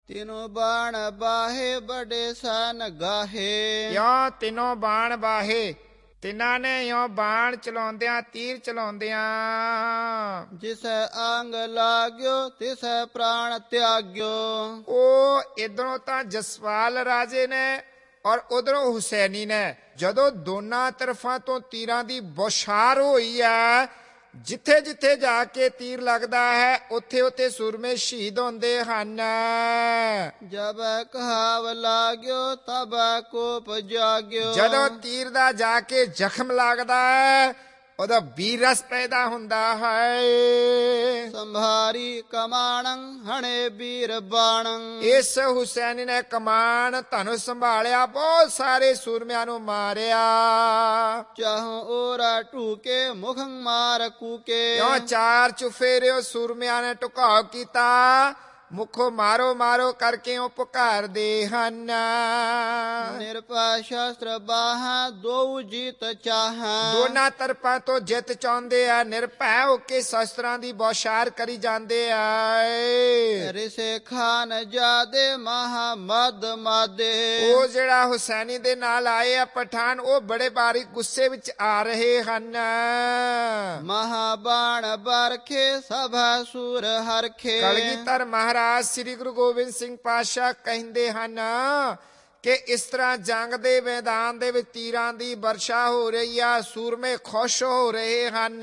ਤਿਨੋ ਬਾਣ ਬਾਹੇ ਬੜੇ ਸਨ ਗਾਹੇ। ਯੋ ਤਿੰਨੋਂ ਬਾਣ ਬਾਹੇ, ਤਿੰਨਾਂ ਨੇ ਯੋ ਬਾਣ ਚਲਾਉਂਦਿਆਂ, ਤੀਰ ਚਲਾਉਂਦਿਆਂ। ਜਿਸੈ ਅੰਗ ਲਾਗਿਓ ਤਿਸੈ ਪ੍ਰਾਣ ਤਿਆਗਿਓ। ਉਹ ਇਧਰੋਂ ਤਾਂ ਜਸਵਾਲ ਰਾਜੇ ਨੇ ਔਰ ਉਧਰੋਂ ਹੁਸੈਨੀ ਨੇ, ਜਦੋਂ ਦੋਨਾਂ ਤਰਫਾਂ ਤੋਂ ਤੀਰਾਂ ਦੀ ਬੌਛਾਰ ਹੋਈ ਹੈ, ਜਿੱਥੇ ਜਿੱਥੇ ਜਾ ਕੇ ਤੀਰ ਲੱਗਦਾ ਹੈ ਉੱਥੇ ਉੱਥੇ ਸੂਰਮੇ ਸ਼ਹੀਦ ਹੁੰਦੇ ਹਨ। ਜਬ ਕਹਾਵ ਲਾਗਿਓ ਤਬ ਕੋਪ ਜਾਗਿਓ। ਜਦੋਂ ਤੀਰ ਦਾ ਜਾ ਕੇ ਜ਼ਖਮ ਲੱਗਦਾ ਹੈ ਉਹਦਾ ਵੀਰ ਰਸ ਪੈਦਾ ਹੁੰਦਾ ਹੈ। ਸੰਭਾਰੀ ਕਮਾਣੰ ਹਣੇ ਵੀਰ ਬਾਣੰ। ਇਸ ਹੁਸੈਨ ਨੇ ਕਮਾਨ ਧਨੁਸ਼ ਸੰਭਾਲਿਆ, ਬਹੁਤ ਸਾਰੇ ਸੂਰਮਿਆਂ ਨੂੰ ਮਾਰਿਆ। ਚਾਹੋਂ ਓਰਾ ਢੂਕੇ ਮੁਖੰ ਮਾਰ ਕੂਕੇ। ਕਿਉਂ ਚਾਰ ਚੁਫੇਰਿਓ ਸੂਰਮਿਆਂ ਨੇ ਢੁਕਾਅ ਕੀਤਾ, ਮੁਖੋਂ ਮਾਰੋ ਮਾਰੋ ਕਰਕੇ ਉਹ ਪੁਕਾਰਦੇ ਹਨ। ਨਿਰਭੈ ਸ਼ਸਤਰ ਬਾਹਾਂ ਦੋ ਜੀਤ ਚਾਹਾਂ। ਦੋਨਾਂ ਤਰਫਾਂ ਤੋਂ ਜਿੱਤ ਚਾਹੁੰਦੇ ਆ, ਨਿਰਭੈ ਹੋ ਕੇ ਸ਼ਸਤਰਾਂ ਦੀ ਬੌਛਾਰ ਕਰੀ ਜਾਂਦੇ ਆ। ਰਿਸੇ ਖਾਨ ਜਾਦੇ ਮਹਾਮਦ ਮਾਦੇ। ਉਹ ਜਿਹੜਾ ਹੁਸੈਨੀ ਦੇ ਨਾਲ ਆਏ ਆ ਪਠਾਨ, ਉਹ ਬੜੇ ਭਾਰੀ ਗੁੱਸੇ ਵਿੱਚ ਆ ਰਹੇ ਹਨ। ਮਹਾਬਾਣ ਬਰਖੇ ਸਭਾ ਸੂਰ ਹਰਖੇ। ਕਲਗੀਧਰ ਮਹਾਰਾਜ ਸ੍ਰੀ ਗੁਰੂ ਗੋਬਿੰਦ ਸਿੰਘ ਪਾਤਸ਼ਾਹ ਕਹਿੰਦੇ ਹਨ ਕਿ ਇਸ ਤਰ੍ਹਾਂ ਜੰਗ ਦੇ ਮੈਦਾਨ ਦੇ ਵਿੱਚ ਤੀਰਾਂ ਦੀ ਵਰਸ਼ਾ ਹੋ ਰਹੀ ਆ, ਸੂਰਮੇ ਖੁਸ਼ ਹੋ ਰਹੇ ਹਨ।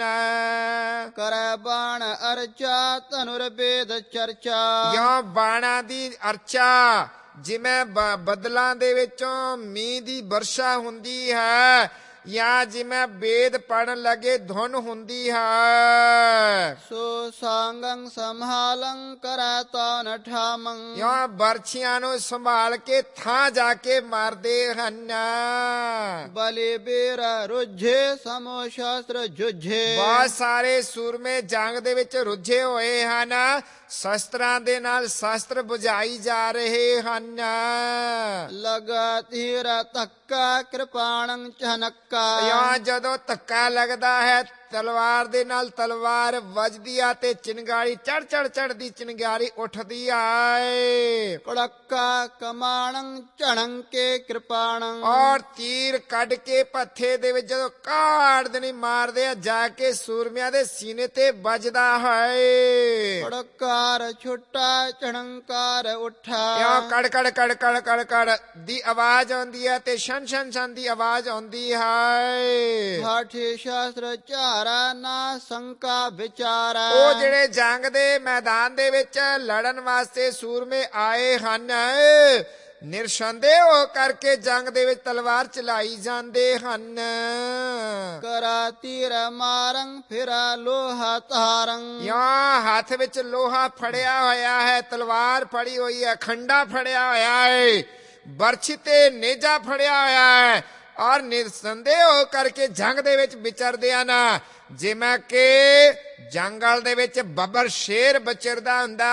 ਕਰੈ ਬਾਣ ਅਰਚਾ ਧਨੁਰ ਵੇਦ ਚਰਚਾ। ਯੋ ਬਾਣਾਂ ਦੀ ਅਰਚਾ, ਜਿਵੇਂ ਬੱਦਲਾਂ ਦੇ ਵਿੱਚੋਂ ਮੀਂਹ ਦੀ ਵਰਸ਼ਾ ਹੁੰਦੀ ਹੈ, ਜਾਂ ਜਿਵੇਂ ਵੇਦ ਪੜਨ ਲੱਗੇ ਧੁਨ ਹੁੰਦੀ ਹੈ। ਸੋ ਸਾੰਗੰ ਸੰਭਾਲੰ ਕਰੈ ਤਾਨ ਠਾਮੰ। ਯੋ ਬਰਛੀਆਂ ਨੂੰ ਸੰਭਾਲ ਕੇ ਥਾਂ ਜਾ ਕੇ ਮਾਰਦੇ ਹਨ। ਬਲੇ ਬੇਰਾ ਰੁਝੇ ਸਮੋ ਸ਼ਾਸਤਰ ਜੁਝੇ। ਬਹੁਤ ਸਾਰੇ ਸੂਰਮੇ ਜੰਗ ਦੇ ਵਿੱਚ ਰੁੱਝੇ ਹੋਏ ਹਨ, ਸ਼ਸਤਰਾਂ ਦੇ ਨਾਲ ਸ਼ਸਤਰ ਬੁਝਾਈ ਜਾ ਰਹੇ ਹਨ। ਲਗਾ ਤੀਰਾ ਧੱਕਾ ਕਿਰਪਾਣੰ ਚਨੱਕਾ। ਯਾ ਜਦੋਂ ਧੱਕਾ ਲੱਗਦਾ ਹੈ ਤਲਵਾਰ ਦੇ ਨਾਲ ਤਲਵਾਰ ਵੱਜਦੀ ਆ ਤੇ ਚਿੰਗਾਰੀ ਚੜਦੀ ਚਿੰਗਾਰੀ ਉੱਠਦੀ ਆਏ। ਕੜੱਕਾ ਕਮਾਣੰ ਝਣਕੇ ਕਿਰਪਾਣੰ। ਔਰ ਤੀਰ ਕੱਢ ਕੇ ਪੱਥੇ ਦੇ ਵਿੱਚ ਜਦੋਂ ਕਾੜ ਦੇਣੀ ਮਾਰਦੇ ਆ, ਜਾ ਕੇ ਸੂਰਮਿਆਂ ਦੇ ਸੀਨੇ ਤੇ ਵੱਜਦਾ ਹੈ। ਕੜਕਾਰ ਛੁੱਟਾ ਝਣਕਾਰ ਉੱਠਾ। ਯੋ ਕੜ ਕੜ ਕੜ ਕੜ ਕੜ ਕੜ ਦੀ ਆਵਾਜ਼ ਆਉਂਦੀ ਹੈ ਤੇ ਸ਼ਨ ਸ਼ਨ ਸ਼ਨ ਦੀ ਆਵਾਜ਼ ਆਉਂਦੀ ਹੈ। ਹਾਠੀ ਸ਼ਾਸਤਰ ਝਾਰਾ ਨਾ ਸ਼ੰਕਾ ਵਿਚਾਰਾ। ਉਹ ਜਿਹੜੇ ਜੰਗ ਦੇ ਮੈਦਾਨ ਦੇ ਵਿੱਚ ਲੜਨ ਵਾਸਤੇ ਸੂਰਮੇ ਆਏ ਹਨ, ਨਿਰਸ਼ੰਦੇ ਹੋ ਕਰਕੇ ਜੰਗ ਦੇ ਵਿੱਚ ਤਲਵਾਰ ਚਲਾਈ ਜਾਂਦੇ ਹਨ। ਕਰਾ ਤੀਰ ਮਾਰੰ ਫਿਰਾ ਲੋਹਾ ਤਾਰੰ। ਯਾ ਹੱਥ ਵਿੱਚ ਲੋਹਾ ਫੜਿਆ ਹੋਇਆ ਹੈ, ਤਲਵਾਰ ਫੜੀ ਹੋਈ ਹੈ, ਖੰਡਾ ਫੜਿਆ ਹੋਇਆ ਹੈ, ਬਰਛੀ ਤੇ ਨੇਜਾ ਫੜਿਆ ਹੋਇਆ ਹੈ, ਔਰ ਨਿਰਸੰਦੇਹ ਹੋ ਕਰਕੇ ਜੰਗ ਦੇ ਵਿੱਚ ਵਿਚਰਦੇ ਹਨ। ਜਿਵੇਂ ਕਿ ਜੰਗਲ ਦੇ ਵਿੱਚ ਬੱਬਰ ਸ਼ੇਰ ਵਿਚਰਦਾ ਹੁੰਦਾ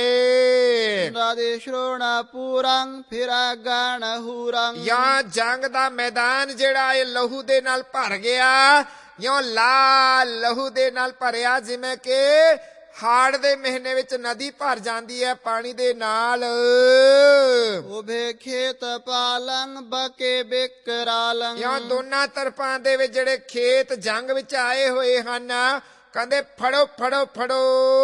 ਹੈ। ਰਾਦੇ ਸ਼੍ਰੋਣਾ ਪੂਰੰ ਫਿਰਾ ਗਾਣ ਹੂਰੰ। ਜਾਂ ਜੰਗ ਦਾ ਮੈਦਾਨ ਜਿਹੜਾ ਇਹ ਲਹੂ ਦੇ ਨਾਲ ਭਰ ਗਿਆ, ਯੋ ਲਾਲ ਲਹੂ ਦੇ ਨਾਲ ਭਰਿਆ, ਜਿਵੇਂ ਕਿ ਹਾੜ ਦੇ ਮਹੀਨੇ ਵਿੱਚ ਨਦੀ ਭਰ ਜਾਂਦੀ ਹੈ ਪਾਣੀ ਦੇ ਨਾਲ। ਉਭੇ ਖੇਤ ਪਾਲੰ ਬਕੇ ਬਿਕਰਾਲੰ। ਯਾ ਦੋਨਾਂ ਤਰਫਾਂ ਦੇ ਵਿੱਚ ਜਿਹੜੇ ਖੇਤ ਜੰਗ ਵਿੱਚ ਆਏ ਹੋਏ ਹਨ, ਕਹਿੰਦੇ ਫੜੋ ਫੜੋ ਫੜੋ।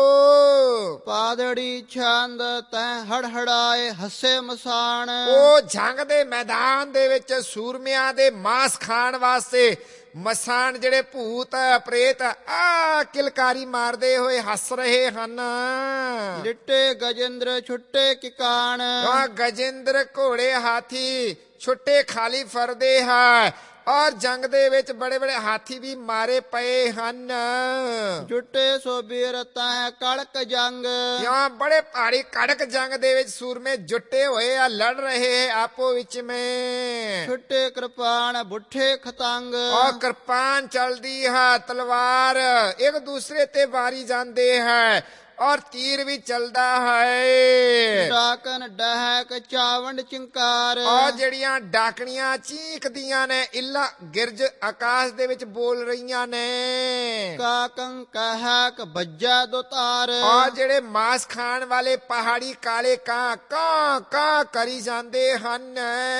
ਪਾਦੜੀ ਛੰਦ ਤੈ ਹੜਹੜਾਏ ਹੱਸੇ ਮਸਾਣ। ਉਹ ਜੰਗ ਦੇ ਮੈਦਾਨ ਦੇ ਵਿੱਚ ਸੂਰਮਿਆਂ ਦੇ ਮਾਸ ਖਾਣ ਵਾਸਤੇ ਮਸਾਨ ਜਿਹੜੇ ਭੂਤ ਪ੍ਰੇਤ ਆ ਕਿਲਕਾਰੀ ਮਾਰਦੇ ਹੋਏ ਹੱਸ ਰਹੇ ਹਨ। ਲਿੱਟੇ ਗਜੇਂਦਰ ਛੁੱਟੇ ਕਿਕਾਣ। ਗਜੇਂਦਰ ਘੋੜੇ ਹਾਥੀ ਛੁੱਟੇ ਖਾਲੀ ਫਰਦੇ ਹੈ, ਔਰ ਜੰਗ ਦੇ ਵਿੱਚ ਬੜੇ ਬੜੇ ਹਾਥੀ ਵੀ ਮਾਰੇ ਪਏ ਹਨ। ਜੁੱਟੇ ਸੋ ਬੀਰਤਾ ਹੈ ਕੜਕ ਜੰਗ। ਯਾ ਬੜੇ ਭਾਰੀ ਕੜਕ ਜੰਗ ਦੇ ਵਿੱਚ ਸੂਰਮੇ ਜੁੱਟੇ ਹੋਏ ਆ, ਲੜ ਰਹੇ ਆਪੋ ਵਿੱਚ में। ਛੁੱਟੇ ਕਿਰਪਾਨ ਬੁੱਠੇ ਖਤੰਗ। और कृपान चलती है, तलवार एक दूसरे ते वारी जाते हैं, और तीर भी चलता है। ਡਾਕਨ ਡਹਿਕ ਚਾਵੰਡ ਚਿੰਕਾਰ ਔਰ ਜਿਹੜੀਆਂ ਡਾਕਣੀਆਂ ਚੀਕਦੀਆਂ ਨੇ, ਇੱਲਾ ਗਿਰਜ ਆਕਾਸ਼ ਦੇ ਵਿੱਚ ਬੋਲ ਰਹੀਆਂ ਨੇ। ਕਾਕੰ ਕਹਿਕ ਬੱਜਾ ਦੁਤਾਰ ਔਰ ਜਿਹੜੇ ਮਾਸ ਖਾਣ ਵਾਲੇ ਪਹਾੜੀ ਕਾਲੇ ਕਾਂ ਕਾਂ ਕਾਂ ਕਰੀ ਜਾਂਦੇ ਹਨ।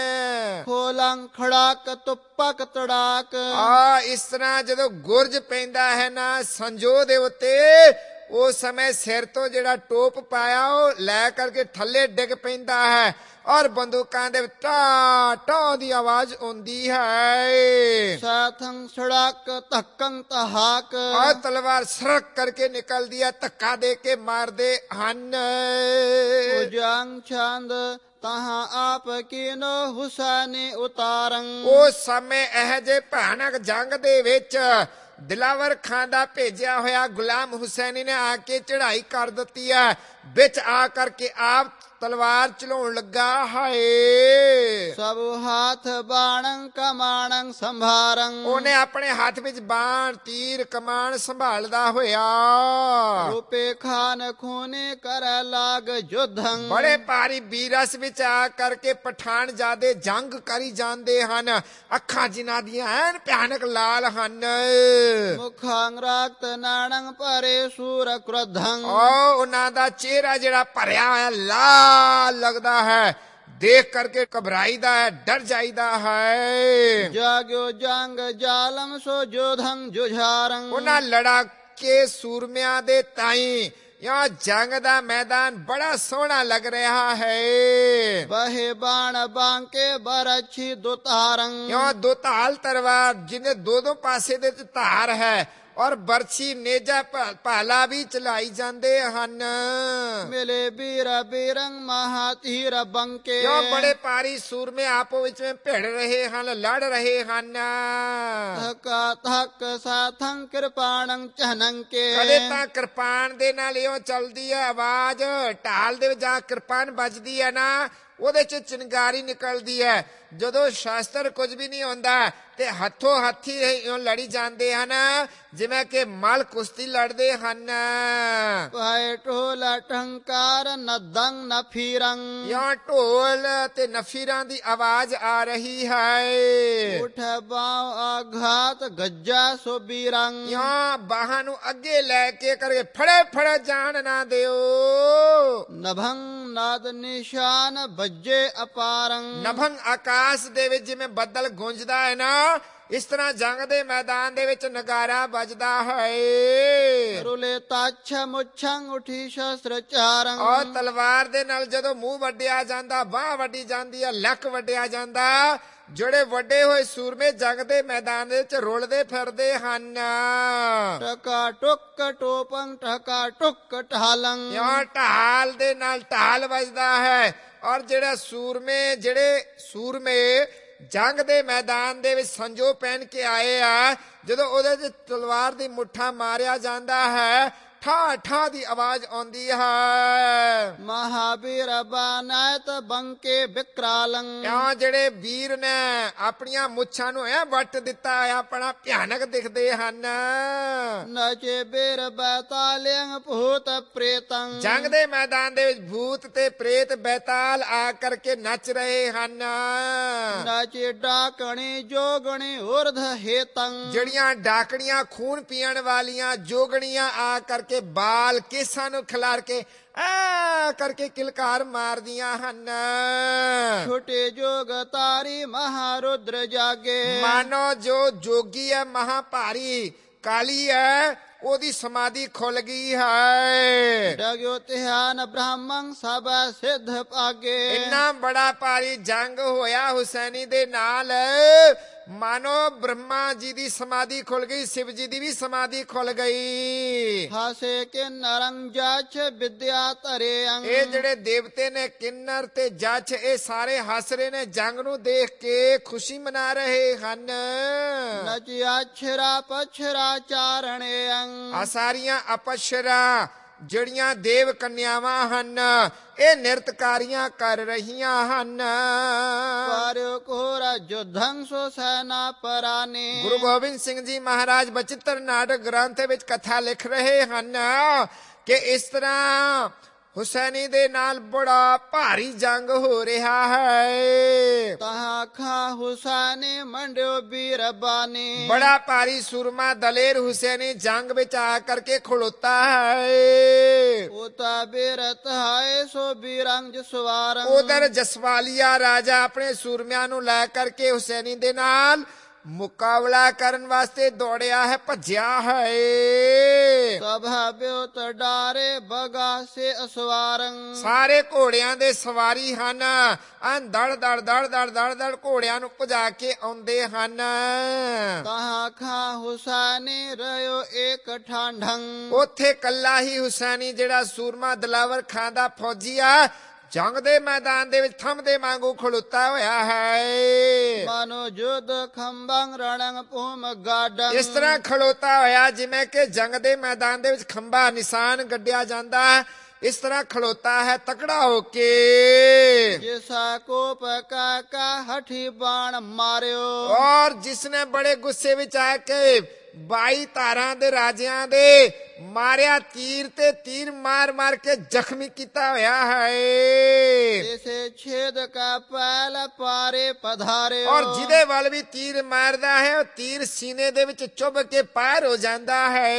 ਖੋਲੰ ਖੜਾਕ ਤੁਪਕ ਤੜਾਕ ਇਸ ਤਰ੍ਹਾਂ ਜਦੋਂ ਗੁਰਜ ਪੈਂਦਾ ਹੈ ਨਾ ਸੰਜੋ ਦੇ ਉੱਤੇ, ਉਸ ਸਮੇਂ ਸਿਰ ਤੋਂ ਜਿਹੜਾ ਟੋਪ ਪਾਇਆ ਉਹ ਲੈ ਕਰਕੇ ਥੱਲੇ ਡਿੱਗ ਪੈਂਦਾ ਹੈ ਔਰ ਬੰਦੂਕਾਂ ਦੇ ਟਾ ਟਾ ਦੀ ਆਵਾਜ਼ ਆਉਂਦੀ ਹੈ। ਸਾਥੰ ਸੜਕ ਧੱਕੰ ਤਹਾਕ ਔਰ ਤਲਵਾਰ ਸਰਕ ਕਰਕੇ ਨਿਕਲਦੀ ਹੈ, ਧੱਕਾ ਦੇ ਕੇ ਮਾਰਦੇ ਹਨ। ਉਜੰਗ ਛੰਦ ਤਹਾਂ ਆਪ ਕੀਨੋ ਹੁਸੈਨੀ ਉਤਾਰੰ ਉਸ ਸਮੇਂ ਇਹ ਜੇ ਭਿਆਨਕ ਜੰਗ ਦੇ ਵਿੱਚ ਦਿਲਾਵਰ ਖਾਨ ਦਾ ਭੇਜਿਆ ਹੋਇਆ ਗੁਲਾਮ ਹੁਸੈਨੀ ਨੇ ਆ ਕੇ ਚੜ੍ਹਾਈ ਕਰ ਦਿੱਤੀ ਹੈ। ਵਿੱਚ ਆ ਕਰਕੇ ਆਪ ਤਲਵਾਰ ਚਲਾਉਣ ਲੱਗਾ। ਹਾਏ ਸਭ ਹਾਥ ਬਾਣੰ ਕਮਾਣੰ ਸੰਭਾਰੰ ਉਹਨੇ ਆਪਣੇ ਹੱਥ ਵਿੱਚ ਬਾਣ ਤੀਰ ਕਮਾਨ ਸੰਭਾਲਦਾ ਹੋਇਆ ਰੂਪੇ ਖਾਨ ਖੂਨੇ ਕਰ ਲਾਗ ਜੁਧੰ ਬੜੇ ਭਾਰੀ ਬੀਰਸ ਵਿੱਚ ਆ ਕਰਕੇ ਪਠਾਨ ਜਾਦੇ ਜੰਗ ਕਰੀ ਜਾਂਦੇ ਹਨ। ਅੱਖਾਂ ਜਿਨ੍ਹਾਂ ਦੀਆਂ ਐਨ ਭਿਆਨਕ ਲਾਲ ਹਨ। ਮੁਖੰ ਰਾਕਤ ਨਾਣੰ ਭਰੇ ਸੂਰ ਕ੍ਰੋਧੰ ਉਹਨਾਂ ਦਾ ਚਿਹਰਾ ਜਿਹੜਾ ਭਰਿਆ ਹੋਇਆ ਲਾਲ ਲੱਗਦਾ ਹੈ, ਦੇਖ ਕਰਕੇ ਘਬਰਾਈਦਾ ਹੈ, ਡਰ ਜਾਈਦਾ ਹੈ। ਜਾਗਿਓ ਜੰਗ ਜਾਲਮ ਸੋ ਜੋਧੰ ਜੁਝਾਰੰ ਉਹਨਾਂ ਲੜਾਕੇ ਸੂਰਮਿਆਂ ਦੇ ਤਾਈਂ ਯਾ ਜੰਗ ਦਾ ਮੈਦਾਨ ਬੜਾ ਸੋਹਣਾ ਲੱਗ ਰਿਹਾ ਹੈ। ਬਹੇ ਬਾਣ ਬਾਂਕੇ ਬਰਛੀ ਦੁਤਾਰੰ ਯਾ ਦੋ ਧਾਲ ਤਲਵਾਰ ਜਿਹਨੇ ਦੋ ਪਾਸੇ ਦੇ ਧਾਰ ਹੈ ਔਰ ਬਰਛੀ ਨੇਜਾ ਭਾਲਾ ਵੀ ਚਲਾਈ ਜਾਂਦੇ ਹਨ। ਮਿਲੇ ਬੀਰਾ ਬੀਰੰਗ ਮਹਾਤੀਰ ਬੰਕੇ ਜੋ ਬੜੇ ਭਾਰੀ ਸੂਰਮੇ ਆਪੋ ਵਿੱਚ ਭਿੜ ਰਹੇ ਹਨ, ਲੜ ਰਹੇ ਹਨ। ਧੱਕਾ ਧੱਕ ਸਾਥੰ ਕਿਰਪਾਣੰ ਚਹਨੰਕੇ ਕਦੇ ਤਾਂ ਕਿਰਪਾਨ ਦੇ ਨਾਲ ਇਉਂ ਚੱਲਦੀ ਹੈ ਆਵਾਜ਼, ਢਾਲ ਦੇ ਵਿੱਚ ਜਾ ਕਿਰਪਾਨ ਵੱਜਦੀ ਹੈ ਨਾ ਉਹਦੇ ਚ ਚਿੰਗਾਰੀ ਨਿਕਲਦੀ ਹੈ। ਜਦੋਂ ਸ਼ਾਸਤਰ ਕੁਝ ਵੀ ਨਹੀਂ ਹੁੰਦਾ ਤੇ ਹੱਥੋਂ ਹੱਥੀ ਲੜੀ ਜਾਂਦੇ ਹਨ, ਜਿਵੇਂ ਕਿ ਮਲ ਕੁਸ਼ਤੀ ਲੜਦੇ ਹਨ। ਪਾਏ ਢੋਲ ਟੰਕਾਰ ਨਦੰ ਨਫੀਰੰ ਯਾ ਢੋਲ ਤੇ ਨਫੀਰਾਂ ਦੀ ਆਵਾਜ਼ ਆ ਰਹੀ ਹੈ। ਉਠ ਬਾਉ ਆਘਾਤ ਗੱਜਾ ਸੋਬੀਰੰ ਯਾ ਬਾਹਾਂ ਨੂੰ ਅੱਗੇ ਲੈ ਕੇ ਕਰਕੇ ਫੜੇ ਫੜੇ ਜਾਣ ਨਾ ਦਿਓ। ਨਭੰ ਨਾਦ ਨਿਸ਼ਾਨ ਬੱਜੇ ਅਪਾਰੰ ਨਭੰ ਆਕਾਸ਼ ਦੇ ਵਿੱਚ ਜਿਵੇਂ ਬੱਦਲ ਗੂੰਜਦਾ ਹੈ ਨਾ, ਇਸ ਤਰ੍ਹਾਂ ਜੰਗ ਦੇ ਮੈਦਾਨ ਦੇ ਵਿੱਚ ਨਗਾਰਾ ਵੱਜਦਾ ਹੈ। ਰੁਲੇ ਤਾਛ ਮੁੱਛੰ ਉਠੀ ਸ਼ਸਤਰ ਚਾਰੰ ਔਰ ਤਲਵਾਰ ਦੇ ਨਾਲ ਜਦੋਂ ਮੂੰਹ ਵੱਡਿਆ ਜਾਂਦਾ, ਬਾਹ ਵੱਡੀ ਜਾਂਦੀ ਹੈ, ਲੱਕ ਵੱਡਿਆ ਜਾਂਦਾ, ਜਿਹੜੇ ਵੱਡੇ ਹੋਏ ਸੂਰਮੇ ਜੰਗ ਦੇ ਮੈਦਾਨ ਵਿੱਚ ਰੁਲਦੇ ਫਿਰਦੇ ਹਨ। ਟਕਾ ਟੁੱਕ ਟੋਪੰ ਟਕਾ ਟੁੱਕ ਢਾਲੰ ਯਾ ਢਾਲ ਦੇ ਨਾਲ ਢਾਲ ਵੱਜਦਾ ਹੈ ਔਰ ਜਿਹੜੇ ਸੂਰਮੇ ਜੰਗ ਦੇ ਮੈਦਾਨ ਦੇ ਵਿੱਚ ਸੰਜੋ ਪਹਿਨ ਕੇ ਆਏ ਆ, ਜਦੋਂ ਉਹਦੇ ਤੇ ਤਲਵਾਰ ਦੀ ਮੁੱਠਾ ਮਾਰਿਆ ਜਾਂਦਾ ਹੈ, ਠਾ ਠਾ ਦੀ ਆਵਾਜ਼ ਆਉਂਦੀ ਹੈ। ਮਹਾਬੀਰ ਬਾਨੈਤ ਬੰਕੇ ਬਿਕਰਾਲੰ ਕਿਉਂ ਜਿਹੜੇ ਵੀਰ ਨੇ ਆਪਣੀਆਂ ਮੁੱਛਾਂ ਨੂੰ ਐ ਵੱਟ ਦਿੱਤਾ ਹੈ, ਆਪਣਾ ਭਿਆਨਕ ਦਿਖਦੇ ਹਨ। ਨਚੇ ਬੀਰ ਬੈਤਾਲਿਆਂ ਭੂਤ ਪ੍ਰੇਤੰ ਜੰਗ ਦੇ ਮੈਦਾਨ ਦੇ ਵਿੱਚ ਭੂਤ ਤੇ ਪ੍ਰੇਤ ਬੈਤਾਲ ਆ ਕਰਕੇ ਨੱਚ ਰਹੇ ਹਨ। ਨਚੇ ਡਾਕਣੀ ਜੋਗਣੀ ਉਰਧ ਹੇਤੰ ਜਿਹੜੀਆਂ ਡਾਕਣੀਆਂ ਖੂਨ ਪੀਣ ਵਾਲੀਆਂ ਜੋਗਣੀਆਂ ਆ ਕਰਕੇ ਬਾਲ ਕੇਸਾਂ ਨੂੰ ਖਿਲਾਰ ਕੇ ਆ ਕਰਕੇ ਕਿਲਕਾਰ ਮਾਰਦੀਆਂ ਹਨ। ਛੋਟੇ ਜੋਗ ਤਾਰੀ ਮਹਾਰੁਦਰ ਜਾਗੇ ਮਾਨੋ ਜੋ ਜੋਗੀ ਹੈ ਮਹਾਭਾਰੀ ਕਾਲੀ ਹੈ, ਉਹਦੀ ਸਮਾਧੀ ਖੁੱਲ ਗਈ ਹੈ। ਡਗਿਓ ਧਿਆਨ ਬ੍ਰਾਹਮਣ ਸਭ ਸਿੱਧ ਪਾਗੇ ਇੰਨਾ ਬੜਾ ਭਾਰੀ ਜੰਗ ਹੋਇਆ ਹੁਸੈਨੀ ਦੇ ਨਾਲ, ਮਾਨੋ ਬ੍ਰਹਮਾ ਜੀ ਦੀ ਸਮਾਧੀ ਖੁੱਲ ਗਈ, ਸ਼ਿਵ ਜੀ ਦੀ ਵੀ ਸਮਾਧੀ ਖੁੱਲ ਗਈ। ਹਾਸੇ ਕਿੰਨਰੰ ਜਛ ਵਿਦਿਆ ਧਰਿਅੰ ਇਹ ਜਿਹੜੇ ਦੇਵਤੇ ਨੇ ਕਿੰਨਰ ਤੇ ਜਛ, ਇਹ ਸਾਰੇ ਹੱਸ ਰਹੇ ਨੇ, ਜੰਗ ਨੂੰ ਦੇਖ ਕੇ ਖੁਸ਼ੀ ਮਨਾ ਰਹੇ ਹਨ। ਨਚਿ ਅਛਰਾ ਪਛਰਾ ਚਾਰਣਿਅੰ ਆ ਸਾਰੀਆਂ ਅਪਸ਼ਰਾ ਜਿਹੜੀਆਂ ਦੇਵ ਕੰਨਿਆਵਾਂ ਹਨ, ਇਹ ਨਿਰਤਕਾਰੀਆਂ ਕਰ ਰਹੀਆਂ ਹਨ। ਪਰ ਕੋਰਾ ਜੁਧੰ ਸੋ ਸੈਨਾ ਪਰਾਨੇ ਗੁਰੂ ਗੋਬਿੰਦ ਸਿੰਘ ਜੀ ਮਹਾਰਾਜ ਬਚਿੱਤਰ ਨਾਟਕ ਗ੍ਰੰਥ ਵਿੱਚ ਕਥਾ ਲਿਖ ਰਹੇ ਹਨ ਕਿ ਇਸ ਤਰ੍ਹਾਂ ਹੁਸੈਨੀ ਦੇ ਨਾਲ ਬੜਾ ਭਾਰੀ ਜੰਗ ਹੋ ਰਿਹਾ ਹੈ। ਤਹਾਂ ਖਾਂ ਹੁਸੈਨੀ ਮੰਡਿਓ ਬੀਰਬਾਨੀ। ਬੜਾ ਭਾਰੀ ਸੁਰਮਾ ਦਲੇਰ ਹੁਸੈਨੀ ਜੰਗ ਵਿੱਚ ਆ ਕਰਕੇ ਖਲੋਤਾ ਹੈ। ਉਤਾ ਬੀਰਤ ਹੈ ਸੋ ਬੀਰੰਗ ਜਸਵਾਰੰ। ਉਧਰ ਜਸਵਾਲੀਆ ਰਾਜਾ ਆਪਣੇ ਸੂਰਮਿਆਂ ਨੂੰ ਲੈ ਕਰਕੇ ਹੁਸੈਨੀ ਦੇ ਨਾਲ ਮੁਕਾਬਲਾ ਕਰਨ ਵਾਸਤੇ ਦੌੜਿਆ ਹੈ, ਭੱਜਿਆ ਹੈ। ਸਭਾ ਬਿਉਤ ਡਾਰੇ ਬਗਾ ਸੇ ਅਸਵਾਰੰ। ਸਾਰੇ ਘੋੜਿਆਂ ਦੇ ਸਵਾਰੀ ਹਨ, ਦੜ ਦੜ ਦੜ ਦੜ ਦੜ ਦੜ ਘੋੜਿਆਂ ਨੂੰ ਭਜਾ ਕੇ ਆਉਂਦੇ ਹਨ। ਤਹਾਂ ਖਾਂ ਹੁਸੈਨੀ ਰਹਿਓ ਏਕ ਠਾਂਢੰ। ਉੱਥੇ ਕੱਲਾ ਹੀ ਹੁਸੈਨੀ ਜਿਹੜਾ ਸੂਰਮਾ ਦਲਾਵਰ ਖਾਂ ਦਾ ਫੌਜੀ ਆ, ਜੰਗ ਦੇ ਮੈਦਾਨ ਦੇ ਵਿੱਚ ਥੰਮਦੇ ਵਾਂਗੂ ਖਲੋਤਾ ਹੋਇਆ ਹੈ। ਮਾਨੋ ਜੁਦ ਖੰਭੰ ਰਣੰ ਭੂਮ ਗਾਡੰ। ਇਸ ਤਰ੍ਹਾਂ ਖਲੋਤਾ ਹੋਇਆ ਜਿਵੇਂ ਕਿ ਜੰਗ ਦੇ ਮੈਦਾਨ ਦੇ ਵਿੱਚ ਖੰਭਾ ਨਿਸ਼ਾਨ ਗੱਡਿਆ ਜਾਂਦਾ, ਇਸ ਤਰ੍ਹਾਂ ਖਲੋਤਾ ਹੈ ਤਕੜਾ ਹੋ ਕੇ। ਜਿਸਾ ਕੋ ਪਕਾ ਹਠੀ ਬਾਣ ਮਾਰਿਓ। ਔਰ ਜਿਸਨੇ ਬੜੇ ਗੁੱਸੇ ਵਿੱਚ ਆ ਕੇ 22 ਧਾਰਾਂ ਦੇ ਰਾਜਿਆਂ ਦੇ ਮਾਰਿਆ ਤੀਰ ਤੇ ਤੀਰ ਮਾਰ ਮਾਰ ਕੇ ਜ਼ਖਮੀ ਕੀਤਾ ਹੋਇਆ ਹੈ। ਇਸੇ ਛੇਦ ਕਾ ਪੈਲ ਪਾਰੇ ਪਧਾਰਿਓ। ਔਰ ਜਿਹਦੇ ਵੱਲ ਵੀ ਤੀਰ ਮਾਰਦਾ ਹੈ ਉਹ ਤੀਰ ਸੀਨੇ ਦੇ ਵਿੱਚ ਚੁੱਭ ਕੇ ਪਾਰ ਹੋ ਜਾਂਦਾ ਹੈ।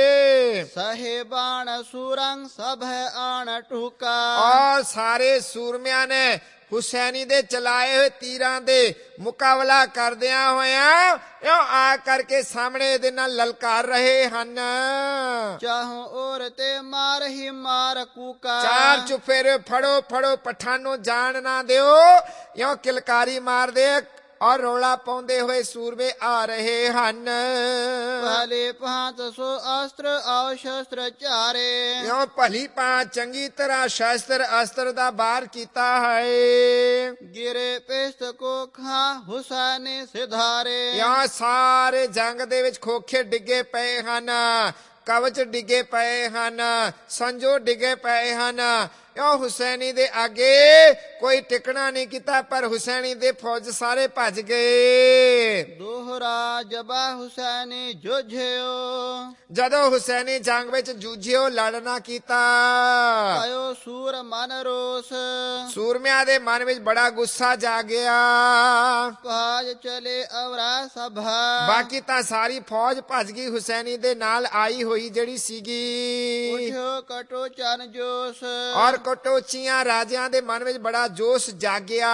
ਸਾਹਿਬਾਨ ਸੂਰੰਗ ਸਭ ਆਣ ਟੁਕਾ। ਔਰ ਸਾਰੇ ਸੂਰਮਿਆਂ ਨੇ ਹੁਸੈਨੀ ਦੇ ਚਲਾਏ ਹੋਏ ਤੀਰਾਂ ਦੇ ਮੁਕਾਬਲਾ ਕਰਦਿਆਂ ਹੋਇਆਂ ਇਉਂ ਆ ਕਰਕੇ ਸਾਹਮਣੇ ਇਹਦੇ ਨਾਲ ਲਲਕਾਰ ਰਹੇ ਹਨ। ਚਾਹੋ ਔਰ ਤੇ ਮਾਰ ਹੀ ਮਾਰ ਕੂਕਾ। ਚਾਰ ਚੁਫੇਰੇ ਫੜੋ ਫੜੋ ਪਠਾਨੋ ਜਾਣ ਨਾ ਦਿਓ, ਇਉਂ ਕਿਲਕਾਰੀ ਮਾਰਦੇ ਔਰ ਰੌਲਾ ਪਾਉਂਦੇ ਹੋਏ ਸੂਰਮੇ ਆ ਰਹੇ ਹਨ। ਭਲੇ 500 ਅਸਤਰ ਆਉ ਸ਼ਸਤਰ ਚਾਰੇ। ਇਉਂ ਭਲੀ ਭਾਂਤ ਚੰਗੀ ਤਰ੍ਹਾਂ ਸ਼ਸਤਰ ਅਸਤਰ ਦਾ ਬਾਹਰ ਕੀਤਾ ਹੈ। ਗਿਰੇ ਪਿਸਤ ਕੋ ਖਾਂ ਹੁਸੈਨੀ ਸਿਧਾਰੇ। ਇਉਂ ਸਾਰੇ ਜੰਗ ਦੇ ਵਿੱਚ ਖੋਖੇ ਡਿੱਗੇ ਪਏ ਹਨ, ਕਵਚ ਡਿੱਗੇ ਪਏ ਹਨ, ਸੰਜੋ ਡਿੱਗੇ ਪਏ ਹਨ। ਇਉਂ ਹੁਸੈਨੀ ਦੇ ਅੱਗੇ ਕੋਈ ਟਿਕਣਾ ਨਹੀਂ ਕੀਤਾ, ਪਰ ਹੁਸੈਨੀ ਦੇ ਫੌਜ ਸਾਰੇ ਭੱਜ ਗਏ। ਦੋਹਰਾ ਜਬਾ ਹੁਸੈਨੀ ਜੁਝਿਓ। ਜਦੋਂ ਹੁਸੈਨੀ ਜੰਗ ਵਿੱਚ ਜੂਝਿਓ ਲੜਨਾ ਕੀਤਾ, ਆਇਓ ਸੂਰ ਮਨ ਰੋਸ। ਸੂਰਮਿਆਂ ਦੇ ਮਨ ਵਿੱਚ ਬੜਾ ਗੁੱਸਾ ਜਾਗਿਆ। ਭਾਜ ਚਲੇ ਅਵਰਾ ਸਭਾ। ਬਾਕੀ ਤਾਂ ਸਾਰੀ ਫੌਜ ਭੱਜ ਗਈ ਹੁਸੈਨੀ ਦੇ ਨਾਲ ਆਈ ਹੋਈ ਜਿਹੜੀ ਸੀਗੀ। ਉਠਿਓ ਕਟੋ ਚਨ ਜੋਸ਼। ਔਰ ਕਟੋਚੀਆਂ ਰਾਜਿਆਂ ਦੇ ਮਨ ਵਿੱਚ ਬੜਾ ਜੋਸ਼ ਜਾਗਿਆ।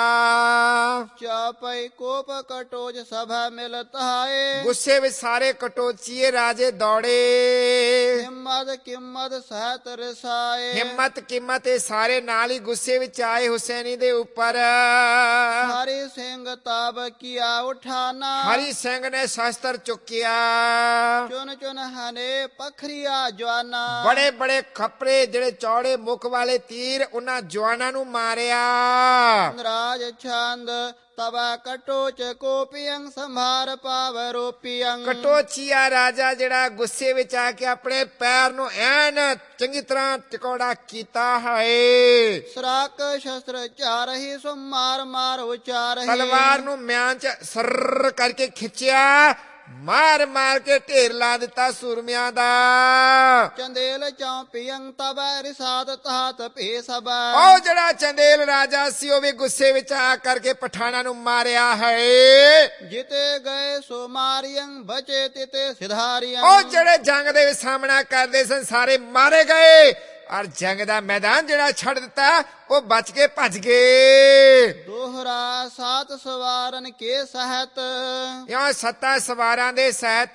ਚਾਪਈ ਕੋਪ ਕਟੋਚ ਸਭਾ ਮਿਲਤ ਹਾਏ। ਗੁੱਸੇ ਵਿੱਚ ਸਾਰੇ ਕਟੋਚੀਏ ਰਾਜੇ ਦੌੜੇ। ਹਿੰਮਤ ਕਿੰਮਤ ਸਹਿਤ ਰਸਾਏ। ਹਿੰਮਤ ਕੀਮਤ ਇਹ ਸਾਰੇ ਨਾਲ ਹੀ ਗੁੱਸੇ ਵਿੱਚ ਆਏ ਹੁਸੈਨੀ ਦੇ ਉੱਪਰ। ਹਰੀ ਸਿੰਘ ਤਾਬ ਕੀਆ ਉਠਾਨਾ। ਹਰੀ ਸਿੰਘ ਨੇ ਸ਼ਸਤਰ ਚੁੱਕਿਆ। ਚੁਨ ਚੁਨ ਹਨੇ ਪਖਰੀਆ ਜਵਾਨਾ। ਬੜੇ ਬੜੇ ਖੱਪਰੇ ਜਿਹੜੇ ਚੌੜੇ ਮੁਖ ਵਾਲੇ ਤੀਰ ਉਹਨਾਂ ਜਵਾਨਾਂ ਨੂੰ ਮਾਰਿਆ। ਰਾਜ ਛੰਦ ਤਬਾ ਕਟੋਚ ਕੋਪੀਅੰ ਸੰਭਾਰ ਪਾਵਰੋਪੀਅੰ। ਕਟੋਚੀਆ ਰਾਜਾ ਜਿਹੜਾ ਗੁੱਸੇ ਵਿੱਚ ਆ ਕੇ ਆਪਣੇ ਪੈਰ ਨੂੰ ਐਨ ਚੰਗੀ ਤਰ੍ਹਾਂ ਟਿਕੌੜਾ ਕੀਤਾ ਹੈ। ਸਰਾਕ ਸ਼ਸਤਰ ਚਾਰਹੀ ਸੋ ਮਾਰ ਮਾਰ ਉਚਾਰਹੀ। ਤਲਵਾਰ ਨੂੰ ਮਿਆਨ ਚ ਸਰ ਕਰਕੇ ਖਿੱਚਿਆ, ਮਾਰ ਮਾਰ ਕੇ ਢੇਰ ਲਾ ਦਿੱਤਾ ਸੂਰਮਿਆਂ ਦਾ। ਚੰਦੇਲ ਚੌਪੀਅੰ ਤਬਾ ਰਿਸਾਦ ਤਾਤ ਭੇ ਸਭਾ। ਉਹ ਜਿਹੜਾ ਚੰਦੇਲ ਰਾਜਾ ਸੀ ਉਹ ਵੀ ਗੁੱਸੇ ਵਿੱਚ ਆ ਕਰਕੇ ਪਠਾਨਾਂ ਨੂੰ ਮਾਰਿਆ ਹੈ। ਜਿਤੇ ਗਏ ਸੋ ਮਾਰੀਅੰ ਬਚੇ ਤਿਤੇ ਸਿਧਾਰੀਅੰ। ਉਹ ਜਿਹੜੇ ਜੰਗ ਦੇ ਵਿੱਚ ਸਾਹਮਣਾ ਕਰਦੇ ਸਨ ਸਾਰੇ ਮਾਰੇ ਗਏ, ਔਰ ਜੰਗ ਦਾ ਮੈਦਾਨ ਜਿਹੜਾ ਛੱਡ ਦਿੱਤਾ ਉਹ ਬਚ ਕੇ ਭੱਜ ਗਏ। ਦੋਹਰਾ ਸਾਤ ਸਵਾਰਨ ਕੇ ਸਹਿਤ। ਇਉਂ 7 ਸਵਾਰਾਂ ਦੇ ਸਹਿਤ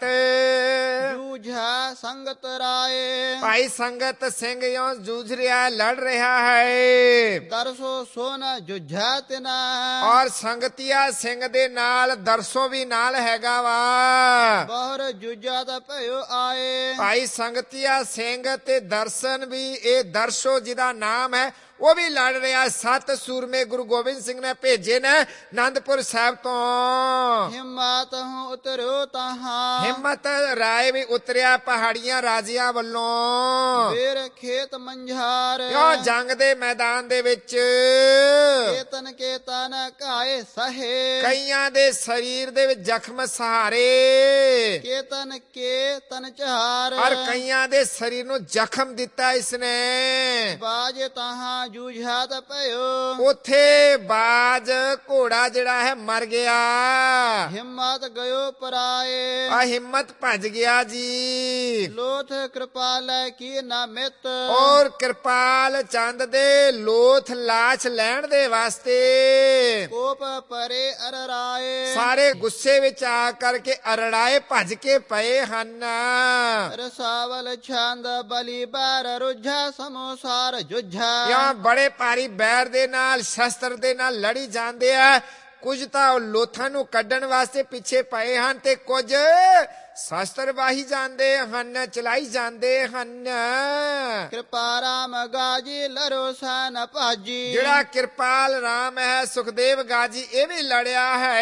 ਜੂਝਾ ਸੰਗਤ ਰਾਏ। ਭਾਈ ਸੰਗਤ ਸਿੰਘ ਇਉਂ ਜੂਝ ਰਿਹਾ, ਲੜ ਰਿਹਾ ਹੈ। ਦਰਸੋ ਸੋਨਾ ਜੁਝਾ ਤਿਨਾ। ਔਰ ਸੰਗਤੀਆ ਸਿੰਘ ਦੇ ਨਾਲ ਦਰਸੋ ਵੀ ਨਾਲ ਹੈਗਾ ਵਾ। ਬਹੁਰ ਜੁਝਾ ਤਾਂ ਭਇਓ ਆਏ। ਭਾਈ ਸੰਗਤੀਆ ਸਿੰਘ ਤੇ ਦਰਸ਼ਨ ਵੀ, ਇਹ ਦਰਸੋ ਜਿਹਦਾ ਨਾਮ ਹੈ ਉਹ ਵੀ ਲੜ ਰਿਹਾ। 7 ਸੂਰਮੇ ਗੁਰੂ ਗੋਬਿੰਦ ਸਿੰਘ ਨੇ ਭੇਜੇ ਨੇ ਆਨੰਦਪੁਰ ਸਾਹਿਬ ਤੋਂ। ਹਿੰਮਤ ਹੂੰ ਉਤਰਿਓ ਤਹਾਂ ਹਿੰਮਤ ਰਾਏ ਵੀ ਉਤਰਿਆ ਪਹਾੜੀਆਂ ਰਾਜਿਆਂ ਵੱਲੋਂ। ਵੀਰ ਖੇਤ ਮੰਝਾਰ ਕਿਉਂ ਜੰਗ ਦੇ ਮੈਦਾਨ ਦੇ ਵਿੱਚ ਕੇਤਨ ਕੇਤਨ ਘਾਏ ਸਹੇ ਕਈਆਂ ਦੇ ਸਰੀਰ ਦੇ ਵਿੱਚ ਜ਼ਖਮ ਸਹਾਰੇ ਕੇਤਨ ਕੇਤਨ ਝਾਰ ਔਰ ਕਈਆਂ ਦੇ ਸਰੀਰ ਨੂੰ ਜ਼ਖਮ ਦਿੱਤਾ ਇਸਨੇ। ਬਾਜ ਤਹਾਂ ਜੂਝਾਤ ਪਇਓ ਉਥੇ ਬਾਜ ਘੋੜਾ ਜਿਹੜਾ ਹੈ ਮਰ ਗਿਆ। ਹਿੰਮਤ ਗਇਓ ਪਰਾਏ ਆ ਹਿੰਮਤ ਭੱਜ ਗਿਆ ਜੀ। ਲੋਥ ਕਿਰਪਾਲੈ ਕੀ ਨਾ ਮਿਤ ਔਰ ਕਿਰਪਾਲ ਚੰਦ ਦੇ ਲੋਥ ਲਾਸ਼ ਲੈਣ ਦੇ ਵਾਸਤੇ ਕੋਪ ਪਰੇ ਅਰਰਾਏ ਸਾਰੇ ਗੁੱਸੇ ਵਿੱਚ ਆ ਕਰਕੇ ਅਰੜਾਏ ਭੱਜ ਕੇ ਪਏ ਹਨ। ਰਸਾਵਲ ਛੰਦ ਬਲੀ ਬਾਰ ਰੁਝਾ ਸਮੋਸਾਰ ਜੁਝਾ ਜਾਂ ਬੜੇ ਭਾਰੀ ਬੈਰ ਦੇ ਨਾਲ ਸ਼ਸਤਰ ਦੇ ਨਾਲ ਲੜੀ ਜਾਂਦੇ ਆ। ਕੁਝ ਤਾਂ ਉਹ ਲੋਥਾਂ ਨੂੰ ਕੱਢਣ ਵਾਸਤੇ ਪਿੱਛੇ ਪਏ ਹਨ ਤੇ ਕੁਝ ਸ਼ਸਤਰ ਵਾਹੀ ਜਾਂਦੇ ਹਨ, ਚਲਾਈ ਜਾਂਦੇ ਹਨ। ਕਿਰਪਾ ਰਾਮ ਗਾਜੀ ਲਰੋ ਸਨ ਭਾਜੀ ਜਿਹੜਾ ਕਿਰਪਾਲ ਰਾਮ ਹੈ ਸੁਖਦੇਵ ਗਾਜੀ ਇਹ ਵੀ ਲੜਿਆ ਹੈ।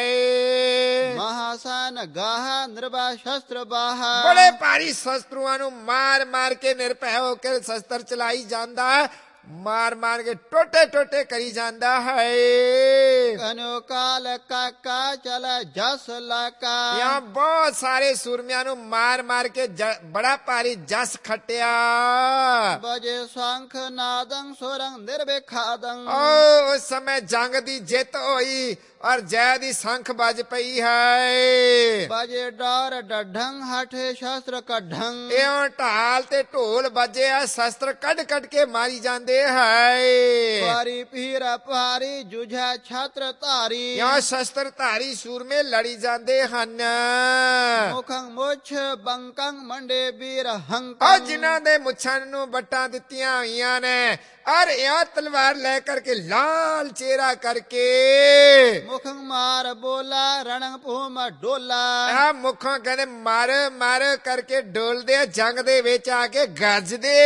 ਮਹਾਸਨ ਗਾਹ ਨਿਰਭਾ ਸ਼ਸਤਰ ਬਾਹ ਬੜੇ ਭਾਰੀ ਸ਼ਸਤਰੂਆਂ ਨੂੰ ਮਾਰ ਮਾਰ ਕੇ ਨਿਰਭੈ ਹੋ ਕੇ ਸ਼ਸਤਰ ਚਲਾਈ ਜਾਂਦਾ, ਮਾਰ ਮਾਰ ਕੇ ਟੋਟੇ ਟੋਟੇ ਕਰੀ ਜਾਂਦਾ ਹੈ। ਕਨੋ ਕਾਲ ਕਾਕਾ ਚਲ ਜਸ ਲਾਕਾ ਯਾ ਬਹੁਤ ਸਾਰੇ ਸੂਰਮਿਆਂ ਨੂੰ ਮਾਰ ਮਾਰ ਕੇ ਬੜਾ ਭਾਰੀ ਜਸ ਖੱਟਿਆ। ਬਜੇ ਸ਼ੰਖ ਨਾਦੰ ਸੁਰੰਗ ਨਿਰਵੇਖਾਦੰ ਉਸ ਸਮੇਂ ਜੰਗ ਦੀ ਜਿੱਤ ਹੋਈ ਔਰ ਜੈ ਦੀ ਸੰਖ ਵੱਜ ਪਈ ਹੈ। ਬਜੇ ਡਾਰ ਡਢੰ ਹਠੇ ਸ਼ਸਤਰ ਕਢੰ ਇਉਂ ਢਾਲ ਤੇ ਢੋਲ ਵੱਜੇ ਆ, ਸ਼ਸਤਰ ਕੱਢ ਕੱਢ ਕੇ ਮਾਰੀ ਜਾਂਦੇ ਹੈ। ਪਾਰੀ ਪੀਰਾ ਪਾਰੀ ਜੁਝਾ ਛਾਤਰ ਧਾਰੀ ਯਾ ਸ਼ਸਤਰ ਧਾਰੀ ਸੂਰਮੇ ਲੜੀ ਜਾਂਦੇ ਹਨ। ਮੁਖੰ ਮੁਛ ਬੰਕੰ ਮੰਡੇ ਵੀਰ ਹੰਕ ਔਰ ਜਿਨ੍ਹਾਂ ਦੇ ਮੁੱਛਾਂ ਨੂੰ ਬੱਟਾਂ ਦਿੱਤੀਆਂ ਹੋਈਆਂ ਨੇ ਔਰ ਇਹ ਤਲਵਾਰ ਲੈ ਕਰਕੇ ਲਾਲ ਚਿਹਰਾ ਕਰਕੇ ਮੁਖੰ ਮਾਰ ਬੋਲਾ ਰਣੰ ਭੂਮ ਡੋਲਾ ਆ ਮੁਖੋਂ ਕਹਿੰਦੇ ਮਰ ਮਰ ਕਰਕੇ ਡੋਲਦੇ ਆ, ਜੰਗ ਦੇ ਵਿੱਚ ਆ ਕੇ ਗੱਜਦੇ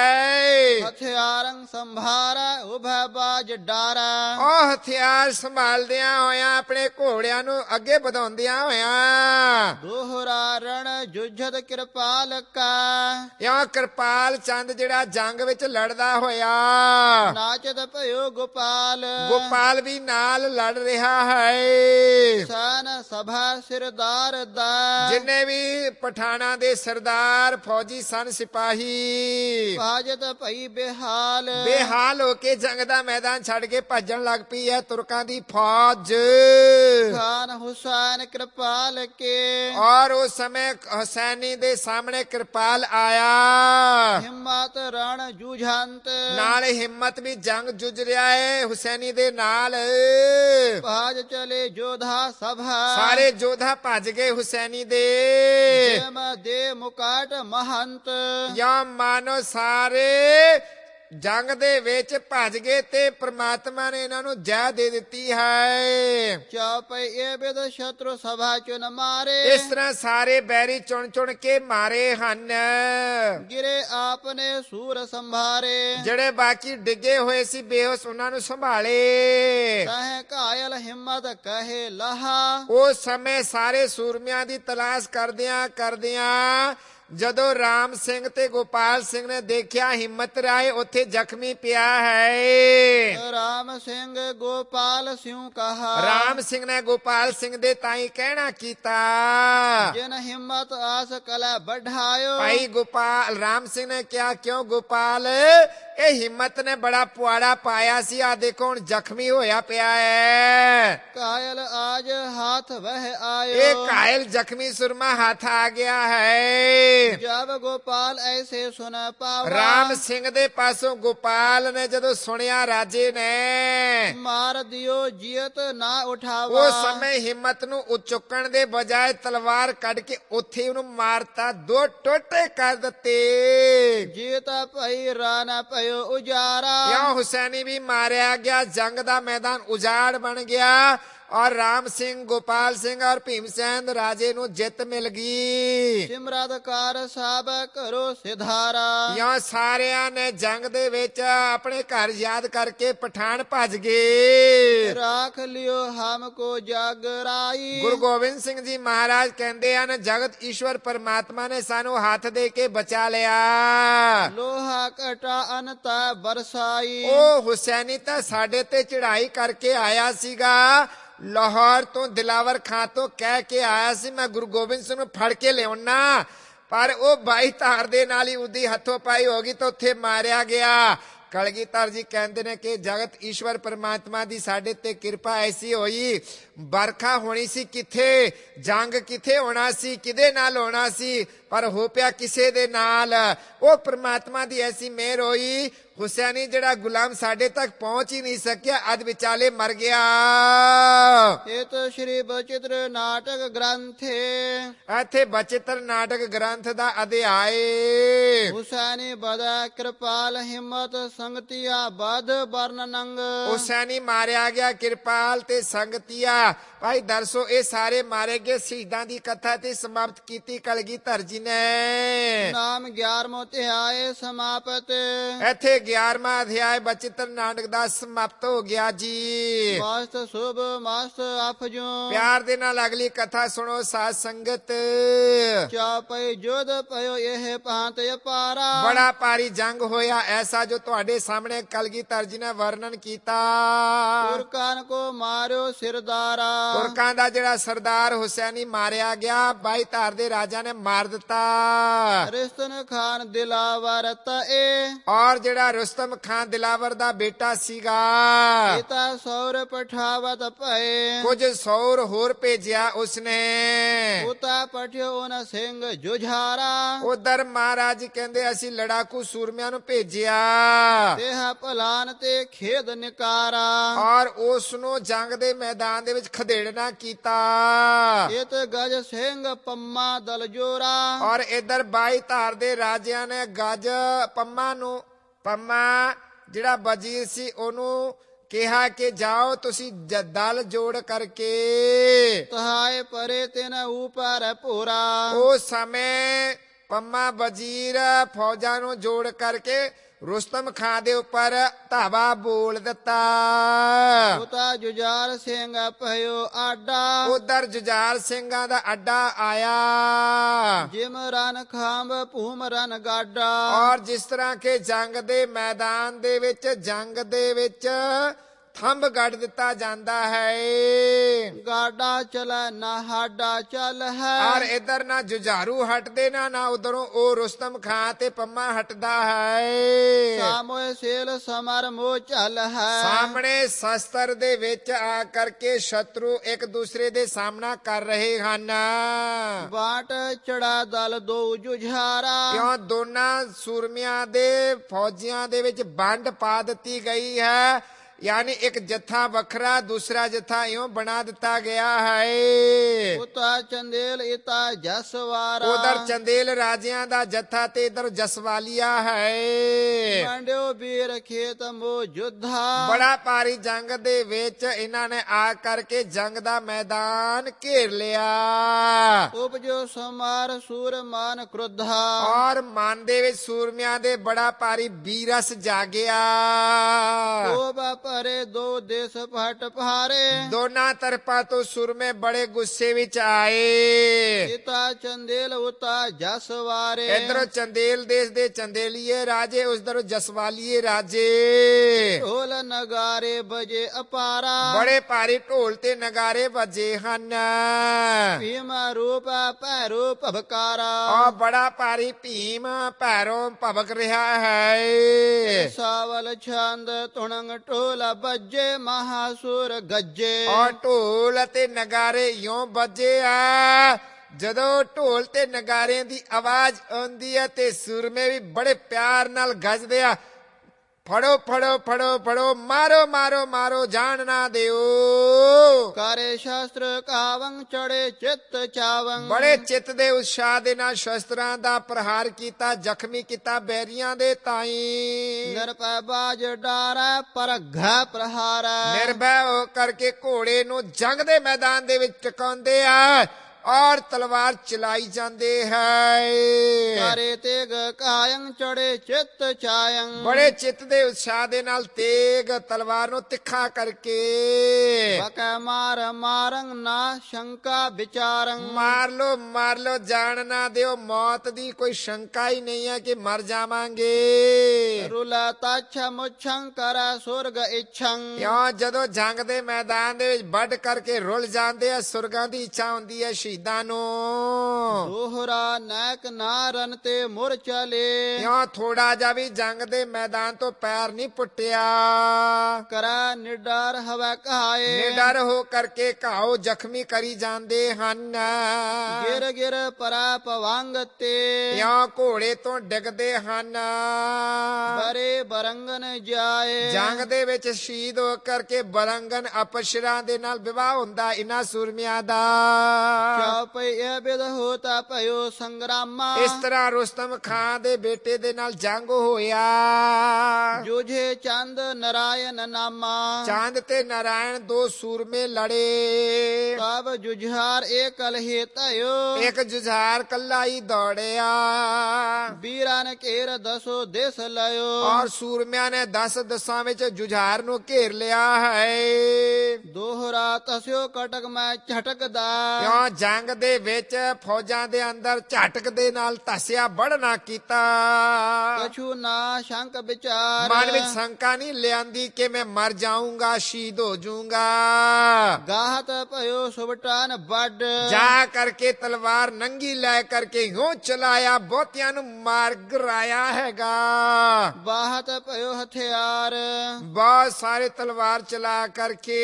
ਐ। ਹਥਿਆਰੰ ਸੰਭਾਰਾ ਉਭੈ ਬਾਜ ਡਾਰਾ ਉਹ ਹਥਿਆਰ ਸੰਭਾਲਦਿਆਂ ਹੋਇਆਂ ਆਪਣੇ ਘੋੜਿਆਂ ਨੂੰ ਅੱਗੇ ਵਧਾਉਂਦਿਆਂ ਹੋਇਆਂ ਦੋਹਰਾ ਰਣ ਜੁਝਤ ਕਿਰਪਾਲ ਕਾ ਯਾ ਕਿਰਪਾਲ ਚੰਦ ਜਿਹੜਾ ਜੰਗ ਵਿੱਚ ਲੜਦਾ ਹੋਇਆ ਨਾਚਤ ਭਇਓ ਗੋਪਾਲ ਗੋਪਾਲ ਵੀ ਨਾਲ ਲੜ ਰਿਹਾ ਹੈ। ਸਨ ਸਭਾ ਸਿਰਦਾਰ ਦਾ ਜਿੰਨੇ ਵੀ ਪਠਾਣਾ ਦੇ ਸਰਦਾਰ ਫੌਜੀ ਸਨ ਸਿਪਾਹੀ ਭਾਜਤ ਭਈ ਬਿਹਾਲ ਬੇਹਾਲ ਹੋ ਕੇ ਜੰਗ ਦਾ ਮੈਦਾਨ ਛੱਡ ਕੇ ਭੱਜਣ ਲੱਗ ਪਈ ਹੈ ਤੁਰਕਾਂ ਦੀ ਫੌਜ। ਖਾਨ ਹੁਸੈਨ ਕਿਰਪਾਲ ਕੇ ਔਰ ਉਸ ਸਮੇਂ ਹੁਸੈਨੀ ਦੇ ਸਾਹਮਣੇ ਕਿਰਪਾਲ ਆਇਆ। ਹਿੰਮਤ ਰਣ ਜੂਝੰਤ ਨਾਲ ਹਿੰਮਤ ਵੀ ਜੰਗ ਜੁਝ ਰਿਹਾ ਹੈ ਹੁਸੈਨੀ ਦੇ ਨਾਲ। ਭਾਜ ਚਲੇ ਜੋਧਾ ਸਭਾ ਸਾਰੇ ਜੋਧਾ ਭੱਜ ਗਏ ਹੁਸੈਨੀ ਦੇ। ਜਮ ਦੇ ਮੁਕਾਟ ਮਹੰਤ ਜਾਂ ਮਾਨੋ ਸਾਰੇ ਜੰਗ ਦੇ ਵਿੱਚ ਭੱਜ ਗਏ ਤੇ ਪ੍ਰਮਾਤਮਾ ਨੇ ਇਹਨਾਂ ਨੂੰ ਜੈ ਦੇ ਦਿੱਤੀ ਹੈ। ਚੌਪਈ ਇਹ ਬਿਦ ਸ਼ਤਰੂ ਸਭਾ ਚੁਨ ਮਾਰੇ ਇਸ ਤਰ੍ਹਾਂ ਸਾਰੇ ਬੈਰੀ ਚੁਣ ਚੁਣ ਕੇ ਮਾਰੇ ਹਨ। ਗਿਰੇ ਆਪਨੇ ਸੂਰ ਸੰਭਾਰੇ ਜਿਹੜੇ ਬਾਕੀ ਡਿੱਗੇ ਹੋਏ ਸੀ ਬੇਹੋਸ਼ ਉਹਨਾਂ ਨੂੰ ਸੰਭਾਲੇ। ਸਹਿ ਕਾਇਲ ਹਿੰਮਤ ਕਹੇ ਲਹਾ ਉਸ ਸਮੇਂ ਸਾਰੇ ਸੂਰਮਿਆਂ ਦੀ ਤਲਾਸ਼ ਕਰਦਿਆਂ ਕਰਦਿਆਂ ਜਦੋਂ ਰਾਮ ਸਿੰਘ ਤੇ ਗੋਪਾਲ ਸਿੰਘ ਨੇ ਦੇਖਿਆ ਹਿੰਮਤ ਰਾਏ ਉੱਥੇ ਜ਼ਖਮੀ ਪਿਆ ਹੈ। ਰਾਮ ਸਿੰਘ ਗੋਪਾਲ ਸਿਉ ਕਹਾ ਰਾਮ ਸਿੰਘ ਨੇ ਗੋਪਾਲ ਸਿੰਘ ਦੇ ਤਾਈ ਕਹਿਣਾ ਕੀਤਾ ਜਿਨ ਹਿੰਮਤ ਆਸ ਕਲਾ ਬਢਾਇਓ ਭਾਈ ਗੋਪਾਲ ਰਾਮ ਸਿੰਘ ਨੇ ਕਿਹਾ ਕਿਉਂ ਗੋਪਾਲ ਇਹ ਹਿੰਮਤ ਨੇ ਬੜਾ ਪੁਆੜਾ ਪਾਇਆ ਸੀ, ਆ ਦੇਖੋ ਹੁਣ ਜ਼ਖਮੀ ਹੋਇਆ ਪਿਆ ਹੈ। ਕਾਇਲ ਆਜ ਹਾਥ ਵਹਿ ਆਇਓ ਇਹ ਕਾਇਲ ਜ਼ਖਮੀ ਸੁਰਮਾ ਹੱਥ ਆ ਗਿਆ ਹੈ। ਜਬ ਗੋਪਾਲ ਐਸੇ ਸੁਨ ਪਾਵਾ ਰਾਮ ਸਿੰਘ ਦੇ ਪਾਸੋਂ ਗੋਪਾਲ ਨੇ ਜਦੋਂ ਸੁਣਿਆ ਰਾਜੇ ਨੇ ਮਾਰ ਦਿਓ ਜੀਅਤ ਨਾ ਉਠਾਵਾ ਉਸ ਸਮੇਂ ਹਿੰਮਤ ਨੂੰ ਚੁੱਕਣ ਦੇ ਬਜਾਏ ਤਲਵਾਰ ਕੱਢ ਕੇ ਉੱਥੇ ਉਹਨੂੰ ਮਾਰਤਾ, 2 ਟੋਟੇ ਕਰ ਦਿੱਤੇ। ਜੀਤ ਭਈ ਰਾਣਾ ਭਇਓ ਉਜਾਰਾ ਯਾ ਹੁਸੈਨੀ ਵੀ ਮਾਰਿਆ ਗਿਆ, ਜੰਗ ਦਾ ਮੈਦਾਨ ਉਜਾੜ ਬਣ ਗਿਆ ਔਰ ਰਾਮ ਸਿੰਘ, ਗੋਪਾਲ ਸਿੰਘ ਔਰ ਭੀਮਸੈਨ ਰਾਜੇ ਨੂੰ ਜਿੱਤ ਮਿਲ ਗਈ। ਸਿਮਰਤ ਕਾਰ ਸਭ ਕਰੋ ਸਿਧਾਰਾ। ਯਾ ਸਾਰਿਆਂ ਨੇ ਜੰਗ ਦੇ ਵਿੱਚ ਆਪਣੇ ਘਰ ਯਾਦ ਕਰਕੇ ਪਠਾਨ ਭੱਜ ਗਏ। ਰਾਖ ਲਿਓ ਹਮ ਕੋ ਜਾਗਰਾਈ। ਗੁਰੂ ਗੋਬਿੰਦ ਸਿੰਘ ਜੀ ਮਹਾਰਾਜ ਕਹਿੰਦੇ ਹਨ, ਜਗਤ ਈਸ਼ਵਰ ਪਰਮਾਤਮਾ ਨੇ ਸਾਨੂੰ ਹੱਥ ਦੇ ਕੇ ਬਚਾ ਲਿਆ। ਲੋਹਾ ਕਟਾ ਅਨਤਾ ਬਰਸਾਈ। ਉਹ ਹੁਸੈਨੀ ਤਾਂ ਸਾਡੇ ਤੇ ਚੜਾਈ ਕਰਕੇ ਆਇਆ ਸੀਗਾ। ਲਾਹੌਰ ਤੋਂ ਦਿਲਾਵਰ ਖਾਂ ਤੋਂ ਕਹਿ ਕੇ ਆਇਆ ਸੀ ਮੈਂ ਗੁਰੂ ਗੋਬਿੰਦ ਸਿੰਘ ਨੂੰ ਫੜ ਕੇ ਲਿਆਉਣਾ, ਪਰ ਉਹ 22 ਧਾਰ ਦੇ ਨਾਲ ਹੀ ਉਹਦੀ ਹੱਥੋਂ ਪਾਈ ਹੋ ਗਈ ਤਾਂ ਉੱਥੇ ਮਾਰਿਆ ਗਿਆ। ਕਲਗੀਧਰ ਜੀ ਕਹਿੰਦੇ ਨੇ ਕਿ ਜਗਤ ਈਸ਼ਵਰ ਪਰਮਾਤਮਾ ਦੀ ਸਾਡੇ ਤੇ ਕਿਰਪਾ ਐਸੀ ਹੋਈ, ਬਰਖਾ ਹੋਣੀ ਸੀ ਕਿੱਥੇ, ਜੰਗ ਕਿੱਥੇ ਹੋਣਾ ਸੀ, ਕਿਹਦੇ ਨਾਲ ਹੋਣਾ ਸੀ, ਪਰ ਹੋ ਪਿਆ ਕਿਸੇ ਦੇ ਨਾਲ। ਉਹ ਪਰਮਾਤਮਾ ਦੀ ਐਸੀ ਮਿਹਰ ਹੋਈ, ਹੁਸੈਨੀ ਜਿਹੜਾ ਗੁਲਾਮ ਸਾਡੇ ਤੱਕ ਪਹੁੰਚ ਹੀ ਨਹੀਂ ਸਕਿਆ, ਅਧ ਵਿਚਾਲੇ ਮਰ ਗਿਆ। ਇਹ ਤਾਂ ਸ਼੍ਰੀ ਬਚਿੱਤਰ ਨਾਟਕ ਗ੍ਰੰਥੇ। ਇੱਥੇ ਬਚਿੱਤਰ ਨਾਟਕ ਗ੍ਰੰਥ ਦਾ ਅਧਿਆਏ। ਹੁਸੈਨੀ ਬਦਾ ਕਿਰਪਾਲ ਹਿੰਮਤ ਸੰਗਤੀਆ ਬਦ ਵਰਨਨੰਗ। ਹੁਸੈਨੀ ਮਾਰਿਆ ਗਿਆ, ਕਿਰਪਾਲ ਤੇ ਸੰਗਤੀਆ। ਭਾਈ ਦਰਸੋ ਇਹ ਸਾਰੇ ਮਾਰੇ ਗਏ ਸ਼ਹੀਦਾਂ ਦੀ ਕਥਾ ਤੇ ਸਮਾਪਤ ਕੀਤੀ ਕਲਗੀਧਰ ਜੀ ਨੇ। ਨਾਮ 11ਵਾਂ ਅਧਿਆਏ ਸਮਾਪਤ। ਇੱਥੇ 11ਵਾਂ ਅਧਿਆਏ ਬਚਿੱਤਰ ਨਾਟਕ ਦਾ ਸਮਾਪਤ ਹੋ ਗਿਆ ਜੀ। ਮਸਤ ਸੁਭ ਮਸਤ ਅਫਜੂ। ਪਿਆਰ ਦੇ ਨਾਲ ਅਗਲੀ ਕਥਾ ਸੁਣੋ ਸਾਧ ਸੰਗਤ। ਚਾਪਈ ਜੁਦ ਪਇਓ ਇਹ ਭਾਂਤ ਅਪਾਰਾ। ਬੜਾ ਭਾਰੀ ਜੰਗ ਹੋਇਆ ਐਸਾ ਜੋ ਤੁਹਾਡੇ ਸਾਹਮਣੇ ਕਲਗੀਧਰ ਜੀ ਨੇ ਵਰਣਨ ਕੀਤਾ। ਤੁਰਕਾਂ ਕੋ ਮਾਰਿਓ ਸਿਰਦਾਰਾ। ਤੁਰਕਾਂ ਦਾ ਜਿਹੜਾ ਸਰਦਾਰ ਹੁਸੈਨੀ ਮਾਰਿਆ ਗਿਆ, 22 ਧਾਰ ਦੇ ਰਾਜਾ ਨੇ ਮਾਰ ਦਿੱਤਾ। ਰਿਸ਼ਤਨ ਖਾਨ ਦਿਲਾਵਰ ਤਏ। ਔਰ ਜਿਹੜਾ ਰੁਸਤਮ ਖਾਨ ਦਿਲਾਵਰ ਦਾ ਬੇਟਾ ਸੀਗਾ, ਪਿਤਾ ਸੌਰ ਪਠਾਵਤ ਭਏ। ਕੁਝ ਸੌਰ ਹੋਰ ਭੇਜਿਆ ਉਸਨੇ। ਉਤਾ ਪਠਿਓ ਉਨ ਸਿੰਘ ਜੁਝਾਰਾ। ਉਧਰ ਮਹਾਰਾਜ ਕਹਿੰਦੇ ਅਸੀਂ ਲੜਾਕੂ ਸੂਰਮਿਆਂ ਨੂੰ ਭੇਜਿਆ ਦੇਹ ਭਲਾਨ ਤੇ ਖੇਦ ਨਿਕਾਰਾ। ਔਰ ਉਸ ਨੂੰ ਜੰਗ ਦੇ ਮੈਦਾਨ ਦੇ ਵਿੱਚ ਖਦੇੜਨਾ ਕੀਤਾ। ਇਤ ਗਜ ਸਿੰਘ ਪੰਮਾ ਦਲ ਜੋਰਾ। ਔਰ ਇਧਰ 22 ਧਾਰ ਦੇ ਰਾਜਿਆਂ ਨੇ ਗਜ ਪੰਮਾ ਜਿਹੜਾ ਵਜ਼ੀਰ ਸੀ ਉਹਨੂੰ ਕਿਹਾ ਕਿ ਜਾਓ ਤੁਸੀਂ ਦਲ ਜੋੜ ਕਰਕੇ। ਤਹਾਏ ਪਰੇ ਤਿਨ ਉਪਰ ਭੋਰਾ। ਉਸ ਸਮੇਂ ਪੰਮਾ ਵਜ਼ੀਰ ਫੌਜਾਂ ਨੂੰ ਜੋੜ ਕਰਕੇ ਰੁਸਤਮ ਖਾਂ ਦੇ ਉੱਪਰ ਧਾਵਾ ਬੋਲ ਦਿੱਤਾ। ਉਤਾ ਜੁਝਾਰ ਸਿੰਘ ਭਇਓ ਆਡਾ। ਉਧਰ ਜੁਝਾਰ ਸਿੰਘਾਂ ਦਾ ਅੱਡਾ ਆਇਆ। ਜਿਮ ਰਨ ਖਾਂਬ ਭੂਮ ਰਨ ਗਾਡਾ। ਔਰ ਜਿਸ ਤਰ੍ਹਾਂ ਕਿ ਜੰਗ ਦੇ ਮੈਦਾਨ ਦੇ ਵਿੱਚ ਥੰਬ ਗੱਡ ਦਿੱਤਾ ਜਾਂਦਾ ਹੈ। ਗਾਡਾ ਚਲਾ ਨਾ ਹਾਡਾ ਚੱਲ ਹੈ। ਔਰ ਇਧਰ ਨਾ ਜੁਝਾਰੂ ਹਟਦੇ ਨਾ ਉਧਰੋਂ ਉਹ ਰੁਸਤਮ ਖਾਂ ਤੇ ਪੰਮਾ ਹਟਦਾ ਹੈ। ਸਾਮੋਏ ਸੇਲ ਸਮਰ ਮੋ ਚੱਲ ਹੈ। ਸਾਹਮਣੇ ਸ਼ਸਤਰ ਦੇ ਵਿੱਚ ਆ ਕਰਕੇ ਸ਼ਤਰੂ ਇੱਕ ਦੂਸਰੇ ਦੇ ਸਾਹਮਣਾ ਕਰ ਰਹੇ ਹਨ। ਬਾਟ ਚੜਾ ਦਲ ਦੋ ਜੁਝਾਰਾ। ਕਿਉਂ ਦੋਨਾਂ ਸੂਰਮਿਆਂ ਦੇ ਫੌਜੀਆਂ ਦੇ ਵਿੱਚ ਵੰਡ ਪਾ ਦਿੱਤੀ ਗਈ ਹੈ, ਯਾਨੀ ਇੱਕ ਜੱਥਾ ਵੱਖਰਾ, ਦੂਸਰਾ ਜੱਥਾ ਇਉਂ ਬਣਾ ਦਿੱਤਾ ਗਿਆ ਹੈ। ਉਤਾ ਚੰਦੇਲ ਇਤਾ ਜਸਵਾਰਾ। ਉਧਰ ਚੰਦੇਲ ਰਾਜਿਆਂ ਦਾ ਜੱਥਾ ਤੇ ਇਧਰ ਜਸਵਾਲੀਆ ਹੈ। ਮੰਡਿਓ ਵੀਰ ਖੇਤ ਮੋ ਜੁਧਾ। ਬੜਾ ਭਾਰੀ ਜੰਗ ਦੇ ਵਿੱਚ ਇਹਨਾਂ ਨੇ ਆ ਕਰਕੇ ਜੰਗ ਦਾ ਮੈਦਾਨ ਘੇਰ ਲਿਆ। ਉਪਜੋ ਸਮਾਰ ਸੂਰਮਾਨ ਕ੍ਰੋਧਾ। ਔਰ ਮਨ ਦੇ ਵਿੱਚ ਸੂਰਮਿਆਂ ਦੇ ਬੜਾ ਭਾਰੀ ਬੀਰਸ ਜਾਗਿਆ। ਭਰੇ ਦੋ ਦੇਸ ਫਟ ਭਾਰੇ। ਦੋਨਾਂ ਤਰਫਾਂ ਤੋਂ ਸੂਰਮੇ ਬੜੇ ਗੁੱਸੇ ਵਿੱਚ ਆਏ। ਇਤਾ ਚੰਦੇਲ ਉਤਾ ਜਸਵਾਰੇ। ਇਧਰੋਂ ਚੰਦੇਲ ਦੇਸ਼ ਦੇ ਚੰਦੇਲੀਏ ਰਾਜੇ, ਉਧਰੋਂ ਜਸਵਾਲੀਏ ਰਾਜੇ। ਢੋਲ ਨਗਾਰੇ ਬਜੇ ਅਪਾਰਾ। ਬੜੇ ਭਾਰੀ ਢੋਲ ਤੇ ਨਗਾਰੇ ਵੱਜੇ ਹਨ। ਭੀਮ ਰੂਪ ਭੈਰੋ ਭਵਕਾਰਾ। ਔਰ ਬੜਾ ਭਾਰੀ ਭੀਮ ਭੈਰੋਂ ਭਵਕ ਰਿਹਾ ਹੈ। ਸਾਵਲ ਛੰਦ ਤੁਣੰਗ ਢੋਲ ਬੱਜੇ ਮਹਾਸੁਰ ਗੱਜੇ। ਔਰ ਢੋਲ ਅਤੇ ਨਗਾਰੇ ਇਉਂ ਵੱਜੇ ਆ, ਜਦੋਂ ਢੋਲ ਤੇ ਨਗਾਰਿਆਂ ਦੀ ਆਵਾਜ਼ ਆਉਂਦੀ ਹੈ ਤੇ ਸੂਰਮੇ ਵੀ ਬੜੇ ਪਿਆਰ ਨਾਲ ਗੱਜਦੇ ਆ। ਫੜੋ ਫੜੋ ਫੜੋ ਫੜੋ, ਮਾਰੋ ਮਾਰੋ ਮਾਰੋ, ਜਾਣ ਨਾ ਦਿਓ। ਕਰੇ ਸ਼ਸਤਰ ਕਾਵੰ ਚੜੇ ਚਿੱਤ ਚਾਵੰ। ਬੜੇ ਚਿੱਤ ਦੇ ਉਤਸ਼ਾਹ ਦੇ ਨਾਲ ਸ਼ਸਤਰਾਂ ਦਾ ਪ੍ਰਹਾਰ ਕੀਤਾ, ਜ਼ਖਮੀ ਕੀਤਾ ਬੈਰੀਆਂ ਦੇ ਤਾਈ। ਨਿਰਭੈ ਬਾਜ ਡਾਰੈ ਪਰਘੈ ਪ੍ਰਹਾਰੈ। ਨਿਰਭੈ ਹੋ ਕਰਕੇ ਘੋੜੇ ਨੂੰ ਜੰਗ ਦੇ ਮੈਦਾਨ ਦੇ ਵਿੱਚ ਟਿਕਾਉਂਦੇ ਆ ਔਰ ਤਲਵਾਰ ਚਲਾਈ ਜਾਂਦੇ ਹੈ। ਕਰੇ ਤੇਗ ਕਾਯੰ ਚੜੇ ਚਿੱਤ ਚਾਯੰ। ਬੜੇ ਚਿੱਤ ਦੇ ਉਤਸ਼ਾਹ ਦੇ ਨਾਲ ਤੇਗ ਤਲਵਾਰ ਨੂੰ ਤਿੱਖਾ ਕਰਕੇ ਬਕੈ ਮਾਰ ਮਾਰੰ ਨਾ ਸ਼ੰਕਾ ਵਿਚਾਰੰ। ਮਾਰ ਲੋ, ਜਾਣ ਨਾ ਦਿਓ। ਮੌਤ ਦੀ ਕੋਈ ਸ਼ੰਕਾ ਹੀ ਨਹੀਂ ਹੈ ਕਿ ਮਰ ਜਾਵਾਂਗੇ। ਰੁਲਾ ਤਛ ਮੁਛੰ ਕਰੈ ਸੁਰਗ ਇੱਛੰ। ਕਿਉਂ ਜਦੋਂ ਜੰਗ ਦੇ ਮੈਦਾਨ ਦੇ ਵਿੱਚ ਵੱਢ ਕਰਕੇ ਰੁੱਲ ਜਾਂਦੇ ਆ, ਸੁਰਗਾਂ ਦੀ ਇੱਛਾ ਹੁੰਦੀ ਹੈ ਸ਼ਹੀਦਾਂ ਨੂੰ। ਦੋਹਰਾ ਨੈਕ ਨਾ ਰਨ ਤੇ ਮੁਰ ਚਲੇ। ਕਿਉਂ ਥੋੜਾ ਜਿਹਾ ਵੀ ਜੰਗ ਦੇ ਮੈਦਾਨ ਤੋਂ ਪੈਰ ਨਹੀਂ ਪੁੱਟਿਆ। ਕਰੈ ਨਿਡਰ ਹਵੈ ਕਹਾਏ। ਨਿਡਰ ਹੋ ਕਰਕੇ ਘਾਉ ਜ਼ਖਮੀ ਕਰੀ ਜਾਂਦੇ ਹਨ। ਗਿਰ ਗਿਰ ਪਰੈ ਪਵੰਗ ਤੇ। ਕਿਉਂ ਘੋੜੇ ਤੋਂ ਡਿੱਗਦੇ ਹਨ। ਬਰੇ ਬਰੰਗਨ ਜਾਏ। ਜੰਗ ਦੇ ਵਿੱਚ ਸ਼ਹੀਦ ਹੋ ਕਰਕੇ ਬਰੰਗਨ ਅਪਸ਼ਰਾਂ ਦੇ ਨਾਲ ਵਿਵਾਹ ਹੁੰਦਾ ਇਹਨਾਂ ਸੂਰਮਿਆਂ ਦਾ। ਚੌਪਈ ਬਿਦ ਹੋਤਾ ਭਇਓ ਸੰਗਰਾਮਾ। ਇਸ ਤਰ੍ਹਾਂ ਰੁਸਤਮ ਖਾਨ ਦੇ ਬੇਟੇ ਦੇ ਨਾਲ ਜੰਗ ਹੋਇਆ। ਜੂਝੇ ਚੰਦ ਨਰਾਇਣ ਨਾਮਾ। ਚੰਦ ਤੇ ਨਾਰਾਇਣ ਦੋ ਸੂਰਮੇ ਲੜੇ। ਤਬ ਜੁਝਾਰ ਏਕ ਲਹੇ ਧਇਓ। ਇੱਕ ਜੁਝਾਰ ਕੱਲਾ ਹੀ ਦੌੜਿਆ। ਵੀਰਾਂ ਨੇ ਘੇਰ ਦਸੋ ਦਿਸ ਲਿਓ। ਔਰ ਸੂਰਮਿਆਂ ਨੇ 10 ਦਿਸਾਂ ਵਿੱਚ ਜੁਝਾਰ ਨੂੰ ਘੇਰ ਲਿਆ ਹੈ। ਦੋਹਰਾ ਤਸਿਓ ਕਟਕ ਮੈਂ ਝਟਕਦਾ। ਕਿਉਂ ਜੰਗ ਦੇ ਵਿੱਚ ਫੌਜਾਂ ਦੇ ਅੰਦਰ ਝਟਕ ਦੇ ਨਾਲ ਧਸਿਆ ਬੜਨਾ ਕੀਤਾ। ਕਛੂ ਨਾ ਸ਼ੰਕ ਵਿਚਾਰ। ਮਨ ਵਿੱਚ ਸ਼ੰਕਾ ਨਹੀਂ ਲਿਆਂਦੀ ਕਿ ਮੈਂ ਮਰ ਜਾਊਂਗਾ, ਸ਼ਹੀਦ ਹੋ ਜਾਊਂਗਾ। ਗਾਹਤ ਭਇਓ ਸੁਬਟਾਨ ਵੱਡ। ਜਾ ਕਰਕੇ ਤਲਵਾਰ ਨੰਗੀ ਲੈ ਕਰਕੇ ਯੂੰ ਚਲਾਇਆ, ਬਹੁਤਿਆਂ ਨੂੰ ਮਾਰ ਗਿਰਾਇਆ ਹੈਗਾ। ਬਾਹਤ ਭਇਓ ਹਥਿਆਰ। ਬਹੁਤ ਸਾਰੇ ਤਲਵਾਰ ਚਲਾ ਕਰਕੇ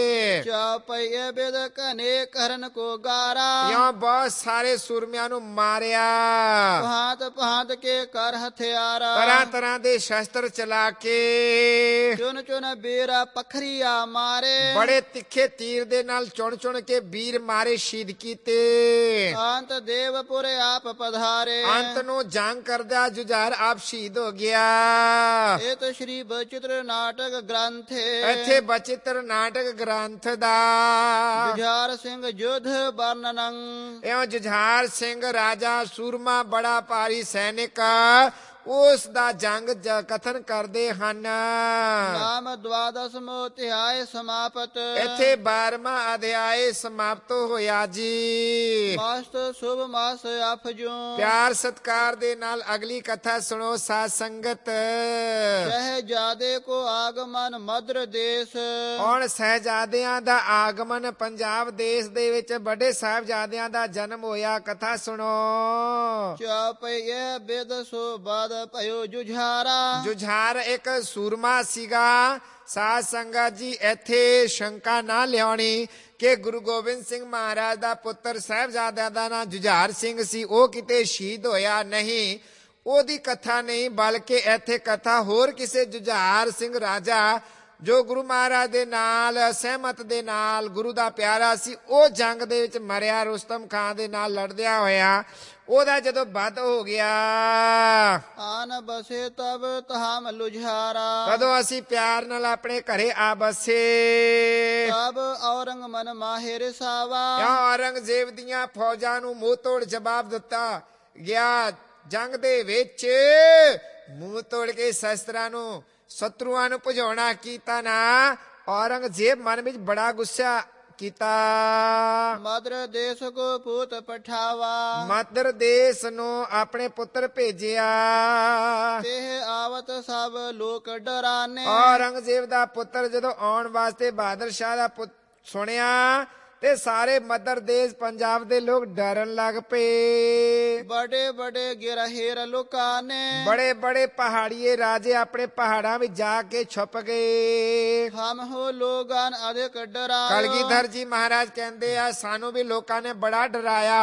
ਚੌਪਈਏ ਬਿਦ ਕਨੇ ਕਰਨ ਕੋ ਗਾਰਾ। ਯੋਂ ਬਹੁਤ ਸਾਰੇ ਸੂਰਮਿਆਂ ਨੂੰ ਮਾਰਿਆ। ਭਾਂਤ ਭਾਂਤ ਕੇ ਕਰ ਹਥਿਆਰਾ। ਤਰ੍ਹਾਂ ਤਰ੍ਹਾਂ ਦੇ ਸ਼ਸਤਰ ਚਲਾ ਕੇ ਚੁਨ ਚੁਨ ਬੀਰਾ ਪਖਰੀਆ ਮਾਰੇ। ਬੜੇ ਤਿੱਖੇ ਤੀਰ ਦੇ ਨਾਲ ਚੁਣ ਚੁਣ ਕੇ ਵੀਰ ਮਾਰੇ, ਸ਼ਹੀਦ ਕੀਤੇ। ਅੰਤ ਦੇਵਪੁਰ ਆਪ ਪਧਾਰੇ। ਅੰਤ ਨੂੰ ਜੰਗ ਕਰਦਾ ਜੁਝਾਰ ਆਪ ਸ਼ਹੀਦ ਹੋ ਗਿਆ। ਇਹ ਤਾਂ ਸ਼੍ਰੀ ਬਚਿੱਤਰ ਨਾਟਕ ਗ੍ਰੰਥ। ਇੱਥੇ ਬਚਿੱਤਰ ਨਾਟਕ ਗ੍ਰੰਥ ਦਾ ਜੁਝਾਰ ਸਿੰਘ ਯੁੱਧ ਵਰਣਨੰ। ਇਉਂ ਜੁਝਾਰ ਸਿੰਘ ਰਾਜਾ ਸੂਰਮਾ ਬੜਾ ਭਾਰੀ ਸੈਨਿਕ ਉਸ ਦਾ ਜੰਗ ਕਥਨ ਕਰਦੇ ਹਨ। ਨਾਮ ਦਵਾਦਸਮੋ ਅਧਿਆਇ ਸਮਾਪਤ। ਇੱਥੇ 12ਵਾਂ ਅਧਿਆਇ ਸਮਾਪਤ ਹੋਇਆ ਜੀ। ਮਸਤ ਸ਼ੁਭ ਮਾਸ ਆਫਜੂ। ਪਿਆਰ ਸਤਕਾਰ ਦੇ ਨਾਲ ਅਗਲੀ ਕਥਾ ਸੁਣੋ ਸਾਧ ਸੰਗਤ। ਸ਼ਹਿਜ਼ਾਦੇ ਕੋ ਆਗਮਨ ਮਦਰ ਦੇਸ਼। ਹੁਣ ਸਹਿਜਾਦਿਆਂ ਦਾ ਆਗਮਨ ਪੰਜਾਬ ਦੇਸ਼ ਦੇ ਵਿੱਚ ਵੱਡੇ ਸਾਹਿਬਜ਼ਾਦਿਆਂ ਦਾ ਜਨਮ ਹੋਇਆ। ਕਥਾ ਸੁਣੋ। ਚੌਪਈਏ ਬਿਦ ਸੋ ਬਾਦ ਭਇਓ ਜੁਝਾਰਾ। ਜੁਝਾਰ ਇੱਕ ਸੂਰਮਾ ਸੀਗਾ। ਸਾਧ ਸੰਗਤ ਜੀ ਇੱਥੇ ਸ਼ੰਕਾ ਨਾ ਲਿਆਉਣੀ ਕਿ ਗੁਰੂ ਗੋਬਿੰਦ ਸਿੰਘ ਮਹਾਰਾਜ ਦਾ ਪੁੱਤਰ ਸਾਹਿਬਜ਼ਾਦਿਆਂ ਦਾ ਨਾਂ ਜੁਝਾਰ ਸਿੰਘ ਸੀ, ਉਹ ਕਿਤੇ ਸ਼ਹੀਦ ਹੋਇਆ ਨਹੀਂ। ਉਹਦੀ ਕਥਾ ਨਹੀਂ, ਬਲਕਿ ਇੱਥੇ ਕਥਾ ਹੋਰ ਕਿਸੇ ਜੁਝਾਰ ਸਿੰਘ ਰਾਜਾ ਜੋ ਗੁਰੂ ਮਹਾਰਾਜ ਦੇ ਨਾਲ ਸਹਿਮਤ ਦੇ ਨਾਲ ਗੁਰੂ ਦਾ ਪਿਆਰਾ ਸੀ, ਉਹ ਜੰਗ ਦੇ ਵਿੱਚ ਮਰਿਆ ਰੁਸਤਮ ਖਾਨ ਦੇ ਨਾਲ ਲੜਦਿਆਂ ਹੋਇਆ। ਉਹਦਾ ਜਦੋਂ ਵੱਧ ਹੋ ਗਿਆ ਆਨ ਬਸੇ ਤਬ ਤਹਾਮ ਲੁਝਾਰਾ। ਕਦੋਂ ਅਸੀਂ ਪਿਆਰ ਨਾਲ ਆਪਣੇ ਘਰੇ ਆ ਬਸੇ। ਤਬ ਔਰੰਗ ਮਨ ਮਾਹਿਰ ਸਾਵਾ। ਔਰੰਗਜ਼ੇਬ ਦੀਆਂ ਫੌਜਾਂ ਨੂੰ ਮੂੰਹ ਤੋੜ ਜਵਾਬ ਦਿੱਤਾ ਗਿਆ। ਜੰਗ ਦੇ ਵਿੱਚ ਮੂੰਹ ਤੋੜ ਕੇ ਸ਼ਸਤਰਾਂ ਨੂੰ ਸ਼ਤਰੂਆਂ ਨੂੰ ਭਜਾਉਣਾ ਕੀਤਾ ਨਾ। ਔਰੰਗਜ਼ੇਬ ਮਨ ਵਿੱਚ ਬੜਾ ਗੁੱਸਾ ਕੀਤਾ। ਮਦਰ ਦੇਸ਼ ਕੋ ਪੂਤ ਪਠਾਵਾ। ਮਦਰ ਦੇਸ਼ ਨੂੰ ਆਪਣੇ ਪੁੱਤਰ ਭੇਜਿਆ। ਤੇ ਆਵਤ ਸਭ ਲੋਕ ਡਰਾਨੇ। ਔਰੰਗਜ਼ੇਬ ਦਾ ਪੁੱਤਰ ਜਦੋਂ ਆਉਣ ਵਾਸਤੇ ਬਹਾਦਰ ਸ਼ਾਹ ਦਾ ਸੁਣਿਆ ਤੇ ਸਾਰੇ ਮਦਰ ਦੇਸ਼ ਪੰਜਾਬ ਦੇ ਲੋਕ ਡਰਨ ਲੱਗ ਪਏ। ਬੜੇ ਬੜੇ ਗਿਰਹੇਰ ਲੋਕਾਂ ਨੇ। ਬੜੇ ਬੜੇ ਪਹਾੜੀਏ ਰਾਜੇ ਆਪਣੇ ਪਹਾੜਾਂ ਵਿੱਚ ਜਾ ਕੇ ਛੁਪ ਗਏ। ਹਮ ਹੋ ਲੋਗਾਨ ਅਧਿਕ ਡਰਾਇਆ। ਕਲਗੀਧਰ ਜੀ ਮਹਾਰਾਜ ਕਹਿੰਦੇ ਆ ਸਾਨੂੰ ਵੀ ਲੋਕਾਂ ਨੇ ਬੜਾ ਡਰਾਇਆ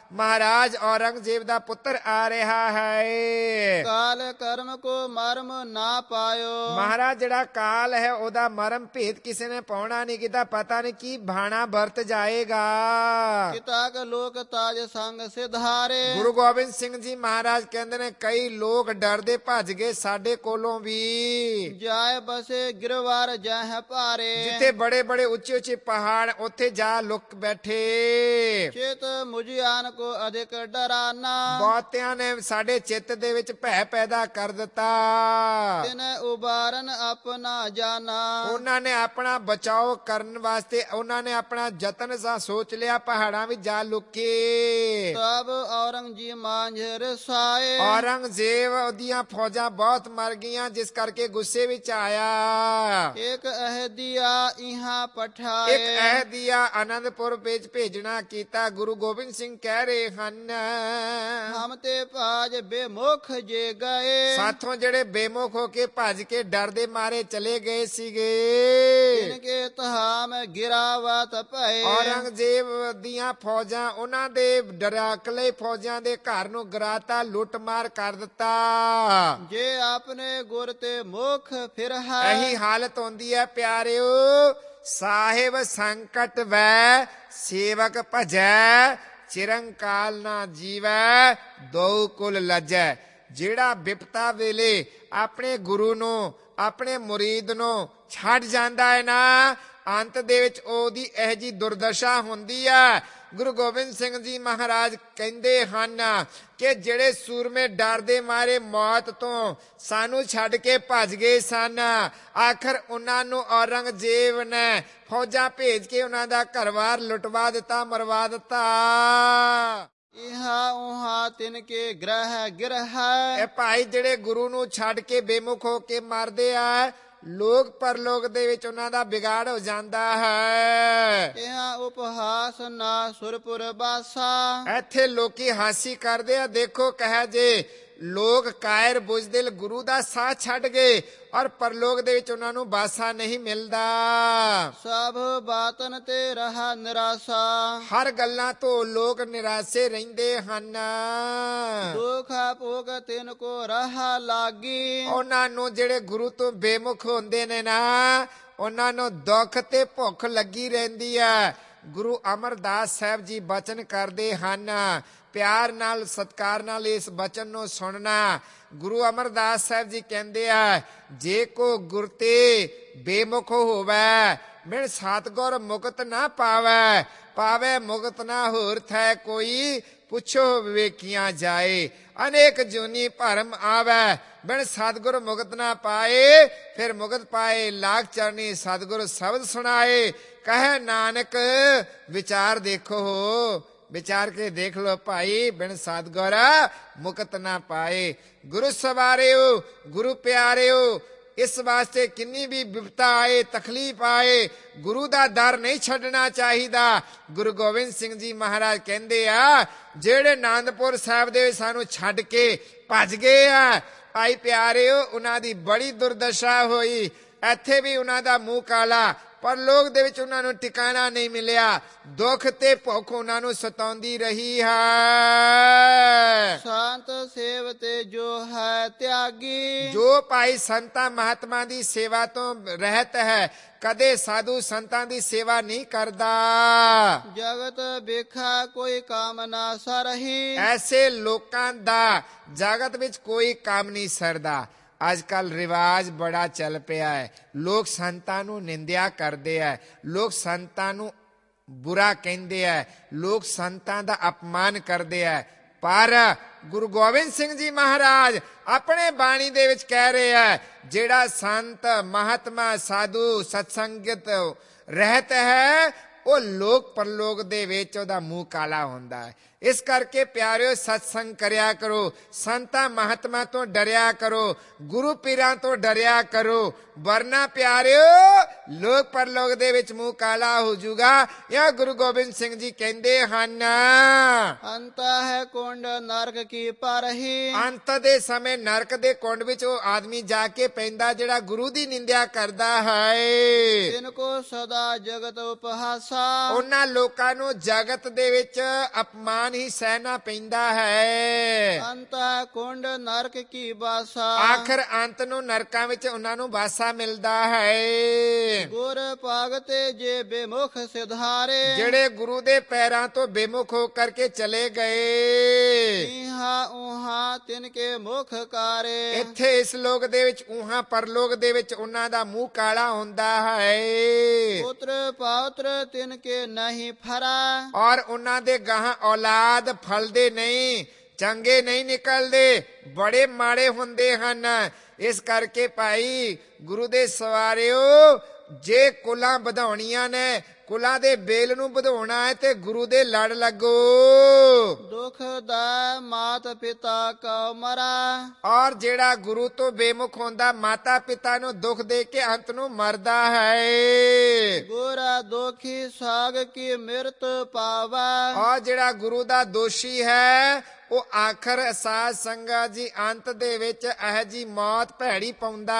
ਮਹਾਰਾਜ ਔਰੰਗਜ਼ੇਬ ਦਾ ਪੁੱਤਰ ਆ ਰਿਹਾ ਹੈ। काल कर्म को मर्म ना पायो। ਮਹਾਰਾਜ ਜਿਹੜਾ ਕਾਲ ਹੈ ਉਹਦਾ ਮਰਮ ਭੇਦ ਕਿਸੇ ਨੇ ਪਾਉਣਾ ਨਹੀਂ ਕੀਤਾ, ਪਤਾ ਨਹੀਂ ਕੀ ਭਾਣਾ ਵਰਤ ਜਾਏਗਾ। किताक लोक ताज संग सिधारे। ਗੁਰੂ ਗੋਬਿੰਦ ਸਿੰਘ ਜੀ ਮਹਾਰਾਜ ਕਹਿੰਦੇ ਨੇ ਕਈ ਲੋਕ ਡਰਦੇ ਭੱਜ ਗਏ ਸਾਡੇ ਕੋਲੋਂ ਵੀ। जाय बसे गिरवार जाह पारे। ਜਿੱਥੇ ਬੜੇ ਬੜੇ ਉੱਚੇ ਉੱਚੇ ਪਹਾੜ ਉੱਥੇ ਜਾ ਲੁਕ ਬੈਠੇ। चित मुझियान को अधिक डराना। ਬਹੁਤਿਆਂ ਨੇ ਸਾਡੇ ਚਿੱਤ ਦੇ ਵਿੱਚ ਭੈ ਪੈਦਾ ਕਰ ਦਿੱਤਾ। तिन उबारन अपना जाना। ਉਹਨਾਂ ਨੇ ਆਪਣਾ ਬਚਾਓ ਕਰਨ ਵਾਸਤੇ ਉਹਨਾਂ ਨੇ ਆਪਣਾ ਯਤਨ ਸਾ ਸੋਚ ਲਿਆ ਪਹਾੜਾਂ ਵਿੱਚ ਜਾ ਲੁਕੇ। तब औरंगजेब मांझर साए। ਔਰੰਗਜ਼ੇਬ ਦੀਆਂ ਫੌਜਾਂ ਬਹੁਤ ਮਰ ਗਈਆਂ ਜਿਸ ਕਰਕੇ ਗੁੱਸੇ ਵਿੱਚ ਆਇਆ। एक अहदिया इहाँ ਇੱਕ पठाए। ਅਹਿਦੀਆ ਆਨੰਦਪੁਰ ਵਿੱਚ ਭੇਜਣਾ ਕੀਤਾ। ਗੁਰੂ ਗੋਬਿੰਦ ਸਿੰਘ ਕਹਿ ਰਹੇ ਹਨ हम ते पाज बेमुख जे गए। ਸਾਥੋਂ ਜਿਹੜੇ ਬੇਮੁਖ ਹੋ ਕੇ ਭੱਜ ਕੇ ਡਰ ਦੇ ਮਾਰੇ ਚਲੇ ਗਏ ਸੀਗੇ। इनके तहाम गिरावत पए। ਔਰੰਗਜ਼ੇਬ ਦੀਆਂ ਫੌਜਾਂ ਉਹਨਾਂ ਦੇ ਡਰਾਕਲੇ ਫੌਜਾਂ ਦੇ ਘਰ ਨੂੰ ਗਿਰਾਤਾ, ਲੁੱਟ ਮਾਰ ਕਰ ਦਿੱਤਾ। जे अपने गुर ते मुख फिर है। ਇਹੀ ਹਾਲਤ ਹੁੰਦੀ ਹੈ ਪਿਆਰਿਓ। ਸਾਹਿਬ ਸੰਕਟ ਵੈ ਸੇਵਕ ਭਜੈ, ਚਿਰੰਕਾਲ ਨਾ ਜੀਵੈ ਦੋ ਕੁਲ ਲੱਜੈ। ਜਿਹੜਾ ਬਿਪਤਾ ਵੇਲੇ ਆਪਣੇ ਗੁਰੂ ਨੂੰ ਆਪਣੇ ਮੁਰੀਦ ਨੂੰ ਛੱਡ ਜਾਂਦਾ ਹੈ ਨਾ, ਅੰਤ ਦੇ ਵਿੱਚ ਉਹਦੀ ਇਹ ਜੀ ਦੁਰਦਸ਼ਾ ਹੁੰਦੀ ਹੈ। ਗੁਰੂ ਗੋਬਿੰਦ ਸਿੰਘ ਜੀ ਮਹਾਰਾਜ ਕਹਿੰਦੇ ਹਨ ਕਿ ਜਿਹੜੇ ਸੂਰਮੇ ਡਰ ਦੇ ਮਾਰੇ ਮੌਤ ਤੋਂ ਸਾਨੂੰ ਛੱਡ ਕੇ ਭੱਜ ਗਏ ਸਨ, ਆਖਰ ਉਹਨਾਂ ਨੂੰ ਔਰੰਗਜ਼ੇਬ ਨੇ ਫੌਜਾਂ ਭੇਜ ਕੇ ਉਹਨਾਂ ਦਾ ਘਰ-ਬਾਰ ਲੁਟਵਾ ਦਿੱਤਾ, ਮਰਵਾ ਦਿੱਤਾ। इहाँ उहाँ तिनके ग्रह गिरह। ਇਹ ਭਾਈ ਜਿਹੜੇ ਗੁਰੂ ਨੂੰ ਛੱਡ ਕੇ ਬੇਮੁਖ ਹੋ ਕੇ ਮਰਦੇ ਆ, ਲੋਕ ਪਰਲੋਕ ਦੇ ਵਿੱਚ ਉਹਨਾਂ ਦਾ ਵਿਗਾੜ ਹੋ ਜਾਂਦਾ ਹੈ। यहाँ उपहास ना सुरपुर बासा। ਇੱਥੇ ਲੋਕੀ ਹਾਸੀ ਕਰਦੇ ਆ। ਦੇਖੋ ਕਹੇ ਜੇ ਲੋਕ ਕਾਇਰ ਬੁਜ਼ਦਿਲ ਗੁਰੂ ਦਾ ਸਾਥ ਛੱਡ ਗਏ ਔਰ ਪਰਲੋਕ ਦੇ ਵਿੱਚ ਉਹਨਾਂ ਨੂੰ ਬਾਸਾ ਨਹੀਂ ਮਿਲਦਾ। सब बातन ते रहा निराशा। ਹਰ ਗੱਲਾਂ ਤੋਂ ਲੋਕ ਨਿਰਾਸ਼ੇ ਰਹਿੰਦੇ ਹਨ। दुख भोग तिनको रहा लागी। ਉਹਨਾਂ ਨੂੰ ਜਿਹੜੇ ਗੁਰੂ ਤੋਂ ਬੇਮੁਖ ਹੁੰਦੇ ਨੇ ਨਾ, ਉਹਨਾਂ ਨੂੰ ਦੁੱਖ ਤੇ ਭੁੱਖ ਲੱਗੀ ਰਹਿੰਦੀ ਹੈ। ਗੁਰੂ ਅਮਰਦਾਸ ਸਾਹਿਬ ਜੀ ਬਚਨ ਕਰਦੇ ਹਨ, ਪਿਆਰ ਨਾਲ ਸਤਿਕਾਰ ਨਾਲ ਇਸ ਬਚਨ ਨੂੰ ਸੁਣਨਾ। ਗੁਰੂ ਅਮਰਦਾਸ ਸਾਹਿਬ ਜੀ ਕਹਿੰਦੇ ਆ, ਜੇ ਕੋ ਗੁਰ ਤੇ ਬੇਮੁਖ ਹੋਵੇ, ਮਿਲ ਸਤਿਗੁਰ ਮੁਕਤ ਨਾ ਪਾਵੇ। ਪਾਵੇ ਮੁਕਤ ਨਾ ਹੋਰ ਥੈ ਕੋਈ, ਪੁੱਛੋ ਵੇਖੀਆਂ ਜਾਏ। ਅਨੇਕ ਜੂਨੀ ਭਰਮ ਆਵੇ, ਬਿਨ ਸਤਿਗੁਰ ਮੁਕਤ ਨਾ ਪਾਏ। ਫਿਰ ਮੁਕਤ ਪਾਏ ਲਾਖ ਚਰਨੀ ਸਤਿਗੁਰ ਸ਼ਬਦ ਸੁਣਾਏ। ਕਹੇ ਨਾਨਕ ਵਿਚਾਰ ਦੇਖੋ, ਵਿਚਾਰ ਕੇ ਦੇਖ ਲੋ ਭਾਈ, ਬਿਨ ਸਤਿਗੁਰ ਮੁਕਤ ਨਾ ਪਾਏ। ਗੁਰੂ ਸਵਾਰਿਓ, ਗੁਰੂ ਪਿਆਰਿਓ, ਇਸ ਵਾਸਤੇ ਕਿੰਨੀ ਵੀ ਵਿਪਤਾ ਆਏ, ਤਕਲੀਫ ਆਏ, ਗੁਰੂ ਦਾ ਦਰ ਨਹੀਂ ਛੱਡਣਾ ਚਾਹੀਦਾ। ਗੁਰੂ ਗੋਬਿੰਦ ਸਿੰਘ ਜੀ ਮਹਾਰਾਜ ਕਹਿੰਦੇ ਆ, ਜਿਹੜੇ ਆਨੰਦਪੁਰ ਸਾਹਿਬ ਦੇ ਸਾਨੂੰ ਛੱਡ ਕੇ ਭੱਜ ਗਏ ਆ, ਭਾਈ ਪਿਆਰਿਓ, ਉਹਨਾਂ ਦੀ ਬੜੀ ਦੁਰਦਸ਼ਾ ਹੋਈ। ਇੱਥੇ ਵੀ ਉਹਨਾਂ ਦਾ ਮੂੰਹ ਕਾਲਾ, ਪਰਲੋਕ ਦੇ ਵਿੱਚ ਉਹਨਾਂ ਨੂੰ ਟਿਕਾਣਾ ਨਹੀਂ ਮਿਲਿਆ। ਦੁੱਖ ਤੇ ਭੁੱਖ ਉਹਨਾਂ ਨੂੰ ਸਤਾਉਂਦੀ ਰਹੀ ਹੈ। शांत सेवते जो है त्यागी। ਜੋ ਭਾਈ ਸੰਤਾਂ ਮਹਾਤਮਾ ਦੀ ਸੇਵਾ ਤੋਂ ਰਹਿਤ ਹੈ, ਕਦੇ ਸਾਧੂ ਸੰਤਾਂ ਦੀ ਸੇਵਾ ਨਹੀਂ ਕਰਦਾ। जगत बिखा कोई काम ना सरही। ਐਸੇ ਲੋਕਾਂ ਦਾ ਜਗਤ ਵਿੱਚ ਕੋਈ ਕੰਮ ਨਹੀਂ ਸਰਦਾ। ਅੱਜ ਕੱਲ ਰਿਵਾਜ ਬੜਾ ਚੱਲ ਪਿਆ ਹੈ। ਲੋਕ ਸੰਤਾਂ ਨੂੰ ਨਿੰਦਿਆ ਕਰਦੇ ਹੈ, ਲੋਕ ਸੰਤਾਂ ਨੂੰ ਬੁਰਾ ਕਹਿੰਦੇ ਹੈ, ਲੋਕ ਸੰਤਾਂ ਦਾ ਅਪਮਾਨ ਕਰਦੇ ਹੈ। ਪਰ ਗੁਰੂ ਗੋਬਿੰਦ ਸਿੰਘ ਜੀ ਮਹਾਰਾਜ ਆਪਣੇ ਬਾਣੀ ਦੇ ਵਿੱਚ ਕਹਿ ਰਹੇ ਹੈ, ਜਿਹੜਾ ਸੰਤ ਮਹਾਤਮਾ ਸਾਧੂ ਸਤਸੰਗਤ ਰਹਿਤ ਹੈ, ਉਹ ਲੋਕ ਪਰਲੋਕ ਦੇ ਵਿੱਚ ਉਹਦਾ ਮੂੰਹ ਕਾਲਾ ਹੁੰਦਾ ਹੈ। ਇਸ ਕਰਕੇ ਪਿਆਰਿਓ, ਸਤਸੰਗ ਕਰਿਆ ਕਰੋ, ਸੰਤਾਂ ਮਹਾਤਮਾ ਤੋਂ ਡਰਿਆ ਕਰੋ, ਗੁਰੂ ਪੀਰਾਂ ਤੋਂ ਡਰਿਆ ਕਰੋ। ਵਰਨਾ ਪਿਆਰਿਓ, ਲੋਕ ਪਰਲੋਕ ਦੇ ਵਿੱਚ ਮੂੰਹ ਕਾਲਾ ਹੋ ਜਾਊਗਾ। ਇਹ ਗੁਰੂ ਗੋਬਿੰਦ ਸਿੰਘ ਜੀ ਕਹਿੰਦੇ ਹਨ, अंत है कुंड नरक की परही। ਅੰਤ ਦੇ ਸਮੇਂ ਨਰਕ ਦੇ ਕੁੰਡ ਵਿੱਚ ਉਹ ਆਦਮੀ ਜਾ ਕੇ ਪੈਂਦਾ ਜਿਹੜਾ ਗੁਰੂ ਦੀ ਨਿੰਦਿਆ ਕਰਦਾ ਹੈ। जिनको ਸਦਾ ਜਗਤ ਉਪਹਾਸਾ ਉਹਨਾਂ ਲੋਕਾਂ ਨੂੰ ਜਗਤ ਦੇ ਵਿੱਚ ਅਪਮਾਨ ਹੀ ਸਹਿਣਾ ਪੈਂਦਾ ਹੈ। ਅੰਤ ਕੁੰਡ ਨਰਕ ਕੀ ਬਾਸਾ ਆਖਰ ਅੰਤ ਨੂੰ ਨਰਕਾਂ ਵਿੱਚ ਉਹਨਾਂ ਨੂੰ ਵਾਸਾ ਮਿਲਦਾ ਹੈ। ਗੁਰ ਭਗਤੇ ਜੇ ਬੇਮੁਖ ਸਿਧਾਰੇ ਜਿਹੜੇ ਗੁਰੂ ਦੇ ਪੈਰਾਂ ਤੋਂ ਬੇਮੁਖ ਹੋ ਕਰਕੇ ਚਲੇ ਗਏ, ਇਹਾਂ ਉਹਾਂ ਤਿਨ ਕੇ ਮੁਖ ਕਾਰੇ ਇੱਥੇ ਇਸ ਲੋਕ ਦੇ ਵਿੱਚ ਉਹਾਂ ਪਰਲੋਕ ਦੇ ਵਿੱਚ ਉਹਨਾਂ ਦਾ ਮੂੰਹ ਕਾਲਾ ਹੁੰਦਾ ਹੈ। ਪੁੱਤਰ ਪੌਤਰ ਤਿਨ ਕੇ ਨਹੀਂ ਫਰਾ ਔਰ ਉਹਨਾਂ ਦੇ ਗਾਹਾਂ ਔਲਾਦ ਫਲਦੇ ਨਹੀਂ, ਚੰਗੇ ਨਹੀਂ ਨਿਕਲਦੇ, ਬੜੇ ਮਾੜੇ ਹੁੰਦੇ ਹਨ। ਇਸ ਕਰਕੇ ਭਾਈ ਗੁਰੂ ਦੇ ਸਵਾਰਿਓ, ਜੇ ਕੁਲਾਂ ਵਧਾਉਣੀਆਂ ਨੇ, ਕੁਲਾਂ ਦੇ ਬੇਲ ਨੂੰ ਵਧਾਉਣਾ ਹੈ ਤੇ ਗੁਰੂ ਦੇ ਲੜ ਲੱਗੋ। ਦੁਖ ਦਾ ਮਾਤ ਪਿਤਾ ਕਉ ਮਰਾ ਔਰ ਜਿਹੜਾ ਗੁਰੂ ਤੋਂ ਬੇਮੁਖ ਹੁੰਦਾ, ਮਾਤਾ ਪਿਤਾ ਨੂੰ ਦੁੱਖ ਦੇ ਕੇ ਅੰਤ ਨੂੰ ਮਰਦਾ ਹੈ। ਗੁਰਾ ਦੋਖੀ ਸਾਗ ਕੀ ਮਿਰਤ ਪਾਵਾ ਔਰ ਜਿਹੜਾ ਗੁਰੂ ਦਾ ਦੋਸ਼ੀ ਹੈ, ਉਹ ਆਖਰ ਸਾਧ ਸੰਗਤ ਜੀ ਅੰਤ ਦੇ ਵਿੱਚ ਇਹ ਜੀ ਮੌਤ ਭੈੜੀ ਪਾਉਂਦਾ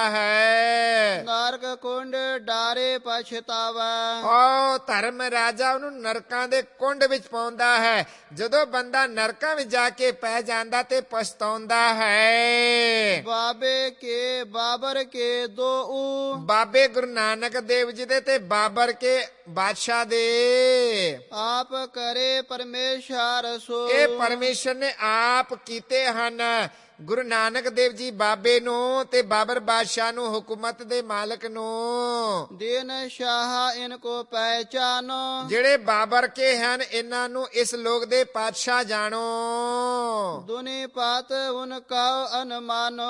ਹੈ। ਨਰਕ ਕੁੰਡ ਡਾਰੇ ਪਛਤਾਵਾ ਓ ਧਰਮ ਰਾਜਾ ਉਹਨੂੰ ਨਰਕਾਂ ਦੇ ਕੁੰਡ ਵਿੱਚ ਪਾਉਂਦਾ ਹੈ। ਜਦੋਂ ਬੰਦਾ ਨਰਕਾਂ ਵਿੱਚ ਜਾ ਕੇ ਪੈ ਜਾਂਦਾ ਤੇ ਪਛਤਾਉਂਦਾ ਹੈ। ਬਾਬੇ ਕੇ ਬਾਬਰ ਕੇ ਦੋ ਬਾਬੇ ਗੁਰੂ ਨਾਨਕ ਦੇਵ ਜੀ ਦੇ ਤੇ ਬਾਬਰ ਕੇ ਬਾਦਸ਼ਾਹ ਦੇ ਆਪ ਕਰੇ ਪਰਮੇਸ਼ਰ ਸੋ ਇਹ ਪਰਮੇਸ਼ਰ ਨੇ ਆਪ ਕੀਤੇ ਹਨ। ਗੁਰੂ ਨਾਨਕ ਦੇਵ ਜੀ ਬਾਬੇ ਨੂੰ ਤੇ ਬਾਬਰ ਬਾਦਸ਼ਾਹ ਨੂੰ, ਹੁਕੂਮਤ ਦੇ ਮਾਲਕ ਨੂੰ, ਦਿਨ ਸ਼ਾਹ ਇਨਕੋ ਪਹਿਚਾਨੋ ਜਿਹੜੇ ਬਾਬਰ ਕੇ ਹਨ, ਇਹਨਾਂ ਨੂੰ ਇਸ ਲੋਕ ਦੇ ਪਾਤਸ਼ਾਹ ਜਾਣੋ। ਦੁਨੀ ਪਾਤ ਉਨ ਕਉ ਅਨਮਾਨੋ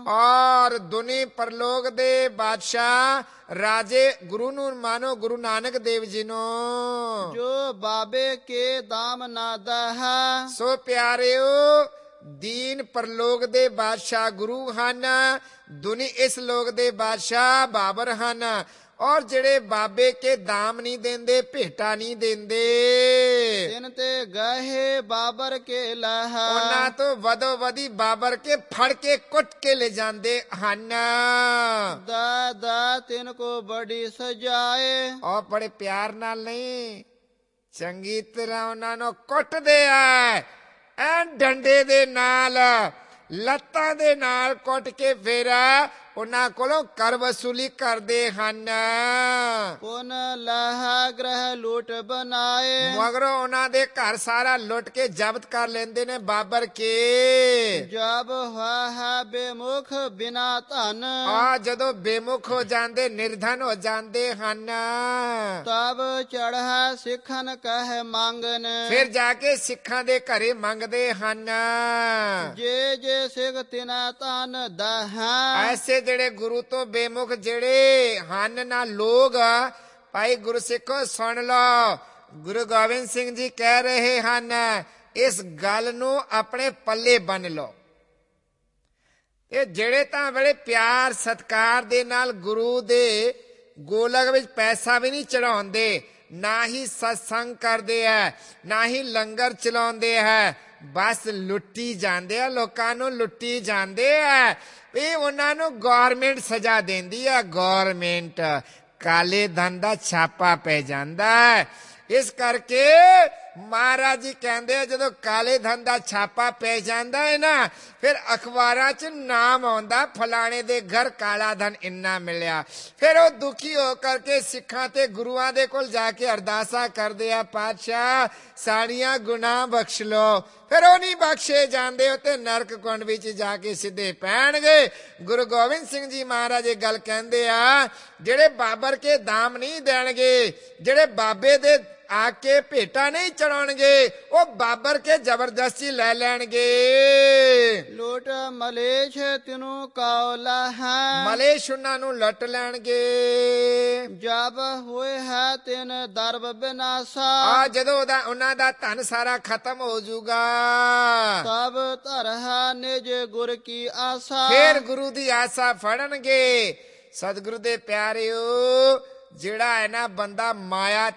ਔਰ ਦੁਨੀ ਪਰਲੋਕ ਦੇ ਬਾਦਸ਼ਾਹ ਰਾਜੇ ਗੁਰੂ ਨੂੰ ਮਾਨੋ, ਗੁਰੂ ਨਾਨਕ ਦੇਵ ਜੀ ਨੂੰ। ਜੋ ਬਾਬੇ ਕੇ ਦਾਮ ਨਾ ਦਹਾ ਸੋ ਪਿਆਰਿਓ, ਦੀਨ ਪਰਲੋਕ ਦੇ ਬਾਦਸ਼ਾਹ ਗੁਰੂ ਹਨ, ਦੁਨੀ ਇਸ ਲੋਕ ਦੇ ਬਾਦਸ਼ਾਹ ਬਾਬਰ ਹਨ। ਔਰ ਜਿਹੜੇ ਬਾਬੇ ਕੇ ਦਾਮ ਨਹੀਂ ਦਿੰਦੇ, ਭੇਟਾ ਨਹੀਂ ਦਿੰਦੇ, ਤਿਨ ਤੇ ਗਏ ਬਾਬਰ ਕੇ ਲਹਾ ਉਹਨਾਂ ਤੋਂ ਵਧੋ ਵਧੀ ਬਾਬਰ ਕੇ ਫੜ ਕੇ ਕੁੱਟ ਕੇ ਲੈ ਜਾਂਦੇ ਹਨ। ਦਾ ਤਿਨ ਕੋ ਬੜੀ ਸਜਾਏ ਔਰ ਬੜੇ ਪਿਆਰ ਨਾਲ ਨਹੀਂ, ਚੰਗੀ ਤਰ੍ਹਾਂ ਉਹਨਾਂ ਨੂੰ ਕੁੱਟਦੇ ਆ, ਐ ਡੰਡੇ ਦੇ ਨਾਲ, ਲੱਤਾਂ ਦੇ ਨਾਲ ਕੁੱਟ ਕੇ ਫਿਰ ਉਹਨਾਂ ਕੋਲੋਂ ਕਰ ਵਸੂਲੀ ਕਰਦੇ ਹਨ। ਪੁਨ ਲਹਾ ਗ੍ਰਹਿ ਲੂਟ ਬਣਾਏ ਮਗਰੋਂ ਉਹਨਾਂ ਦੇ ਘਰ ਸਾਰਾ ਲੁੱਟ ਕੇ ਜ਼ਬਤ ਕਰ ਲੈਂਦੇ ਨੇ ਬਾਬਰ ਕੇ। ਜਬ ਹੈ ਬੇਮੁਖ ਬਿਨਾ ਧਨ ਆ ਜਦੋਂ ਬੇਮੁਖ ਹੋ ਜਾਂਦੇ, ਨਿਰਧਨ ਹੋ ਜਾਂਦੇ ਹਨ, ਤਬ ਚੜ੍ਹਾ ਸਿੱਖਨ ਕਹਿ ਮੰਗਨ ਫਿਰ ਜਾ ਕੇ ਸਿੱਖਾਂ ਦੇ ਘਰੇ ਮੰਗਦੇ ਹਨ। ਜੇ ਜੇ ਸਿੱਖ ਤਿਨਾ ਧਨ ਦਹਾ ਐਸੇ ਜਿਹੜੇ ਗੁਰੂ ਤੋਂ ਬੇਮੁਖ ਜਿਹੜੇ ਹਨ ਨਾ ਲੋਗ, ਭਾਈ ਗੁਰਸਿੱਖੋ ਸੁਣ ਲਓ, ਗੁਰੂ ਗੋਬਿੰਦ ਸਿੰਘ ਜੀ ਕਹਿ ਰਹੇ ਹਨ, ਇਸ ਗੱਲ ਨੂੰ ਆਪਣੇ ਪੱਲੇ ਬੰਨ ਲਓ। ਇਹ ਜਿਹੜੇ ਤਾਂ ਬੜੇ ਪਿਆਰ ਸਤਿਕਾਰ ਦੇ ਨਾਲ ਗੁਰੂ ਦੇ ਗੋਲਕ ਵਿੱਚ ਪੈਸਾ ਵੀ ਨਹੀਂ ਚੜਾਉਂਦੇ, ਨਾ ਹੀ ਸਤਸੰਗ ਕਰਦੇ ਹੈ, ਨਾ ਹੀ ਲੰਗਰ ਚਲਾਉਂਦੇ ਹੈ, ਬਸ ਲੁੱਟੀ ਜਾਂਦੇ ਆ, ਲੋਕਾਂ ਨੂੰ ਲੁੱਟੀ ਜਾਂਦੇ ਆ। ਇਹ ਉਹਨਾਂ ਨੂੰ ਗੌਰਮੈਂਟ ਸਜ਼ਾ ਦਿੰਦੀ ਆ, ਗੌਰਮੈਂਟ ਕਾਲੇ ਧਨ ਦਾ ਛਾਪਾ ਪੈ ਜਾਂਦਾ। ਇਸ ਕਰਕੇ ਮਹਾਰਾਜ ਜੀ ਕਹਿੰਦੇ ਆ, ਜਦੋਂ ਕਾਲੇ ਧਨ ਦਾ ਛਾਪਾ ਪੈ ਜਾਂਦਾ ਹੈ ਨਾ, ਫਿਰ ਅਖਬਾਰਾਂ 'ਚ ਨਾਮ ਆਉਂਦਾ, ਫਲਾਣੇ ਦੇ ਘਰ ਕਾਲਾ ਧਨ ਇੰਨਾ ਮਿਲਿਆ। ਫਿਰ ਉਹ ਦੁਖੀ ਹੋ ਕਰਕੇ ਸਿੱਖਾਂ ਤੇ ਗੁਰੂਆਂ ਦੇ ਕੋਲ ਜਾ ਕੇ ਅਰਦਾਸਾਂ ਕਰਦੇ ਆ, ਪਾਤਸ਼ਾਹ ਸਾਡੀਆਂ ਗੁਨਾਹ ਬਖਸ਼ ਲੋ। ਫਿਰ ਉਹ ਨਹੀਂ ਬਖਸ਼ੇ ਜਾਂਦੇ, ਉਹ ਤੇ ਨਰਕ ਕੁੰਡ ਵਿੱਚ ਜਾ ਕੇ ਸਿੱਧੇ ਪੈਣਗੇ। ਗੁਰੂ ਗੋਬਿੰਦ ਸਿੰਘ ਜੀ ਮਹਾਰਾਜ ਇਹ ਗੱਲ ਕਹਿੰਦੇ ਆ, ਜਿਹੜੇ ਬਾਬਰ ਕੇ ਦਾਮ ਨਹੀਂ ਦੇਣਗੇ, ਜਿਹੜੇ ਬਾਬੇ ਦੇ ਆ ਕੇ ਭੇਟਾ ਨਹੀਂ ਚੜਾਉਣਗੇ, ਉਹ ਬਾਬਰ ਕੇ ਜ਼ਬਰਦਸਤੀ ਲੈ ਲੈਣਗੇ। ਲੁੱਟ ਮਲੇਛ ਤਿਨੂ ਕੌਲਾ ਹੈ ਮਲੇਸ਼ ਉਹਨਾਂ ਨੂੰ ਲੁੱਟ ਲੈਣਗੇ। ਜਬ ਹੋਏ ਹੈ ਤਿਨ ਦਰਬ ਬਿਨਾਸਾ ਆ ਜਦੋਂ ਉਹਨਾਂ ਦਾ ਧਨ ਸਾਰਾ ਖਤਮ ਹੋ ਜਾਊਗਾ, ਤਬ ਧਰਹਾ ਨਿਜ ਗੁਰ ਕੀ ਆਸਾ ਫਿਰ ਗੁਰੂ ਦੀ ਆਸਾ ਫੜਨਗੇ। ਸਤਿਗੁਰੂ ਦੇ ਪਿਆਰਿਓ, ਜਿਹੜਾ ਹੈ ਨਾ ਬੰਦਾ ਮਾਇਆ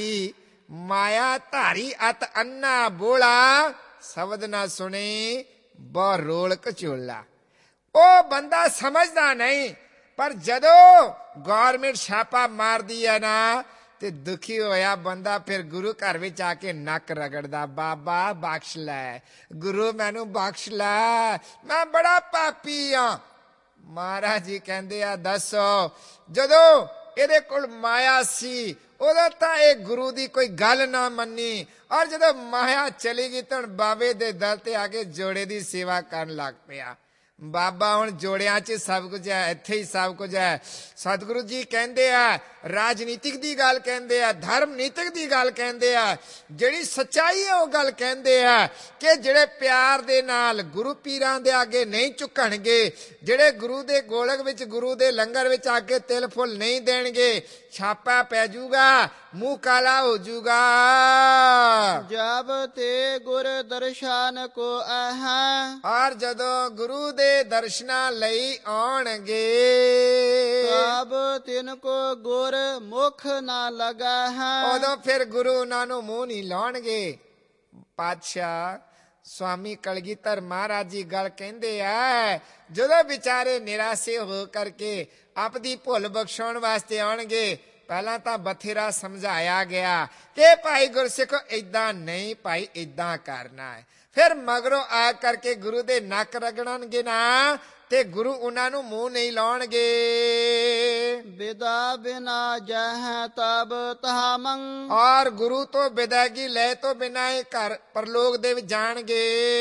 ਧਾਰੀ ਅਤ ਅੰਨਾ ਬੋਲਾ, ਸ਼ਬਦ ਨਾ ਸੁਣੀ ਬਹੁ ਰੋਲ ਕਚੋਲਾ। ਉਹ ਬੰਦਾ ਸਮਝਦਾ ਨਹੀਂ, ਪਰ ਜਦੋਂ ਗੌਰਮੈਂਟ ਛਾਪਾ ਮਾਰਦੀ ਹੈ ਨਾ ਤੇ ਦੁਖੀ ਹੋਇਆ ਬੰਦਾ ਫਿਰ ਗੁਰੂ ਘਰ ਵਿੱਚ ਆ ਕੇ ਨੱਕ ਰਗੜਦਾ, ਬਾਬਾ ਬਖਸ਼ ਲੈ, ਗੁਰੂ ਮੈਨੂੰ ਬਖਸ਼ ਲੈ, ਮੈਂ ਬੜਾ ਪਾਪੀ ਆ। ਮਹਾਰਾਜ ਜੀ ਕਹਿੰਦੇ ਆ ਦੱਸੋ, ਜਦੋਂ ਇਹਦੇ ਕੋਲ ਮਾਇਆ ਸੀ ਉਦੋਂ ਤਾਂ ਇਹ ਗੁਰੂ ਦੀ ਕੋਈ ਗੱਲ ਨਾ ਮੰਨੀ, ਔਰ ਜਦੋਂ ਮਾਇਆ ਚਲੀ ਗਈ ਤਾਂ ਬਾਬੇ ਦੇ ਦਰ ਤੇ ਆ ਕੇ ਜੋੜੇ ਦੀ ਸੇਵਾ ਕਰਨ ਲੱਗ ਪਿਆ। ਬਾਬਾ ਹੁਣ ਜੋੜਿਆਂ 'ਚ ਸਭ ਕੁਝ ਹੈ, ਇੱਥੇ ਹੀ ਸਭ ਕੁਝ ਹੈ। ਸਤਿਗੁਰੂ ਜੀ ਕਹਿੰਦੇ ਆ, ਰਾਜਨੀਤਿਕ ਦੀ ਗੱਲ ਕਹਿੰਦੇ ਆ, ਧਰਮ ਨੀਤਿਕ ਦੀ ਗੱਲ ਕਹਿੰਦੇ ਆ, ਜਿਹੜੀ ਸੱਚਾਈ ਹੈ ਉਹ ਗੱਲ ਕਹਿੰਦੇ ਆ ਕਿ ਜਿਹੜੇ ਪਿਆਰ ਦੇ ਨਾਲ ਗੁਰੂ ਪੀਰਾਂ ਦੇ ਅੱਗੇ ਨਹੀਂ ਝੁਕਣਗੇ, ਜਿਹੜੇ ਗੁਰੂ ਦੇ ਗੋਲਕ ਵਿੱਚ ਗੁਰੂ ਦੇ ਲੰਗਰ ਵਿੱਚ ਆ ਕੇ ਤਿਲ ਫੁੱਲ ਨਹੀਂ ਦੇਣਗੇ, ਛਾਪਾ ਪੈ ਜਾਊਗਾ, ਮੂੰਹ ਕਾਲਾ ਹੋ ਜਾਊਗਾ। ਜਬ ਤੇ ਗੁਰ ਦਰਸ਼ਨ ਕੋ ਆਹਾਂ, ਔਰ ਜਦੋਂ ਗੁਰੂ ਦੇ ਦਰਸ਼ਨਾਂ ਲਈ ਆਉਣਗੇ, ਤਬ ਤਿਨ ਕੋ ਗੁਰ ਮੁਖ ਨਾ ਲਗਾ ਹੈ, ਉਦੋਂ ਫਿਰ ਗੁਰੂ ਉਹਨਾਂ ਨੂੰ ਮੂੰਹ ਨਹੀਂ ਲਾਉਣਗੇ। ਪਾਤਸ਼ਾਹ ਸਵਾਮੀ ਕਲਗੀਧਰ ਮਹਾਰਾਜ ਜੀ ਗੱਲ ਕਹਿੰਦੇ ਆ, ਜਦੋਂ ਵਿਚਾਰੇ ਨਿਰਾਸ਼ੇ ਹੋ ਕਰਕੇ ਆਪਦੀ ਭੁੱਲ ਬਖਸ਼ਾਉਣ ਵਾਸਤੇ ਆਉਣਗੇ, ਪਹਿਲਾਂ ਤਾਂ ਬਥੇਰਾ ਸਮਝਾਇਆ ਗਿਆ ਕਿ ਭਾਈ ਗੁਰਸਿੱਖੋ ਏਦਾਂ ਨਹੀਂ, ਭਾਈ ਏਦਾਂ ਕਰਨਾ ਹੈ। ਫਿਰ ਮਗਰੋਂ ਆ ਕਰਕੇ ਗੁਰੂ ਦੇ ਨੱਕ ਰਗੜਨਗੇ ਨਾ ਤੇ ਗੁਰੂ ਉਹਨਾਂ ਨੂੰ ਮੂੰਹ ਨਹੀਂ ਲਾਉਣਗੇ। ਵਿਦਾ ਬਿਨਾ ਜਹ ਤਬ ਤਾਮੰ, ਔਰ ਗੁਰੂ ਤੋਂ ਵਿਦਾਇਗੀ ਲੈ ਤੋਂ ਬਿਨਾਂ ਇਹ ਘਰ ਪਰਲੋਕ ਦੇ ਵਿੱਚ ਜਾਣਗੇ।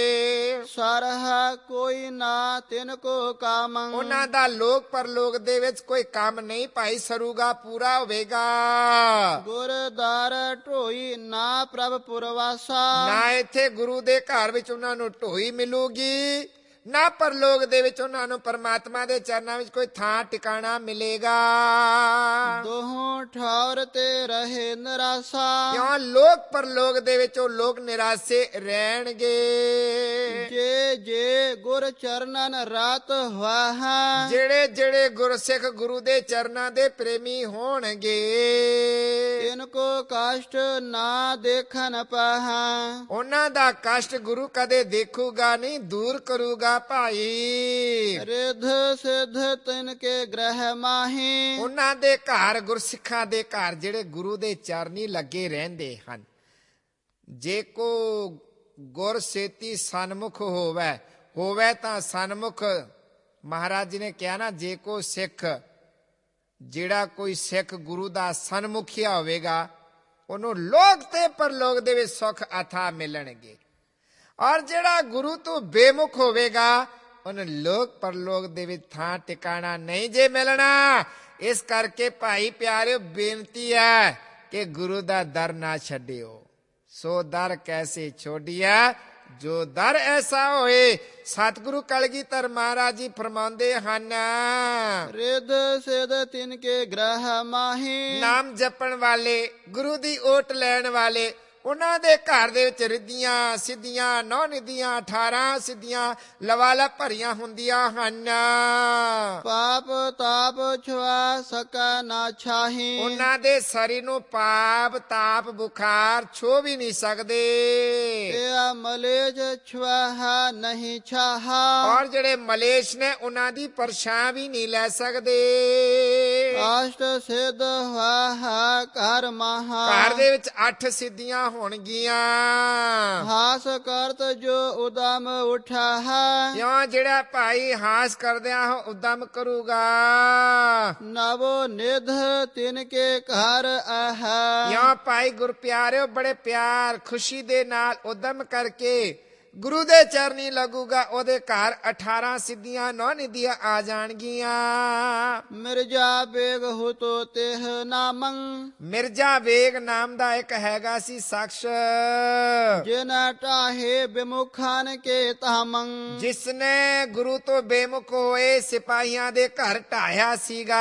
ਸਰਹ ਕੋਈ ਨਾ ਤਿਨ ਕੋ ਕਾਮੰ, ਉਹਨਾਂ ਦਾ ਲੋਕ ਪਰਲੋਕ ਦੇ ਵਿੱਚ ਕੋਈ ਕੰਮ ਨਹੀਂ ਭਾਈ ਸਰੂਗਾ, ਪੂਰਾ ਹੋਵੇਗਾ। ਗੁਰਦਾਰ ਢੋਈ ਨਾ ਪ੍ਰਭ ਪੁਰਵਾਸਾ, ਨਾ ਇੱਥੇ ਗੁਰੂ ਦੇ ਘਰ ਵਿੱਚ ਉਹਨਾਂ ਨੂੰ ਢੋਈ ਮਿਲੂਗੀ, ਨਾ ਪਰਲੋਕ ਦੇ ਵਿੱਚ ਉਹਨਾਂ ਨੂੰ ਪਰਮਾਤਮਾ ਦੇ ਚਰਨਾਂ ਵਿੱਚ ਕੋਈ ਥਾਂ ਟਿਕਾਣਾ ਮਿਲੇਗਾ। ਦੋਹਾਂ ਠੌਰ ਤੇ ਰਹੇ ਨਿਰਾਸ਼ਾ, ਕਿਉਂ ਲੋਕ ਪਰਲੋਕ ਦੇ ਵਿੱਚ ਉਹ ਲੋਕ ਨਿਰਾਸ਼ੇ ਰਹਿਣਗੇ। ਜੇ ਜੇ ਗੁਰ ਚਰਨਨ ਰਾਤ ਹੋਆ, ਜਿਹੜੇ ਜਿਹੜੇ ਗੁਰਸਿੱਖ ਗੁਰੂ ਦੇ ਚਰਨਾਂ ਦੇ ਪ੍ਰੇਮੀ ਹੋਣਗੇ, ਇਨ ਕੋ ਕਸ਼ਟ ਨਾ ਦੇਖਣ ਪਾਹਾ, ਉਹਨਾਂ ਦਾ ਕਸ਼ਟ ਗੁਰੂ ਕਦੇ ਦੇਖੂਗਾ ਨਹੀਂ, ਦੂਰ ਕਰੂਗਾ ਭਾਈ। ਰਿਧ ਸਿਧ ਤਿਨ ਕੇ ਗ੍ਰਹਿ ਮਾਹੀ, ਉਹਨਾਂ ਦੇ ਘਰ ਗੁਰਸਿੱਖਾਂ ਦੇ ਘਰ ਜਿਹੜੇ ਗੁਰੂ ਦੇ ਚਰਨੀ ਲੱਗੇ ਰਹਿੰਦੇ ਹਨ, ਜੇ ਕੋ ਗੁਰ ਸੇਤੀ ਸਨਮੁਖ ਹੋਵੇ ਤਾਂ ਸਨਮੁਖ, ਮਹਾਰਾਜ ਜੀ ਨੇ ਕਿਹਾ ਨਾ, ਜੇ ਕੋ ਸਿੱਖ, ਜਿਹੜਾ ਕੋਈ ਸਿੱਖ ਗੁਰੂ ਦਾ ਸਨਮੁਖੀਆ ਹੋਵੇਗਾ, ਉਹਨੂੰ ਲੋਕ ਤੇ ਪਰਲੋਕ ਦੇ ਵਿੱਚ ਸੁੱਖ ਅਥਾ ਮਿਲਣਗੇ। ਔਰ ਜਿਹੜਾ ਗੁਰੂ ਤੋਂ ਬੇਮੁਖ ਹੋਵੇਗਾ, ਉਹਨੂੰ ਲੋਕ ਪਰਲੋਕ ਦੇ ਵਿੱਚ ਥਾਂ ਟਿਕਾਣਾ ਨਹੀਂ ਜੇ ਮਿਲਣਾ। ਇਸ ਕਰਕੇ ਭਾਈ ਪਿਆਰਿਓ ਬੇਨਤੀ ਹੈ ਕਿ ਗੁਰੂ ਦਾ ਦਰ ਨਾ ਛੱਡਿਓ। ਸੋ ਦਰ ਕੈਸੇ ਛੋੜਿਆ, ਜੋ ਦਰ ਐਸਾ ਹੋਏ। ਸਤਿਗੁਰੂ ਕਲਗੀਧਰ ਮਹਾਰਾਜ ਜੀ ਫਰਮਾਉਂਦੇ ਹਨ, ਰਿਧ ਸਿਧ ਤਿਨ ਕੇ ਗ੍ਰਹਿ ਮਾਹੀ, ਨਾਮ ਜਪਣ ਵਾਲੇ, ਗੁਰੂ ਦੀ ਓਟ ਲੈਣ ਵਾਲੇ, ਉਹਨਾਂ ਦੇ ਘਰ ਦੇ ਵਿੱਚ ਰਿੱਧੀਆਂ ਸਿੱਧੀਆਂ 9 ਨਿਧੀਆਂ 18 ਸਿੱਧੀਆਂ ਲਵਾਲਾ ਭਰੀਆਂ ਹੁੰਦੀਆਂ ਹਨ। ਪਾਪ ਤਾਪ ਛੁਆ ਸਕਾ ਨਾ ਛਾਹੀ, ਉਹਨਾਂ ਦੇ ਸਰੀਰ ਨੂੰ ਪਾਪ ਤਾਪ ਬੁਖਾਰ ਛੋ ਵੀ ਨਹੀਂ ਸਕਦੇ। ਇਹ ਮਲੇਜ ਛੁਆ ਨਹੀਂ ਛਾਹਾ, ਔਰ ਜਿਹੜੇ ਮਲੇਸ਼ ਨੇ ਉਹਨਾਂ ਦੀ ਪਰਛਾਂ ਵੀ ਨਹੀਂ ਲੈ ਸਕਦੇ। ਅਸ਼ਟ ਸਿੱਧ ਹੋਆ ਘਰ ਮਹਾ, ਘਰ ਦੇ ਵਿੱਚ 8 ਸਿੱਧੀਆਂ ਹੋਣਗੀਆਂ। ਹਾਸ ਕਰਤ ਜੋ ਉਦਮ ਉਠਾ ਹੈ, ਕਿਉਂ ਜਿਹੜਾ ਭਾਈ ਹਾਸ ਕਰਦਿਆਂ ਹੋ ਉਦਮ ਕਰੂਗਾ। ਨਵੋ ਨਿਧ ਤਿਨ ਕੇ ਘਰ ਆਹ, ਕਿਉਂ ਭਾਈ ਗੁਰ ਪਿਆਰਿਓ ਬੜੇ ਪਿਆਰ ਖੁਸ਼ੀ ਦੇ ਨਾਲ ਉਦਮ ਕਰਕੇ ਗੁਰੂ ਦੇ ਚਰਨੀ ਲੱਗੂਗਾ, ਉਹਦੇ ਘਰ 18 ਸਿੱਧੀਆਂ 9 ਨਿਧੀਆਂ ਆ ਜਾਣਗੀਆਂ। ਮਿਰਜਾ ਬੇਗ ਹੋ ਤੋ ਤਿਹ ਨਾਮੰ, ਮਿਰਜਾ ਬੇਗ ਨਾਮ ਦਾ ਇੱਕ ਹੈਗਾ ਸੀ ਸ਼ਖਸ, ਜਿਨ ਟਾਹੇ ਬਿਮੁਖਾਨ ਕੇ ਤਾਮੰ, ਜਿਸਨੇ ਗੁਰੂ ਤੋਂ ਬੇਮੁਖ ਹੋਏ ਸਿਪਾਹੀਆਂ ਦੇ ਘਰ ਢਾਇਆ ਸੀਗਾ।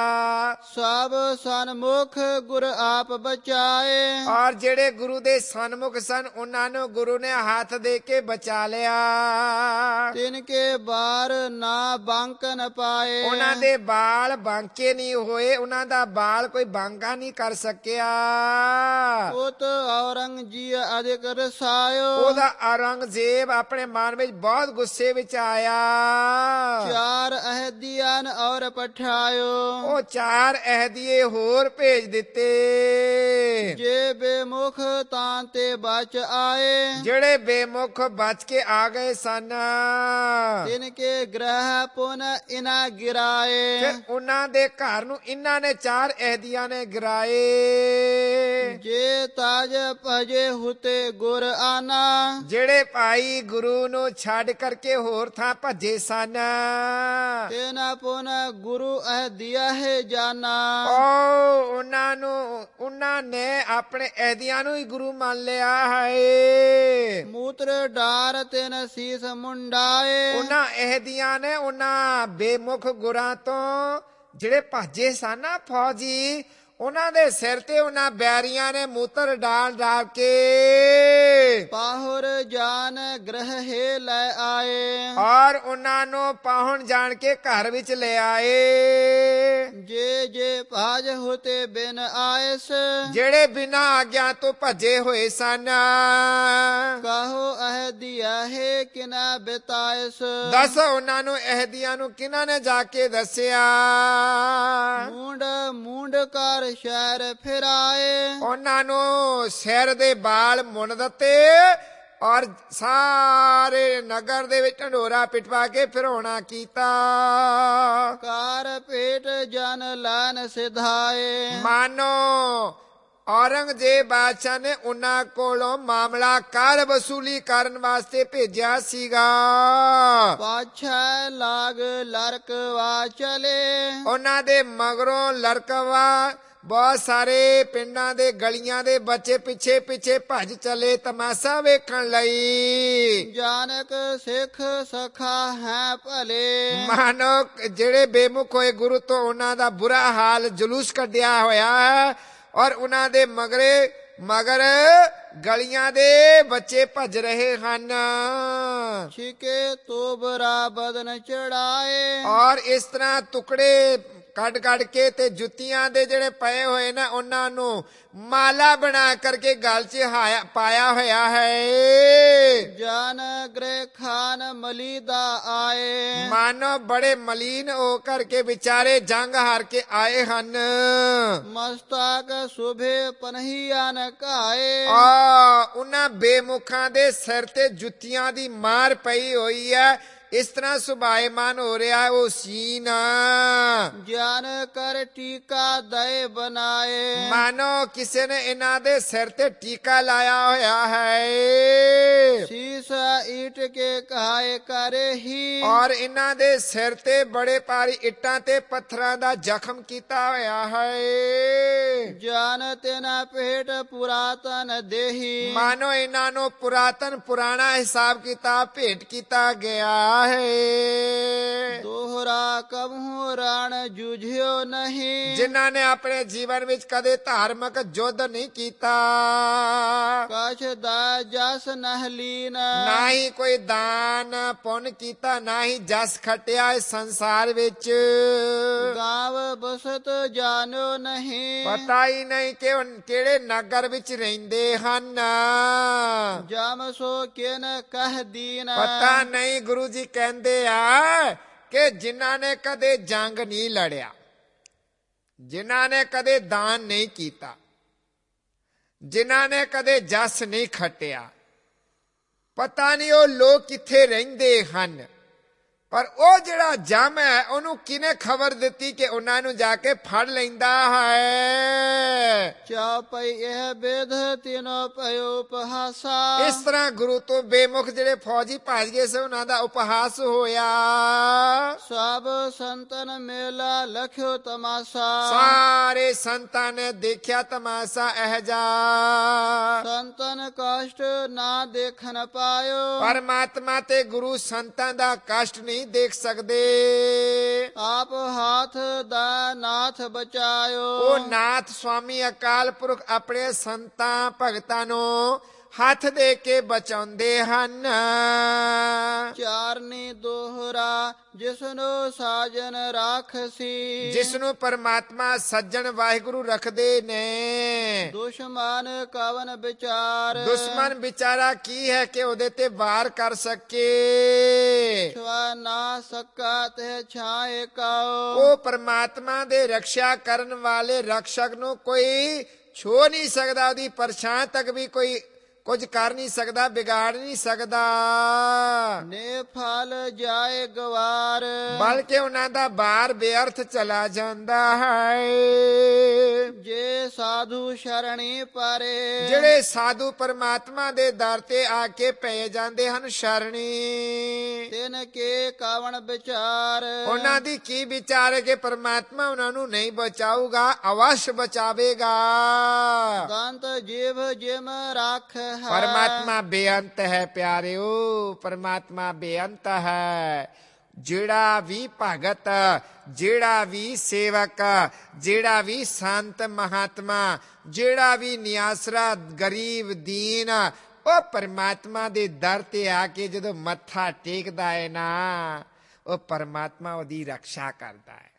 ਸਭ ਸਨਮੁਖ ਗੁਰ ਆਪ ਬਚਾਏ, ਔਰ ਜਿਹੜੇ ਗੁਰੂ ਦੇ ਸਨਮੁਖ ਸਨ, ਉਹਨਾਂ ਨੂੰ ਗੁਰੂ ਨੇ ਹੱਥ ਦੇ ਕੇ ਬਚਾ ਲਿਆ। तिनके बार ना बांकन पाए। ਉਹਨਾਂ ਦੇ ਬਾਲ ਬਾਂਕੇ ਨਹੀਂ ਹੋਏ, ਉਹਨਾਂ ਦਾ ਬਾਲ ਕੋਈ ਬਾਂਕਾ ਨਹੀਂ ਕਰ ਸਕਿਆ। उत औरंगजेब अधिक रसायो। ਉਹਦਾ ਔਰੰਗਜ਼ੇਬ ਆਪਣੇ ਮਨ ਵਿੱਚ ਬਹੁਤ ਗੁੱਸੇ ਵਿੱਚ ਆਇਆ। 4 अहदियान और पठायो। ਉਹ 4 ਅਹਿਦੀਏ ਹੋਰ ਭੇਜ ਦਿੱਤੇ। जे बेमुख तांते बच आए। ਜਿਹੜੇ ਬੇਮੁਖ ਬਚ ਕੇ ਆ ਗਏ ਸਨ, तिनके ग्रह पुन इना गिराए। ਫਿਰ ਉਹਨਾਂ ਦੇ ਘਰ ਨੂੰ ਇਹਨਾਂ ਨੇ 4 ਅਹਿਦੀਆਂ ਨੇ ਗਿਰਾਏ। जे ताज भजे हुते गुर आना। ਜਿਹੜੇ ਭਾਈ ਗੁਰੂ ਨੂੰ ਛੱਡ ਕਰਕੇ ਹੋਰ ਥਾਂ ਭੱਜੇ ਸਨ, तेना पुन गुरु अहदिया है जाना। ਉਹਨਾਂ ਨੇ ਆਪਣੇ ਅਹਿਦੀਆਂ ਨੂੰ ਹੀ ਗੁਰੂ ਮੰਨ ਲਿਆ ਹੈ। मूत्र डार तेन शीस मुंडाए। ਉਹਨਾਂ ਅਹਿਦੀਆਂ ਨੇ ਉਹਨਾਂ ਬੇਮੁਖ ਗੁਰਾਂ ਤੋਂ ਜਿਹੜੇ ਭਾਜੇ ਸਨ ਨਾ ਫੌਜੀ, ਉਹਨਾਂ ਦੇ ਸਿਰ ਤੇ ਉਹਨਾਂ ਬੈਰੀਆਂ ਨੇ ਮੂਤਰ ਡਾਲ ਡਾਲ ਕੇ पाहुर जान ग्रह है लै आए। ਔਰ ਉਹਨਾਂ ਨੂੰ ਪਾਹੁਣ ਜਾਣ ਕੇ ਘਰ ਵਿੱਚ ਲੈ ਆਏ। जे जे भाज होते बिन आयस। ਜਿਹੜੇ ਬਿਨਾਂ ਆਗਿਆ ਤੋਂ ਭੱਜੇ ਹੋਏ ਸਨ, कहो अहदिया है किना बितायस। ਦੱਸ ਉਹਨਾਂ ਨੂੰ ਅਹਿਦੀਆਂ ਨੂੰ ਕਿਹਨਾਂ ਨੇ ਜਾ ਕੇ ਦੱਸਿਆ। मूंड मूंड कर शहर फिराए। ਉਹਨਾਂ ਨੂੰ ਸਿਰ ਦੇ ਬਾਲ ਮੁੰਨ ਦਿੱਤੇ ਔਰ ਸਾਰੇ ਨਗਰ ਦੇ ਵਿੱਚ ਢੰਡੋਰਾ ਪਿਟਵਾ ਕੇ ਫਿਰੌਣਾ ਕੀਤਾ। कार पेट जन लान सिधाए। ਮਾਨੋ ਔਰੰਗਜ਼ੇਬ ਬਾਦਸ਼ਾਹ ਨੇ ਉਹਨਾਂ ਕੋਲੋਂ ਮਾਮਲਾ ਕਰ ਵਸੂਲੀ ਕਰਨ ਵਾਸਤੇ ਭੇਜਿਆ ਸੀਗਾ। पाछा लाग लड़कवा चले। ਉਹਨਾਂ ਦੇ ਮਗਰੋਂ ਲੜਕਵਾ ਬਹੁਤ ਸਾਰੇ ਪਿੰਡਾਂ ਦੇ ਗਲੀਆਂ ਦੇ ਬੱਚੇ ਪਿੱਛੇ ਪਿੱਛੇ ਭੱਜ ਚਲੇ ਤਮਾਸ਼ਾ ਵੇਖਣ ਲਈ। जानक सिख सखा है भले। ਮਾਨੋ ਜਿਹੜੇ ਬੇਮੁਖ ਹੋਏ ਗੁਰੂ ਤੋਂ ਉਹਨਾਂ ਦਾ ਬੁਰਾ ਹਾਲ ਜਲੂਸ ਕੱਢਿਆ ਹੋਇਆ ਹੈ ਔਰ ਉਹਨਾਂ ਦੇ ਮਗਰ ਗਲੀਆਂ ਦੇ ਬੱਚੇ ਭੱਜ ਰਹੇ ਹਨ। छिके तोबरा बदन चढ़ाए। ਔਰ ਇਸ ਤਰ੍ਹਾਂ ਟੁਕੜੇ ਕੱਢ ਕੱਢ ਕੇ ਤੇ ਜੁੱਤੀਆਂ ਦੇ ਜਿਹੜੇ ਪਏ ਹੋਏ ਨੇ ਉਹਨਾਂ ਨੂੰ ਮਾਲਾ ਬਣਾ ਕਰਕੇ ਗਲ 'ਚ ਪਾਇਆ ਹੋਇਆ ਹੈ। जान ग्रह खान मलीदा आए। ਮਾਨੋ ਬੜੇ ਮਲੀਨ ਹੋ ਕਰਕੇ ਵਿਚਾਰੇ ਜੰਗ ਹਾਰ ਕੇ ਆਏ ਹਨ। मस्तक सुभे पनहियान काए। ਉਹਨਾਂ ਬੇਮੁਖਾਂ ਦੇ ਸਿਰ ਤੇ ਜੁੱਤੀਆਂ ਦੀ ਮਾਰ ਪਈ ਹੋਈ ਹੈ। ਇਸ ਤਰ੍ਹਾਂ ਸੁਭਾਏਮਾਨ ਹੋ ਰਿਹਾ ਉਹ ਸੀਨ। जान कर टीका दए बनाए। ਮਾਨੋ ਕਿਸੇ ਨੇ ਇਹਨਾਂ ਦੇ ਸਿਰ ਤੇ ਟੀਕਾ ਲਾਇਆ ਹੋਇਆ ਹੈ शीशा ईट के कहाए करे ही। ਔਰ ਇਹਨਾਂ ਦੇ ਸਿਰ ਤੇ ਬੜੇ ਭਾਰੀ ਇੱਟਾਂ ਤੇ ਪੱਥਰਾਂ ਦਾ ਜ਼ਖਮ ਕੀਤਾ ਹੋਇਆ ਹੈ। जान तेना पेट पुरातन देही। ਮਾਨੋ ਇਹਨਾਂ ਨੂੰ ਪੁਰਾਤਨ ਪੁਰਾਣਾ ਹਿਸਾਬ ਕਿਤਾਬ ਭੇਟ ਕੀਤਾ ਗਿਆ ਹੈ। दोहरा कबहू राण जूझियो नहीं। ਜਿਨ੍ਹਾਂ ਨੇ ਆਪਣੇ ਜੀਵਨ ਵਿੱਚ ਕਦੇ ਧਾਰਮਿਕ ਯੁੱਧ ਨਹੀਂ ਕੀਤਾ, कछ दा जस नहलीन। ਨਾ ਹੀ ਕੋਈ ਦਾਨ ਪੁੰਨ ਕੀਤਾ, ਨਾ ਹੀ ਜਸ ਖਟਿਆ ਇਸ ਸੰਸਾਰ ਵਿੱਚ। गांव बसत जानो नहीं। ਪਤਾ ਹੀ ਨਹੀਂ ਕਿ ਉਹ ਕਿਹੜੇ ਨਗਰ ਵਿੱਚ ਰਹਿੰਦੇ ਹਨ। जम सो किन कह दीन। ਪਤਾ ਨਹੀਂ ਗੁਰੂ ਜੀ ਕਹਿੰਦੇ ਆ ਕਿ ਜਿਨ੍ਹਾਂ ਨੇ ਕਦੇ ਜੰਗ ਨਹੀਂ ਲੜਿਆ, ਜਿਨ੍ਹਾਂ ਨੇ ਕਦੇ ਦਾਨ ਨਹੀਂ ਕੀਤਾ, ਜਿਨ੍ਹਾਂ ਨੇ ਕਦੇ ਜਸ ਨਹੀਂ ਖੱਟਿਆ, ਪਤਾ ਨਹੀਂ ਉਹ ਲੋਕ ਕਿੱਥੇ ਰਹਿੰਦੇ ਹਨ। ਪਰ ਉਹ ਜਿਹੜਾ ਜਮ ਹੈ ਉਹਨੂੰ ਕਿਹਨੇ ਖਬਰ ਦਿੱਤੀ ਕਿ ਉਹਨਾਂ ਨੂੰ ਜਾ ਕੇ ਫੜ ਲੈਂਦਾ ਹੈ। चापई यह बेद तीनों पयो उपहासा। ਇਸ ਤਰ੍ਹਾਂ ਗੁਰੂ ਤੋਂ ਬੇਮੁਖ ਜਿਹੜੇ ਫੌਜੀ ਭੱਜ ਗਏ ਸੀ ਉਹਨਾਂ ਦਾ ਉਪਹਾਸ ਹੋਇਆ। सब संतन मेला लख्यो तमाशा। ਸਾਰੇ ਸੰਤਾਂ ਨੇ ਦੇਖਿਆ ਤਮਾਸ਼ਾ ਇਹ ਜਾ। संतन कष्ट ना देखन पायो। ਪਰਮਾਤਮਾ ਤੇ ਗੁਰੂ ਸੰਤਾਂ ਦਾ ਕਸ਼ਟ ਨਹੀਂ ਦੇਖ ਸਕਦੇ। आप हाथ दा नाथ बचायो। ਉਹ ਨਾਥ ਸਵਾਮੀ ਅਕਾਲ ਪੁਰਖ ਆਪਣੇ ਸੰਤਾਂ ਭਗਤਾਂ ਨੂੰ ਹੱਥ ਦੇ ਕੇ ਬਚਾਉਂਦੇ ਹਨ। ਚਾਰਨੀ ਦੋਹਰਾ ਜਿਸਨੂੰ ਸਾਜਨ ਰਾਖਸੀ, ਜਿਸਨੂੰ ਪਰਮਾਤਮਾ ਸੱਜਣ ਵਾਹਿਗੁਰੂ ਰੱਖਦੇ ਨੇ। ਦੁਸ਼ਮਨ ਕਵਨ ਵਿਚਾਰ, ਦੁਸ਼ਮਨ ਵਿਚਾਰਾ ਕੀ ਹੈ ਕਿ ਉਹਦੇ ਤੇ ਵਾਰ ਕਰ ਸਕੇ। ਛੁਆ ਨਾ ਸਕਾ ਤੇ ਛਾਏ ਕਾਓ, ਉਹ ਪਰਮਾਤਮਾ ਦੇ ਰਕਸ਼ਾ ਕਰਨ ਵਾਲੇ ਰਕਸ਼ਕ ਨੂੰ ਕੋਈ ਛੋ ਨਹੀਂ ਸਕਦਾ, ਉਹਦੀ ਪਰਛਾਂ ਤੱਕ ਵੀ ਕੋਈ ਕੁਝ ਕਰ ਨਹੀਂ ਸਕਦਾ, ਵਿਗਾੜ ਨਹੀਂ ਸਕਦਾ। ਨੇ ਫਲ ਜਾਏ ਗਵਾਰ, ਬਲਕਿ ਉਹਨਾਂ ਦਾ ਬਾਰ ਬੇਅਰਥ ਚਲਾ ਜਾਂਦਾ ਹੈ। ਜੇ ਸਾਧੂ ਸ਼ਰਣੀ ਪਰੇ, ਜਿਹੜੇ ਸਾਧੂ ਪਰਮਾਤਮਾ ਦੇ ਦਰ ਤੇ ਆ ਕੇ ਪੈ ਜਾਂਦੇ ਹਨ ਸ਼ਰਣੀ, ਤਿਨ ਕੇ ਕਵਣ ਵਿਚਾਰ, ਉਹਨਾਂ ਦੀ ਕੀ ਵਿਚਾਰ ਹੈ ਕਿ ਪਰਮਾਤਮਾ ਉਹਨਾਂ ਨੂੰ ਨਹੀਂ ਬਚਾਊਗਾ, ਅਵਸ਼ ਬਚਾਵੇਗਾ। ਦੰਤ ਜੀਵ ਜਿਮ ਰੱਖ ਹੈ, ਪਰਮਾਤਮਾ ਬੇਅੰਤ ਹੈ ਪਿਆਰਿਓ, ਪਰਮਾਤਮਾ ਬੇਅੰਤ ਹੈ। ਜਿਹੜਾ ਵੀ ਭਗਤ, ਜਿਹੜਾ ਵੀ ਸੇਵਕ, ਜਿਹੜਾ ਵੀ ਸੰਤ ਮਹਾਤਮਾ, ਜਿਹੜਾ ਵੀ ਨਿਆਸਰਾ ਗਰੀਬ ਦੀਨ, ਉਹ ਪਰਮਾਤਮਾ ਦੇ ਦਰ ਤੇ ਆ ਕੇ ਜਦੋਂ ਮੱਥਾ ਟੇਕਦਾ ਹੈ ਨਾ, ਉਹ ਪਰਮਾਤਮਾ ਉਹਦੀ ਰੱਖਿਆ ਕਰਦਾ ਹੈ,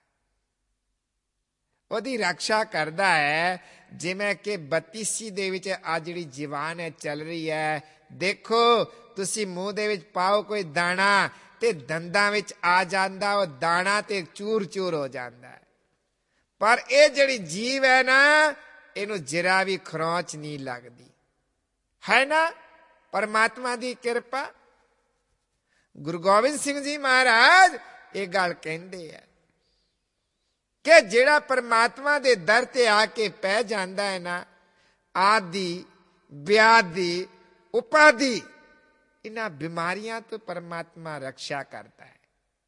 ਉਹਦੀ ਰੱਖਿਆ ਕਰਦਾ ਹੈ। ਜਿਵੇਂ ਕਿ 32 ਦੇ ਵਿੱਚ ਆ ਜਿਹੜੀ ਜ਼ਬਾਨ ਹੈ ਚੱਲ ਰਹੀ ਹੈ, ਦੇਖੋ ਤੁਸੀਂ ਮੂੰਹ ਦੇ ਵਿੱਚ ਪਾਓ ਕੋਈ ਦਾਣਾ ਤੇ ਦੰਦਾਂ ਵਿੱਚ ਆ ਜਾਂਦਾ ਉਹ ਦਾਣਾ ਤੇ ਚੂਰ ਚੂਰ ਹੋ ਜਾਂਦਾ ਹੈ। ਪਰ ਇਹ ਜਿਹੜੀ ਜੀਵ ਹੈ ਨਾ, ਇਹਨੂੰ ਜਰਾ ਵੀ ਖਰੋਚ ਨਹੀਂ ਲੱਗਦੀ ਹੈ ਨਾ, ਪਰਮਾਤਮਾ ਦੀ ਕਿਰਪਾ। ਗੁਰੂ ਗੋਬਿੰਦ ਸਿੰਘ ਜੀ ਮਹਾਰਾਜ ਇਹ ਗੱਲ ਕਹਿੰਦੇ ਆ ਕਿ ਜਿਹੜਾ ਪਰਮਾਤਮਾ ਦੇ ਦਰ ਤੇ ਆ ਕੇ ਪੈ ਜਾਂਦਾ ਹੈ ਨਾ, ਆਦਿ ਵਿਆਧੀ ਉਪਾਧੀ ਇਹਨਾਂ ਬਿਮਾਰੀਆਂ ਤੋਂ ਪਰਮਾਤਮਾ ਰੱਖਿਆ ਕਰਦਾ ਹੈ।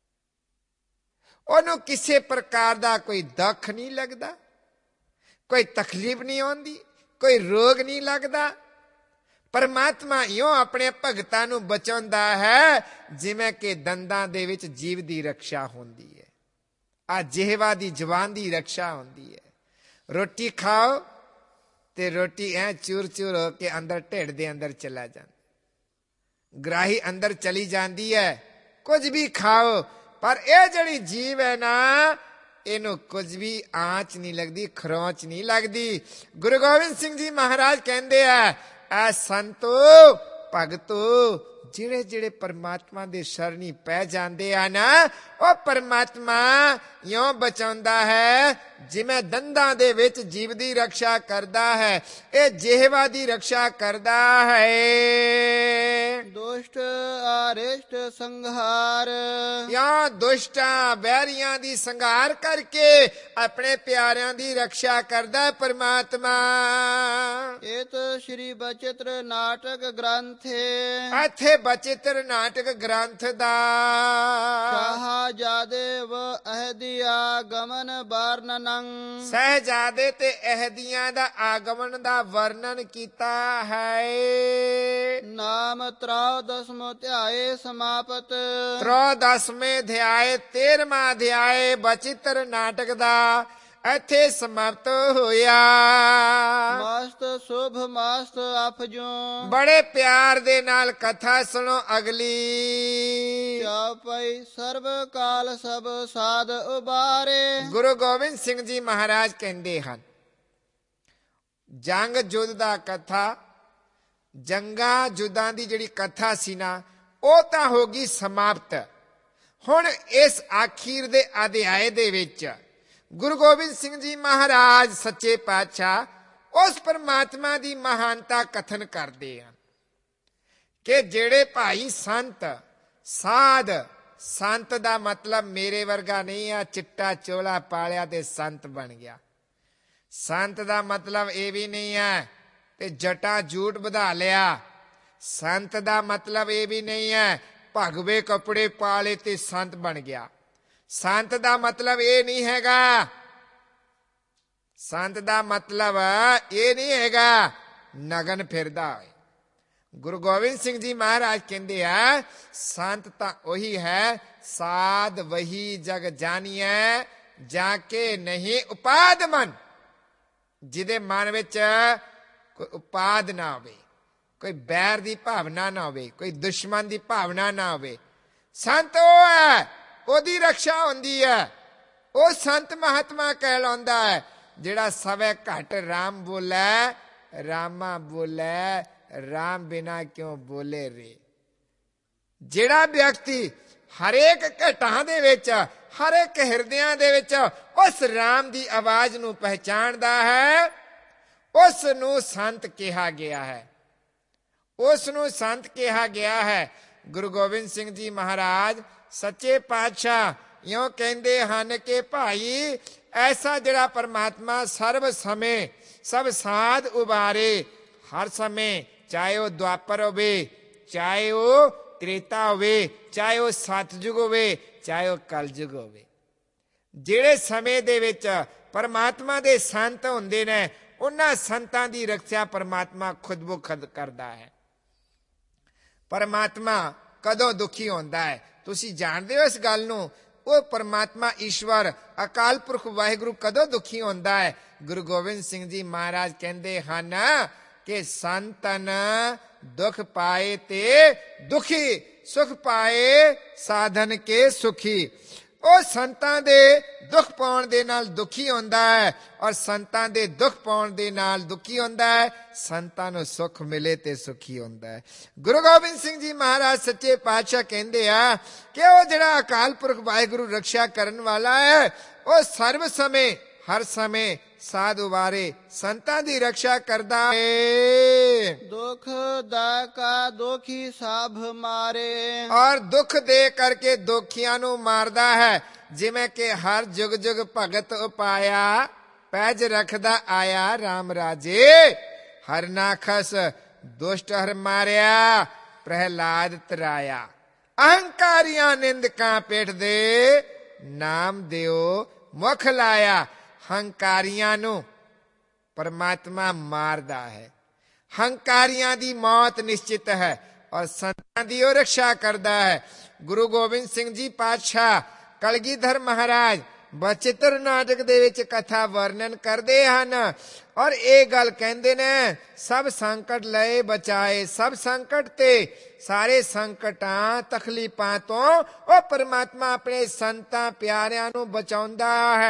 ਉਹਨੂੰ ਕਿਸੇ ਪ੍ਰਕਾਰ ਦਾ ਕੋਈ ਦੁੱਖ ਨਹੀਂ ਲੱਗਦਾ, ਕੋਈ ਤਕਲੀਫ ਨਹੀਂ ਆਉਂਦੀ, ਕੋਈ ਰੋਗ ਨਹੀਂ ਲੱਗਦਾ। ਪਰਮਾਤਮਾ ਇਉਂ ਆਪਣੇ ਭਗਤਾਂ ਨੂੰ ਬਚਾਉਂਦਾ ਹੈ ਜਿਵੇਂ ਕਿ ਦੰਦਾਂ ਦੇ ਵਿੱਚ ਜੀਵ ਦੀ ਰੱਖਿਆ ਹੁੰਦੀ ਹੈ, ਆ ਜਿਹਵਾ ਦੀ ਜ਼ੁਬਾਨ ਦੀ ਰੱਖਿਆ ਹੁੰਦੀ ਹੈ। ਰੋਟੀ ਖਾਓ ਤੇ ਰੋਟੀ ਐ ਚੂਰ ਚੂਰ ਹੋ ਕੇ ਅੰਦਰ ਢਿੱਡ ਦੇ ਅੰਦਰ ਚਲਾ ਜਾਂਦਾ, ਗ੍ਰਾਹੀ ਅੰਦਰ ਚਲੀ ਜਾਂਦੀ ਹੈ। ਕੁਝ ਵੀ ਖਾਓ, ਪਰ ਇਹ ਜਿਹੜੀ ਜੀਵ ਹੈ ਨਾ, ਇਹਨੂੰ ਕੁਝ ਵੀ ਆਂਚ ਨਹੀਂ ਲੱਗਦੀ, ਖਰੋਚ ਨਹੀਂ ਲੱਗਦੀ। ਗੁਰੂ ਗੋਬਿੰਦ ਸਿੰਘ ਜੀ ਮਹਾਰਾਜ ਕਹਿੰਦੇ ਆ, ਐ ਸੰਤੋ ਭਗਤੋ, ਜਿਹੜੇ ਜਿਹੜੇ ਪਰਮਾਤਮਾ ਦੇ ਸ਼ਰਣੀ ਪੈ ਜਾਂਦੇ ਆ ਨਾ, ਉਹ ਪਰਮਾਤਮਾ ਇਉਂ ਬਚਾਉਂਦਾ ਹੈ ਜਿਵੇਂ ਦੰਦਾਂ ਦੇ ਵਿੱਚ ਜੀਵ ਦੀ ਰੱਖਿਆ ਕਰਦਾ ਹੈ, ਇਹ ਜਿਹਵਾ ਦੀ ਰੱਖਿਆ ਕਰਦਾ ਹੈ। ਦੁਸ਼ਟ ਆਰਿਸ਼ਟ ਸੰਘਾਰ, ਜਾਂ ਦੁਸ਼ਟਾਂ ਬੈਰੀਆਂ ਦੀ ਸੰਘਾਰ ਕਰਕੇ ਆਪਣੇ ਪਿਆਰਿਆਂ ਦੀ ਰੱਖਿਆ ਕਰਦਾ ਪਰਮਾਤਮਾ। ਇਤ ਸ਼੍ਰੀ ਬਚਿੱਤਰ ਨਾਟਕ ਗ੍ਰੰਥੇ, ਇੱਥੇ ਬਚਿੱਤਰ ਨਾਟਕ ਗ੍ਰੰਥ ਦਾ ਸ਼ਾਹਜਾਦੇ ਵ ਅਹਦੀਆ ਗਮਨ ਵਰਣਨੰ, ਸਹਿਜਾਦੇ ਤੇ ਅਹਦੀਆਂ ਦਾ ਆਗਮਨ ਦਾ ਵਰਣਨ ਕੀਤਾ ਹੈ। ਨਾਮ 13ਵਾਂ ਅਧਿਆਏ ਸਮਾਪਤ। 13ਵੇਂ ਅਧਿਆਏ 13ਵਾਂ ਅਧਿਆਏ ਬਚਿੱਤਰ ਨਾਟਕ ਦਾ ਇੱਥੇ ਸਮਾਪਤ ਹੋਇਆ। ਮਸਤ ਸ਼ੁਭ ਮਸਤ ਅਫਜੋਂ, ਬੜੇ ਪਿਆਰ ਦੇ ਨਾਲ ਕਥਾ ਸੁਣੋ ਅਗਲੀ। ਚੌਪਈ ਸਰਬ ਕਾਲ ਸਭ ਸਾਧ ਉਬਾਰੇ। ਗੁਰੂ ਗੋਬਿੰਦ ਸਿੰਘ ਜੀ ਮਹਾਰਾਜ ਕਹਿੰਦੇ ਹਨ, ਜੰਗ ਜੁੱਧ ਦਾ ਕਥਾ, ਜੰਗਾਂ ਜੁੱਧਾਂ ਦੀ ਜਿਹੜੀ ਕਥਾ ਸੀ ਨਾ, ਉਹ ਤਾਂ ਹੋ ਗਈ ਸਮਾਪਤ। ਹੁਣ ਇਸ ਆਖੀਰ ਦੇ ਅਧਿਆਏ ਦੇ ਵਿੱਚ ਗੁਰੂ ਗੋਬਿੰਦ ਸਿੰਘ ਜੀ ਮਹਾਰਾਜ ਸੱਚੇ ਪਾਤਸ਼ਾਹ ਉਸ ਪਰਮਾਤਮਾ ਦੀ ਮਹਾਨਤਾ ਕਥਨ ਕਰਦੇ ਹਨ ਕਿ ਜਿਹੜੇ ਭਾਈ ਸੰਤ ਸਾਧ, ਸੰਤ ਦਾ ਮਤਲਬ ਮੇਰੇ ਵਰਗਾ ਨਹੀਂ ਆ ਚਿੱਟਾ ਚੋਲਾ ਪਾਲਿਆ ਤੇ ਸੰਤ ਬਣ ਗਿਆ। ਸੰਤ ਦਾ ਮਤਲਬ ਇਹ ਵੀ ਨਹੀਂ ਹੈ ਤੇ ਜਟਾ ਜੂਟ ਵਧਾ ਲਿਆ। ਸੰਤ ਦਾ ਮਤਲਬ ਇਹ ਵੀ ਨਹੀਂ ਹੈ ਭਗਵੇ ਕੱਪੜੇ ਪਾ ਲਏ ਤੇ ਸੰਤ ਬਣ ਗਿਆ। ਸੰਤ ਦਾ ਮਤਲਬ ਇਹ ਨਹੀਂ ਹੈਗਾ, ਸੰਤ ਦਾ ਮਤਲਬ ਇਹ ਨਹੀਂ ਹੈਗਾ ਨਗਨ ਫਿਰਦਾ ਹੋਏ। ਗੁਰੂ ਗੋਬਿੰਦ ਸਿੰਘ ਜੀ ਮਹਾਰਾਜ ਕਹਿੰਦੇ ਆ, ਸੰਤ ਤਾਂ ਉਹੀ ਹੈ, ਸਾਧ ਵਹੀ ਜਗ ਜਾਣੀਐ ਜਾ ਕੇ ਨਹੀਂ ਉਪਾਦ ਮਨ, ਜਿਹਦੇ ਮਨ ਵਿੱਚ ਕੋਈ ਉਪਾਦ ਨਾ ਹੋਵੇ, ਕੋਈ ਬੈਰ ਦੀ ਭਾਵਨਾ ਨਾ ਹੋਵੇ, ਕੋਈ ਦੁਸ਼ਮਣ ਦੀ ਭਾਵਨਾ ਨਾ ਹੋਵੇ। ਸੰਤ ਉਹ ਹੈ, ਉਹਦੀ ਰਕਸ਼ਾ ਹੁੰਦੀ ਹੈ। ਉਹ ਸੰਤ ਮਹਾਤਮਾ ਕਹਿਲਾਉਂਦਾ ਹੈ ਜਿਹੜਾ ਸਵੇ ਘਟ ਰਾਮ ਬੋਲੇ, ਰਾਮਾ ਬੋਲੇ ਰਾਮ ਬਿਨਾ ਕਿਉਂ ਬੋਲੇ ਰੇ। ਜਿਹੜਾ ਵਿਅਕਤੀ ਹਰੇਕ ਘਟਾਂ ਦੇ ਵਿੱਚ, ਹਰੇਕ ਹਿਰਦਿਆਂ ਦੇ ਵਿੱਚ ਉਸ ਰਾਮ ਦੀ ਆਵਾਜ਼ ਨੂੰ ਪਹਿਚਾਣਦਾ ਹੈ, ਉਸ ਨੂੰ ਸੰਤ ਕਿਹਾ ਗਿਆ ਹੈ। ਉਸ ਨੂੰ ਸੰਤ ਕਿਹਾ ਗਿਆ ਹੈ। ਗੁਰੂ ਗੋਬਿੰਦ ਸਿੰਘ ਜੀ ਮਹਾਰਾਜ ਸੱਚੇ ਪਾਤਸ਼ਾਹ ਇਉਂ ਕਹਿੰਦੇ ਹਨ ਕਿ ਭਾਈ ਐਸਾ ਜਿਹੜਾ ਪਰਮਾਤਮਾ ਸਰਬ ਸਮੇਂ ਸਭ ਸਾਧ ਉਬਾਰੇ, ਹਰ ਸਮੇਂ, ਚਾਹੇ ਉਹ ਦੁਆਪਰ ਹੋਵੇ, ਚਾਹੇ ਉਹ ਤ੍ਰੇਤਾ ਹੋਵੇ, ਚਾਹੇ ਉਹ ਸਤਜੁਗ ਹੋਵੇ, ਚਾਹੇ ਉਹ ਕਲਯੁਗ ਹੋਵੇ, ਜਿਹੜੇ ਸਮੇਂ ਦੇ ਵਿੱਚ ਪਰਮਾਤਮਾ ਦੇ ਸੰਤ ਹੁੰਦੇ ਨੇ, ਉਹਨਾਂ ਸੰਤਾਂ ਦੀ ਰੱਖਿਆ ਪਰਮਾਤਮਾ ਖੁਦ ਬ ਖੁਦ ਕਰਦਾ ਹੈ। ਪਰਮਾਤਮਾ ਕਦੋਂ ਦੁਖੀ ਹੁੰਦਾ ਹੈ ਤੁਸੀਂ ਜਾਣਦੇ ਹੋ ਇਸ ਗੱਲ ਨੂੰ। ਉਹ ਪਰਮਾਤਮਾ ਈਸ਼ਵਰ ਅਕਾਲ ਪੁਰਖ ਵਾਹਿਗੁਰੂ ਕਦੋਂ ਦੁਖੀ ਹੁੰਦਾ ਹੈ? ਗੁਰੂ ਗੋਬਿੰਦ ਸਿੰਘ ਜੀ ਮਹਾਰਾਜ ਕਹਿੰਦੇ ਹਨ ਕਿ ਸੰਤਨ ਦੁਖ ਪਾਏ ਤੇ ਦੁਖੀ, ਸੁਖ ਪਾਏ ਸਾਧਨ ਕੇ ਸੁਖੀ। ਉਹ ਸੰਤਾਂ ਦੇ ਦੁੱਖ ਪਾਉਣ ਦੇ ਨਾਲ ਦੁਖੀ ਹੁੰਦਾ ਹੈ, ਔਰ ਸੰਤਾਂ ਦੇ ਦੁੱਖ ਪਾਉਣ ਦੇ ਨਾਲ ਦੁਖੀ ਹੁੰਦਾ ਹੈ। ਸੰਤਾਂ ਨੂੰ ਸੁੱਖ ਮਿਲੇ ਤੇ ਸੁਖੀ ਹੁੰਦਾ ਹੈ। ਗੁਰੂ ਗੋਬਿੰਦ ਸਿੰਘ ਜੀ ਮਹਾਰਾਜ ਸੱਚੇ ਪਾਤਸ਼ਾਹ ਕਹਿੰਦੇ ਆ ਕਿ ਉਹ ਜਿਹੜਾ ਅਕਾਲ ਪੁਰਖ ਵਾਹਿਗੁਰੂ ਰਕਸ਼ਾ ਕਰਨ ਵਾਲਾ ਹੈ, ਉਹ ਸਰਬ ਸਮੇਂ ਹਰ ਸਮੇਂ ਸਾਧ ਉਬਾਰੇ ਸੰਤਾਂ ਦੀ ਰਕਸ਼ਾ ਕਰਦਾ ਹੈ। ਦੁਖ ਦਾ ਕਾ ਦੋਖੀ ਸਭ ਮਾਰੇ, ਔਰ ਦੁੱਖ ਦੇ ਕਰਕੇ ਦੋਖੀਆਂ ਨੂੰ ਮਾਰਦਾ ਹੈ। ਜਿਵੇਂ ਕਿ ਹਰ ਜੁਗ ਜੁਗ ਭਗਤ ਉਪਾਇਆ, ਪੈਜ ਰਖਦਾ ਆਇਆ ਰਾਮ ਰਾਜੇ। ਹਰ ਨਾਖਸ ਦੁਸ਼ਟ ਹਰ ਮਾਰਿਆ, ਪ੍ਰਹਿਲਾਦ ਤਰਾਇਆ। ਅਹੰਕਾਰੀਆਂ ਨਿੰਦਕਾਂ ਪੇਟ ਦੇ, ਨਾਮ ਦਿਓ ਮੁਖ ਲਾਇਆ। ਹੰਕਾਰੀਆਂ ਨੂੰ ਪਰਮਾਤਮਾ ਮਾਰਦਾ ਹੈ। ਹੰਕਾਰੀਆਂ ਦੀ ਮੌਤ ਨਿਸ਼ਚਿਤ ਹੈ, ਔਰ ਸੰਤਾਂ ਦੀ ਉਹ ਰਕਸ਼ਾ ਕਰਦਾ ਹੈ। ਗੁਰੂ ਗੋਬਿੰਦ ਸਿੰਘ ਜੀ ਪਾਤਸ਼ਾਹ ਕਲਗੀਧਰ ਮਹਾਰਾਜ ਬਚਿੱਤਰ ਨਾਟਕ ਦੇ ਵਿੱਚ ਕਥਾ ਵਰਣਨ ਕਰਦੇ ਹਨ, ਔਰ ਇਹ ਗੱਲ ਕਹਿੰਦੇ ਨੇ ਸਭ ਸੰਕਟ ਲਏ ਬਚਾਏ। ਸਭ ਸੰਕਟ ਤੇ ਸਾਰੇ ਸੰਕਟਾਂ ਤਕਲੀਫਾਂ ਤੋਂ ਉਹ ਪਰਮਾਤਮਾ ਆਪਣੇ ਸੰਤਾਂ ਪਿਆਰਿਆਂ ਨੂੰ ਬਚਾਉਂਦਾ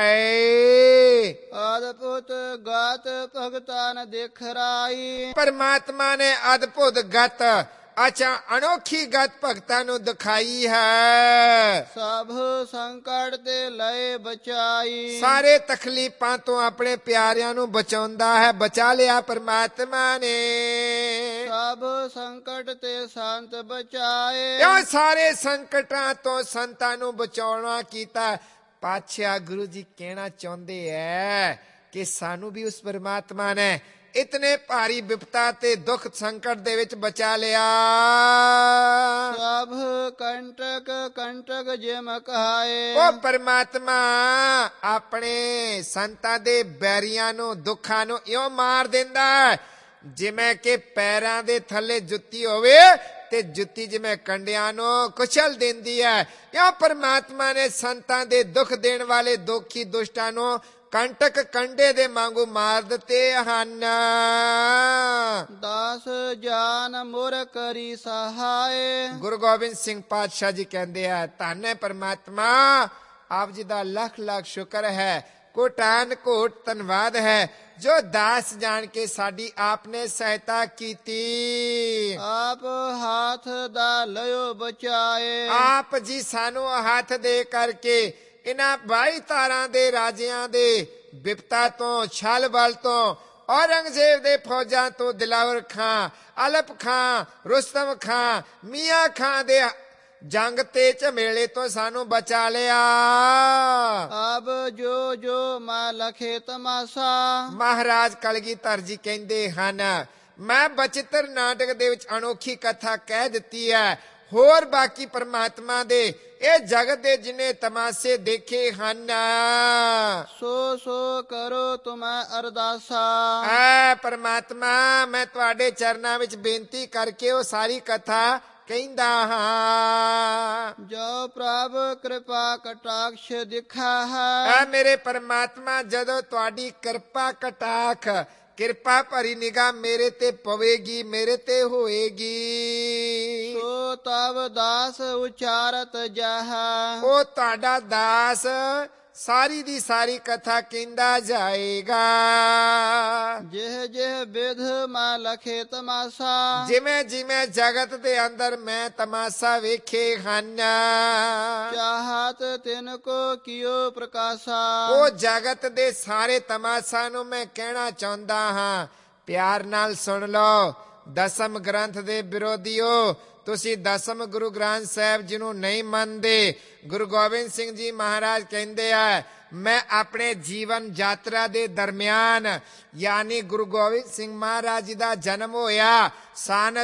ਹੈ। ਅਦਭੁਤ ਗਤ ਭਗਤਾਂ ਨ ਦੇਖ ਰਾਈ, ਪਰਮਾਤਮਾ ਨੇ ਅਦਭੁਤ ਗਤ, ਅੱਛਾ ਅਨੋਖੀ ਗਤ ਭਗਤਾਂ ਨੂੰ ਦਿਖਾਈ ਹੈ। ਸਭ ਸੰਕਟ ਤੇ ਲਏ ਬਚਾਈ, ਸਾਰੇ ਤਕਲੀਫਾਂ ਤੋਂ ਆਪਣੇ ਪਿਆਰਿਆਂ ਨੂੰ ਬਚਾਉਂਦਾ ਹੈ। ਬਚਾ ਲਿਆ ਪਰਮਾਤਮਾ ਨੇ। ਸਭ ਸੰਕਟ ਤੇ ਸੰਤ ਬਚਾਏ, ਕਿਉਂ ਸਾਰੇ ਸੰਕਟਾਂ ਤੋਂ ਸੰਤਾਂ ਨੂੰ ਬਚਾਉਣਾ ਕੀਤਾ। ਪਾਤਸ਼ਾਹ ਗੁਰੂ ਜੀ ਕਹਿਣਾ ਚਾਹੁੰਦੇ ਐ ਕਿ ਸਾਨੂੰ ਵੀ ਉਸ ਪਰਮਾਤਮਾ ਨੇ ਇਤਨੇ ਭਾਰੀ ਵਿਪਤਾ ਤੇ ਦੁੱਖ ਸੰਕਟ ਦੇ ਵਿੱਚ ਬਚਾ ਲਿਆ। ਸਭ ਕੰਟਕ ਕੰਟਕ ਜਿਮ ਕਹਾਏ, ਉਹ ਪਰਮਾਤਮਾ ਆਪਣੇ ਸੰਤਾਂ ਦੇ ਬੈਰੀਆਂ ਨੂੰ, ਦੁੱਖਾਂ ਨੂੰ ਇਉਂ ਮਾਰ ਦਿੰਦਾ ਹੈ ਜਿਵੇਂ ਕਿ ਪੈਰਾਂ ਦੇ ਥੱਲੇ ਜੁੱਤੀ ਹੋਵੇ ਤੇ ਜੁੱਤੀ ਜਿਵੇਂ ਕੰਡਿਆਂ ਨੂੰ ਕੁਚਲ ਦਿੰਦੀ ਹੈ। ਇਉਂ ਪਰਮਾਤਮਾ ਨੇ ਸੰਤਾਂ ਦੇ ਦੁੱਖ ਦੇਣ ਵਾਲੇ ਦੋਖੀ ਦੁਸ਼ਟਾਂ ਨੂੰ ਕੰਟਕ ਕੰਡੇ ਦੇ ਵਾਂਗੂ ਮਾਰ ਦਿੱਤੇ ਹਨ। ਦਾਸ ਜਾਨ ਮੁਰ ਕਰੀ ਸਹਾਏ, ਗੁਰੂ ਗੋਬਿੰਦ ਸਿੰਘ ਪਾਤਸ਼ਾਹ ਜੀ ਕਹਿੰਦੇ ਆ ਧੰਨ ਹੈ ਪਰਮਾਤਮਾ, ਆਪ ਜੀ ਦਾ ਲੱਖ ਲੱਖ ਸ਼ੁਕਰ ਹੈ, ਕੋਟਾਨ ਕੋਟ ਧੰਨਵਾਦ ਹੈ ਜੋ ਦਾਸ ਜਾਣ ਕੇ ਸਾਡੀ ਆਪਨੇ ਸਹਾਇਤਾ ਕੀਤੀ। ਆਪ ਹੱਥ ਦਾ ਲਿਓ ਬਚਾਏ, ਆਪ ਜੀ ਸਾਨੂੰ ਹੱਥ ਦੇ ਕਰਕੇ ਇਹਨਾਂ 22 ਤਾਰਾਂ ਦੇ ਰਾਜਿਆਂ ਦੇ ਵਿਪਤਾ ਤੋਂ, ਛਲ ਬਲ ਤੋਂ, ਔਰੰਗਜ਼ੇਬ ਦੇ ਫੌਜਾਂ ਤੋਂ, ਦਿਲਾਵਰ ਖਾਂ, ਅਲਪ ਖਾਂ, ਰੁਸਤਮ ਖਾਂ, ਮੀਆਂ ਖਾਂ ਦੇ ਜੰਗ ਤੇ ਝਮੇਲੇ ਤੋਂ ਸਾਨੂੰ ਬਚਾ ਲਿਆ। ਅਬ ਜੋ ਜੋ ਮੈਂ ਲਖੇ ਤਮਾਸ਼ਾ, ਮਹਾਰਾਜ ਕਲਗੀਧਰ ਜੀ ਕਹਿੰਦੇ ਹਨ ਮੈਂ ਬਚਿੱਤਰ ਨਾਟਕ ਦੇ ਵਿੱਚ ਅਨੋਖੀ ਕਥਾ ਕਹਿ ਦਿੱਤੀ ਹੈ। ਹੋਰ ਬਾਕੀ ਪਰਮਾਤਮਾ ਦੇ ਇਹ ਜਗਤ ਦੇ ਜਿਨੇ ਤਮਾਸ਼ੇ ਦੇਖੇ ਹਨ, ਸੋ ਸੋ ਕਰੋ ਤੁਮੈ ਅਰਦਾਸਾ। ਐ ਪਰਮਾਤਮਾ ਮੈਂ ਤੁਹਾਡੇ ਚਰਨਾਂ ਵਿੱਚ ਬੇਨਤੀ ਕਰਕੇ ਉਹ ਸਾਰੀ ਕਥਾ ਕਹਿੰਦਾ ਹਾਂ। ਜੋ ਪ੍ਰਭ ਕਿਰਪਾ ਕਟਾਕਸ਼ ਦਿਖਾ ਹੈ, ਐ ਮੇਰੇ ਪਰਮਾਤਮਾ ਜਦੋਂ ਤੁਹਾਡੀ ਕਿਰਪਾ ਕਟਾਖ ਕਿਰਪਾ ਭਰੀ ਨਿਗਾਹ ਮੇਰੇ ਤੇ ਪਵੇਗੀ, ਮੇਰੇ ਤੇ ਹੋਏਗੀ। ਸੋ ਤਵ ਦਾਸ ਉਚਾਰਤ ਜਾਹਾ, ਉਹ ਤੁਹਾਡਾ ਦਾਸ ਸਾਰੀ ਦੀ ਸਾਰੀ ਕਥਾ ਕਹਿੰਦਾ ਜਾਏਗਾ। ਜਿਹ ਜਿਹ ਵਿਧ ਮੈਂ ਲਖੇ ਤਮਾਸਾ, ਜਿਵੇਂ ਜਿਵੇਂ ਜਗਤ ਦੇ ਅੰਦਰ ਮੈਂ ਤਮਾਸ਼ਾ ਵੇਖੇ ਹਨ, ਚਾਹਤ ਤਿਨ ਕੋ ਕਿਓ ਪ੍ਰਕਾਸ਼ਾ। ਉਹ ਜਗਤ ਦੇ ਸਾਰੇ ਤਮਾਸ਼ਾ ਨੂੰ ਮੈਂ ਕਹਿਣਾ ਚਾਹੁੰਦਾ ਹਾਂ। ਪਿਆਰ ਨਾਲ ਸੁਣ ਲਓ ਦਸਮ ਗ੍ਰੰਥ ਦੇ ਵਿਰੋਧੀਓ, ਤੁਸੀਂ ਦਸਮ ਗੁਰੂ ਗ੍ਰੰਥ ਸਾਹਿਬ ਜੀ ਨੂੰ ਨਹੀਂ ਮੰਨਦੇ। ਗੁਰੂ ਗੋਬਿੰਦ ਸਿੰਘ ਜੀ ਮਹਾਰਾਜ ਕਹਿੰਦੇ ਆ, ਮੈਂ ਆਪਣੇ ਜੀਵਨ ਯਾਤਰਾ ਦੇ ਦਰਮਿਆਨ, ਯਾਨੀ ਗੁਰੂ ਗੋਬਿੰਦ ਸਿੰਘ ਮਹਾਰਾਜ ਜੀ ਦਾ ਜਨਮ ਹੋਇਆ ਸਨ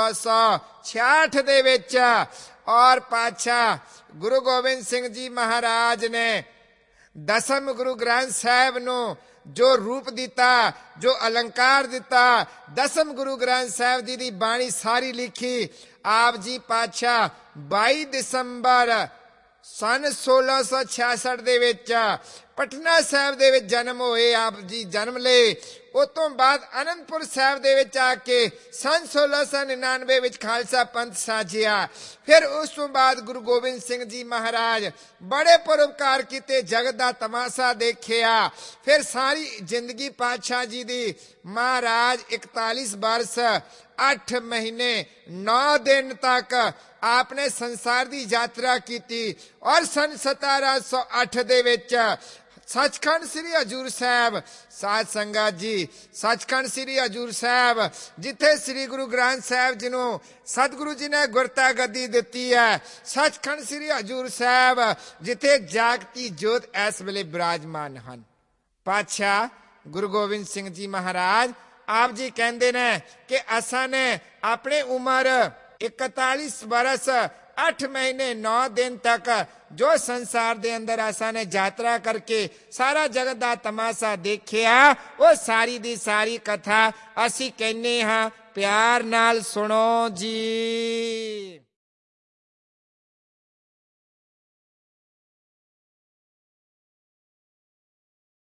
1666 ਦੇ ਵਿੱਚ, ਔਰ ਪਾਤਸ਼ਾਹ ਗੁਰੂ ਗੋਬਿੰਦ ਸਿੰਘ ਜੀ ਮਹਾਰਾਜ ਨੇ ਦਸਮ ਗੁਰੂ ਗ੍ਰੰਥ ਸਾਹਿਬ ਨੂੰ ਜੋ ਰੂਪ ਦਿੱਤਾ, ਜੋ ਅਲੰਕਾਰ ਦਿੱਤਾ, ਦਸਮ ਗੁਰੂ ਗ੍ਰੰਥ ਸਾਹਿਬ ਜੀ ਦੀ ਬਾਣੀ ਸਾਰੀ ਲਿਖੀ ਆਪ ਜੀ ਪਾਤਸ਼ਾਹ 22 ਦਸੰਬਰ ਸਨ 1666 ਦੇ ਵਿੱਚ ਪਟਨਾ ਸਾਹਿਬ ਦੇ ਵਿੱਚ ਜਨਮ ਹੋਏ। ਆਪ ਜੀ ਜਨਮ ਲਏ। ਉਸ ਤੋਂ ਬਾਅਦ ਅਨੰਦਪੁਰ ਸਾਹਿਬ ਦੇ ਵਿੱਚ ਆ ਕੇ ਸਨ 1699 ਵਿੱਚ ਖਾਲਸਾ ਪੰਥ ਸਾਜਿਆ। ਫਿਰ ਉਸ ਤੋਂ ਬਾਅਦ ਗੁਰੂ ਗੋਬਿੰਦ ਸਿੰਘ ਜੀ ਮਹਾਰਾਜ ਬੜੇ ਪਰਉਪਕਾਰ ਕੀਤੇ, ਜਗਤ ਦਾ ਤਮਾਸ਼ਾ ਦੇਖਿਆ। ਫਿਰ ਸਾਰੀ ਜ਼ਿੰਦਗੀ ਪਾਤਸ਼ਾਹ ਜੀ ਦੀ ਮਹਾਰਾਜ 41 ਬਰਸ 8 ਮਹੀਨੇ 9 ਦਿਨ ਤੱਕ ਆਪਨੇ ਸੰਸਾਰ ਦੀ ਯਾਤਰਾ ਕੀਤੀ, ਔਰ ਸਨ 1708 ਦੇ ਵਿੱਚ ਸੱਚਖੰਡ ਸ੍ਰੀ ਹਜ਼ੂਰ ਸਾਹਿਬ, ਸਾਧ ਸੰਗਤ ਜੀ, ਸੱਚਖੰਡ ਸ੍ਰੀ ਹਜ਼ੂਰ ਸਾਹਿਬ ਜਿੱਥੇ ਸ੍ਰੀ ਗੁਰੂ ਗ੍ਰੰਥ ਸਾਹਿਬ ਜੀ ਨੂੰ ਸਤਿਗੁਰੂ ਜੀ ਨੇ ਗੁਰਤਾ ਗੱਦੀ ਦਿੱਤੀ ਹੈ, ਸੱਚਖੰਡ ਸ੍ਰੀ ਹਜ਼ੂਰ ਸਾਹਿਬ ਜਿੱਥੇ ਜਾਗਤੀ ਜੋਤ ਇਸ ਵੇਲੇ ਬਿਰਾਜਮਾਨ ਹਨ। ਪਾਤਸ਼ਾਹ ਗੁਰੂ ਗੋਬਿੰਦ ਸਿੰਘ ਜੀ ਮਹਾਰਾਜ ਆਪ ਜੀ ਕਹਿੰਦੇ ਨੇ ਕਿ ਅਸਾਂ ਨੇ ਆਪਣੀ ਉਮਰ 41 ਬਰਸ 8 ਮਹੀਨੇ 9 ਦਿਨ ਤੱਕ ਜੋ ਸੰਸਾਰ ਦੇ ਅੰਦਰ ਅਸਾਂ ਨੇ ਯਾਤਰਾ ਕਰਕੇ ਸਾਰਾ ਜਗਤ ਦਾ ਤਮਾਸ਼ਾ ਦੇਖਿਆ, ਉਹ ਸਾਰੀ ਦੀ ਸਾਰੀ ਕਥਾ ਅਸੀਂ ਕਹਿੰਦੇ ਹਾਂ। ਪਿਆਰ ਨਾਲ ਸੁਣੋ ਜੀ।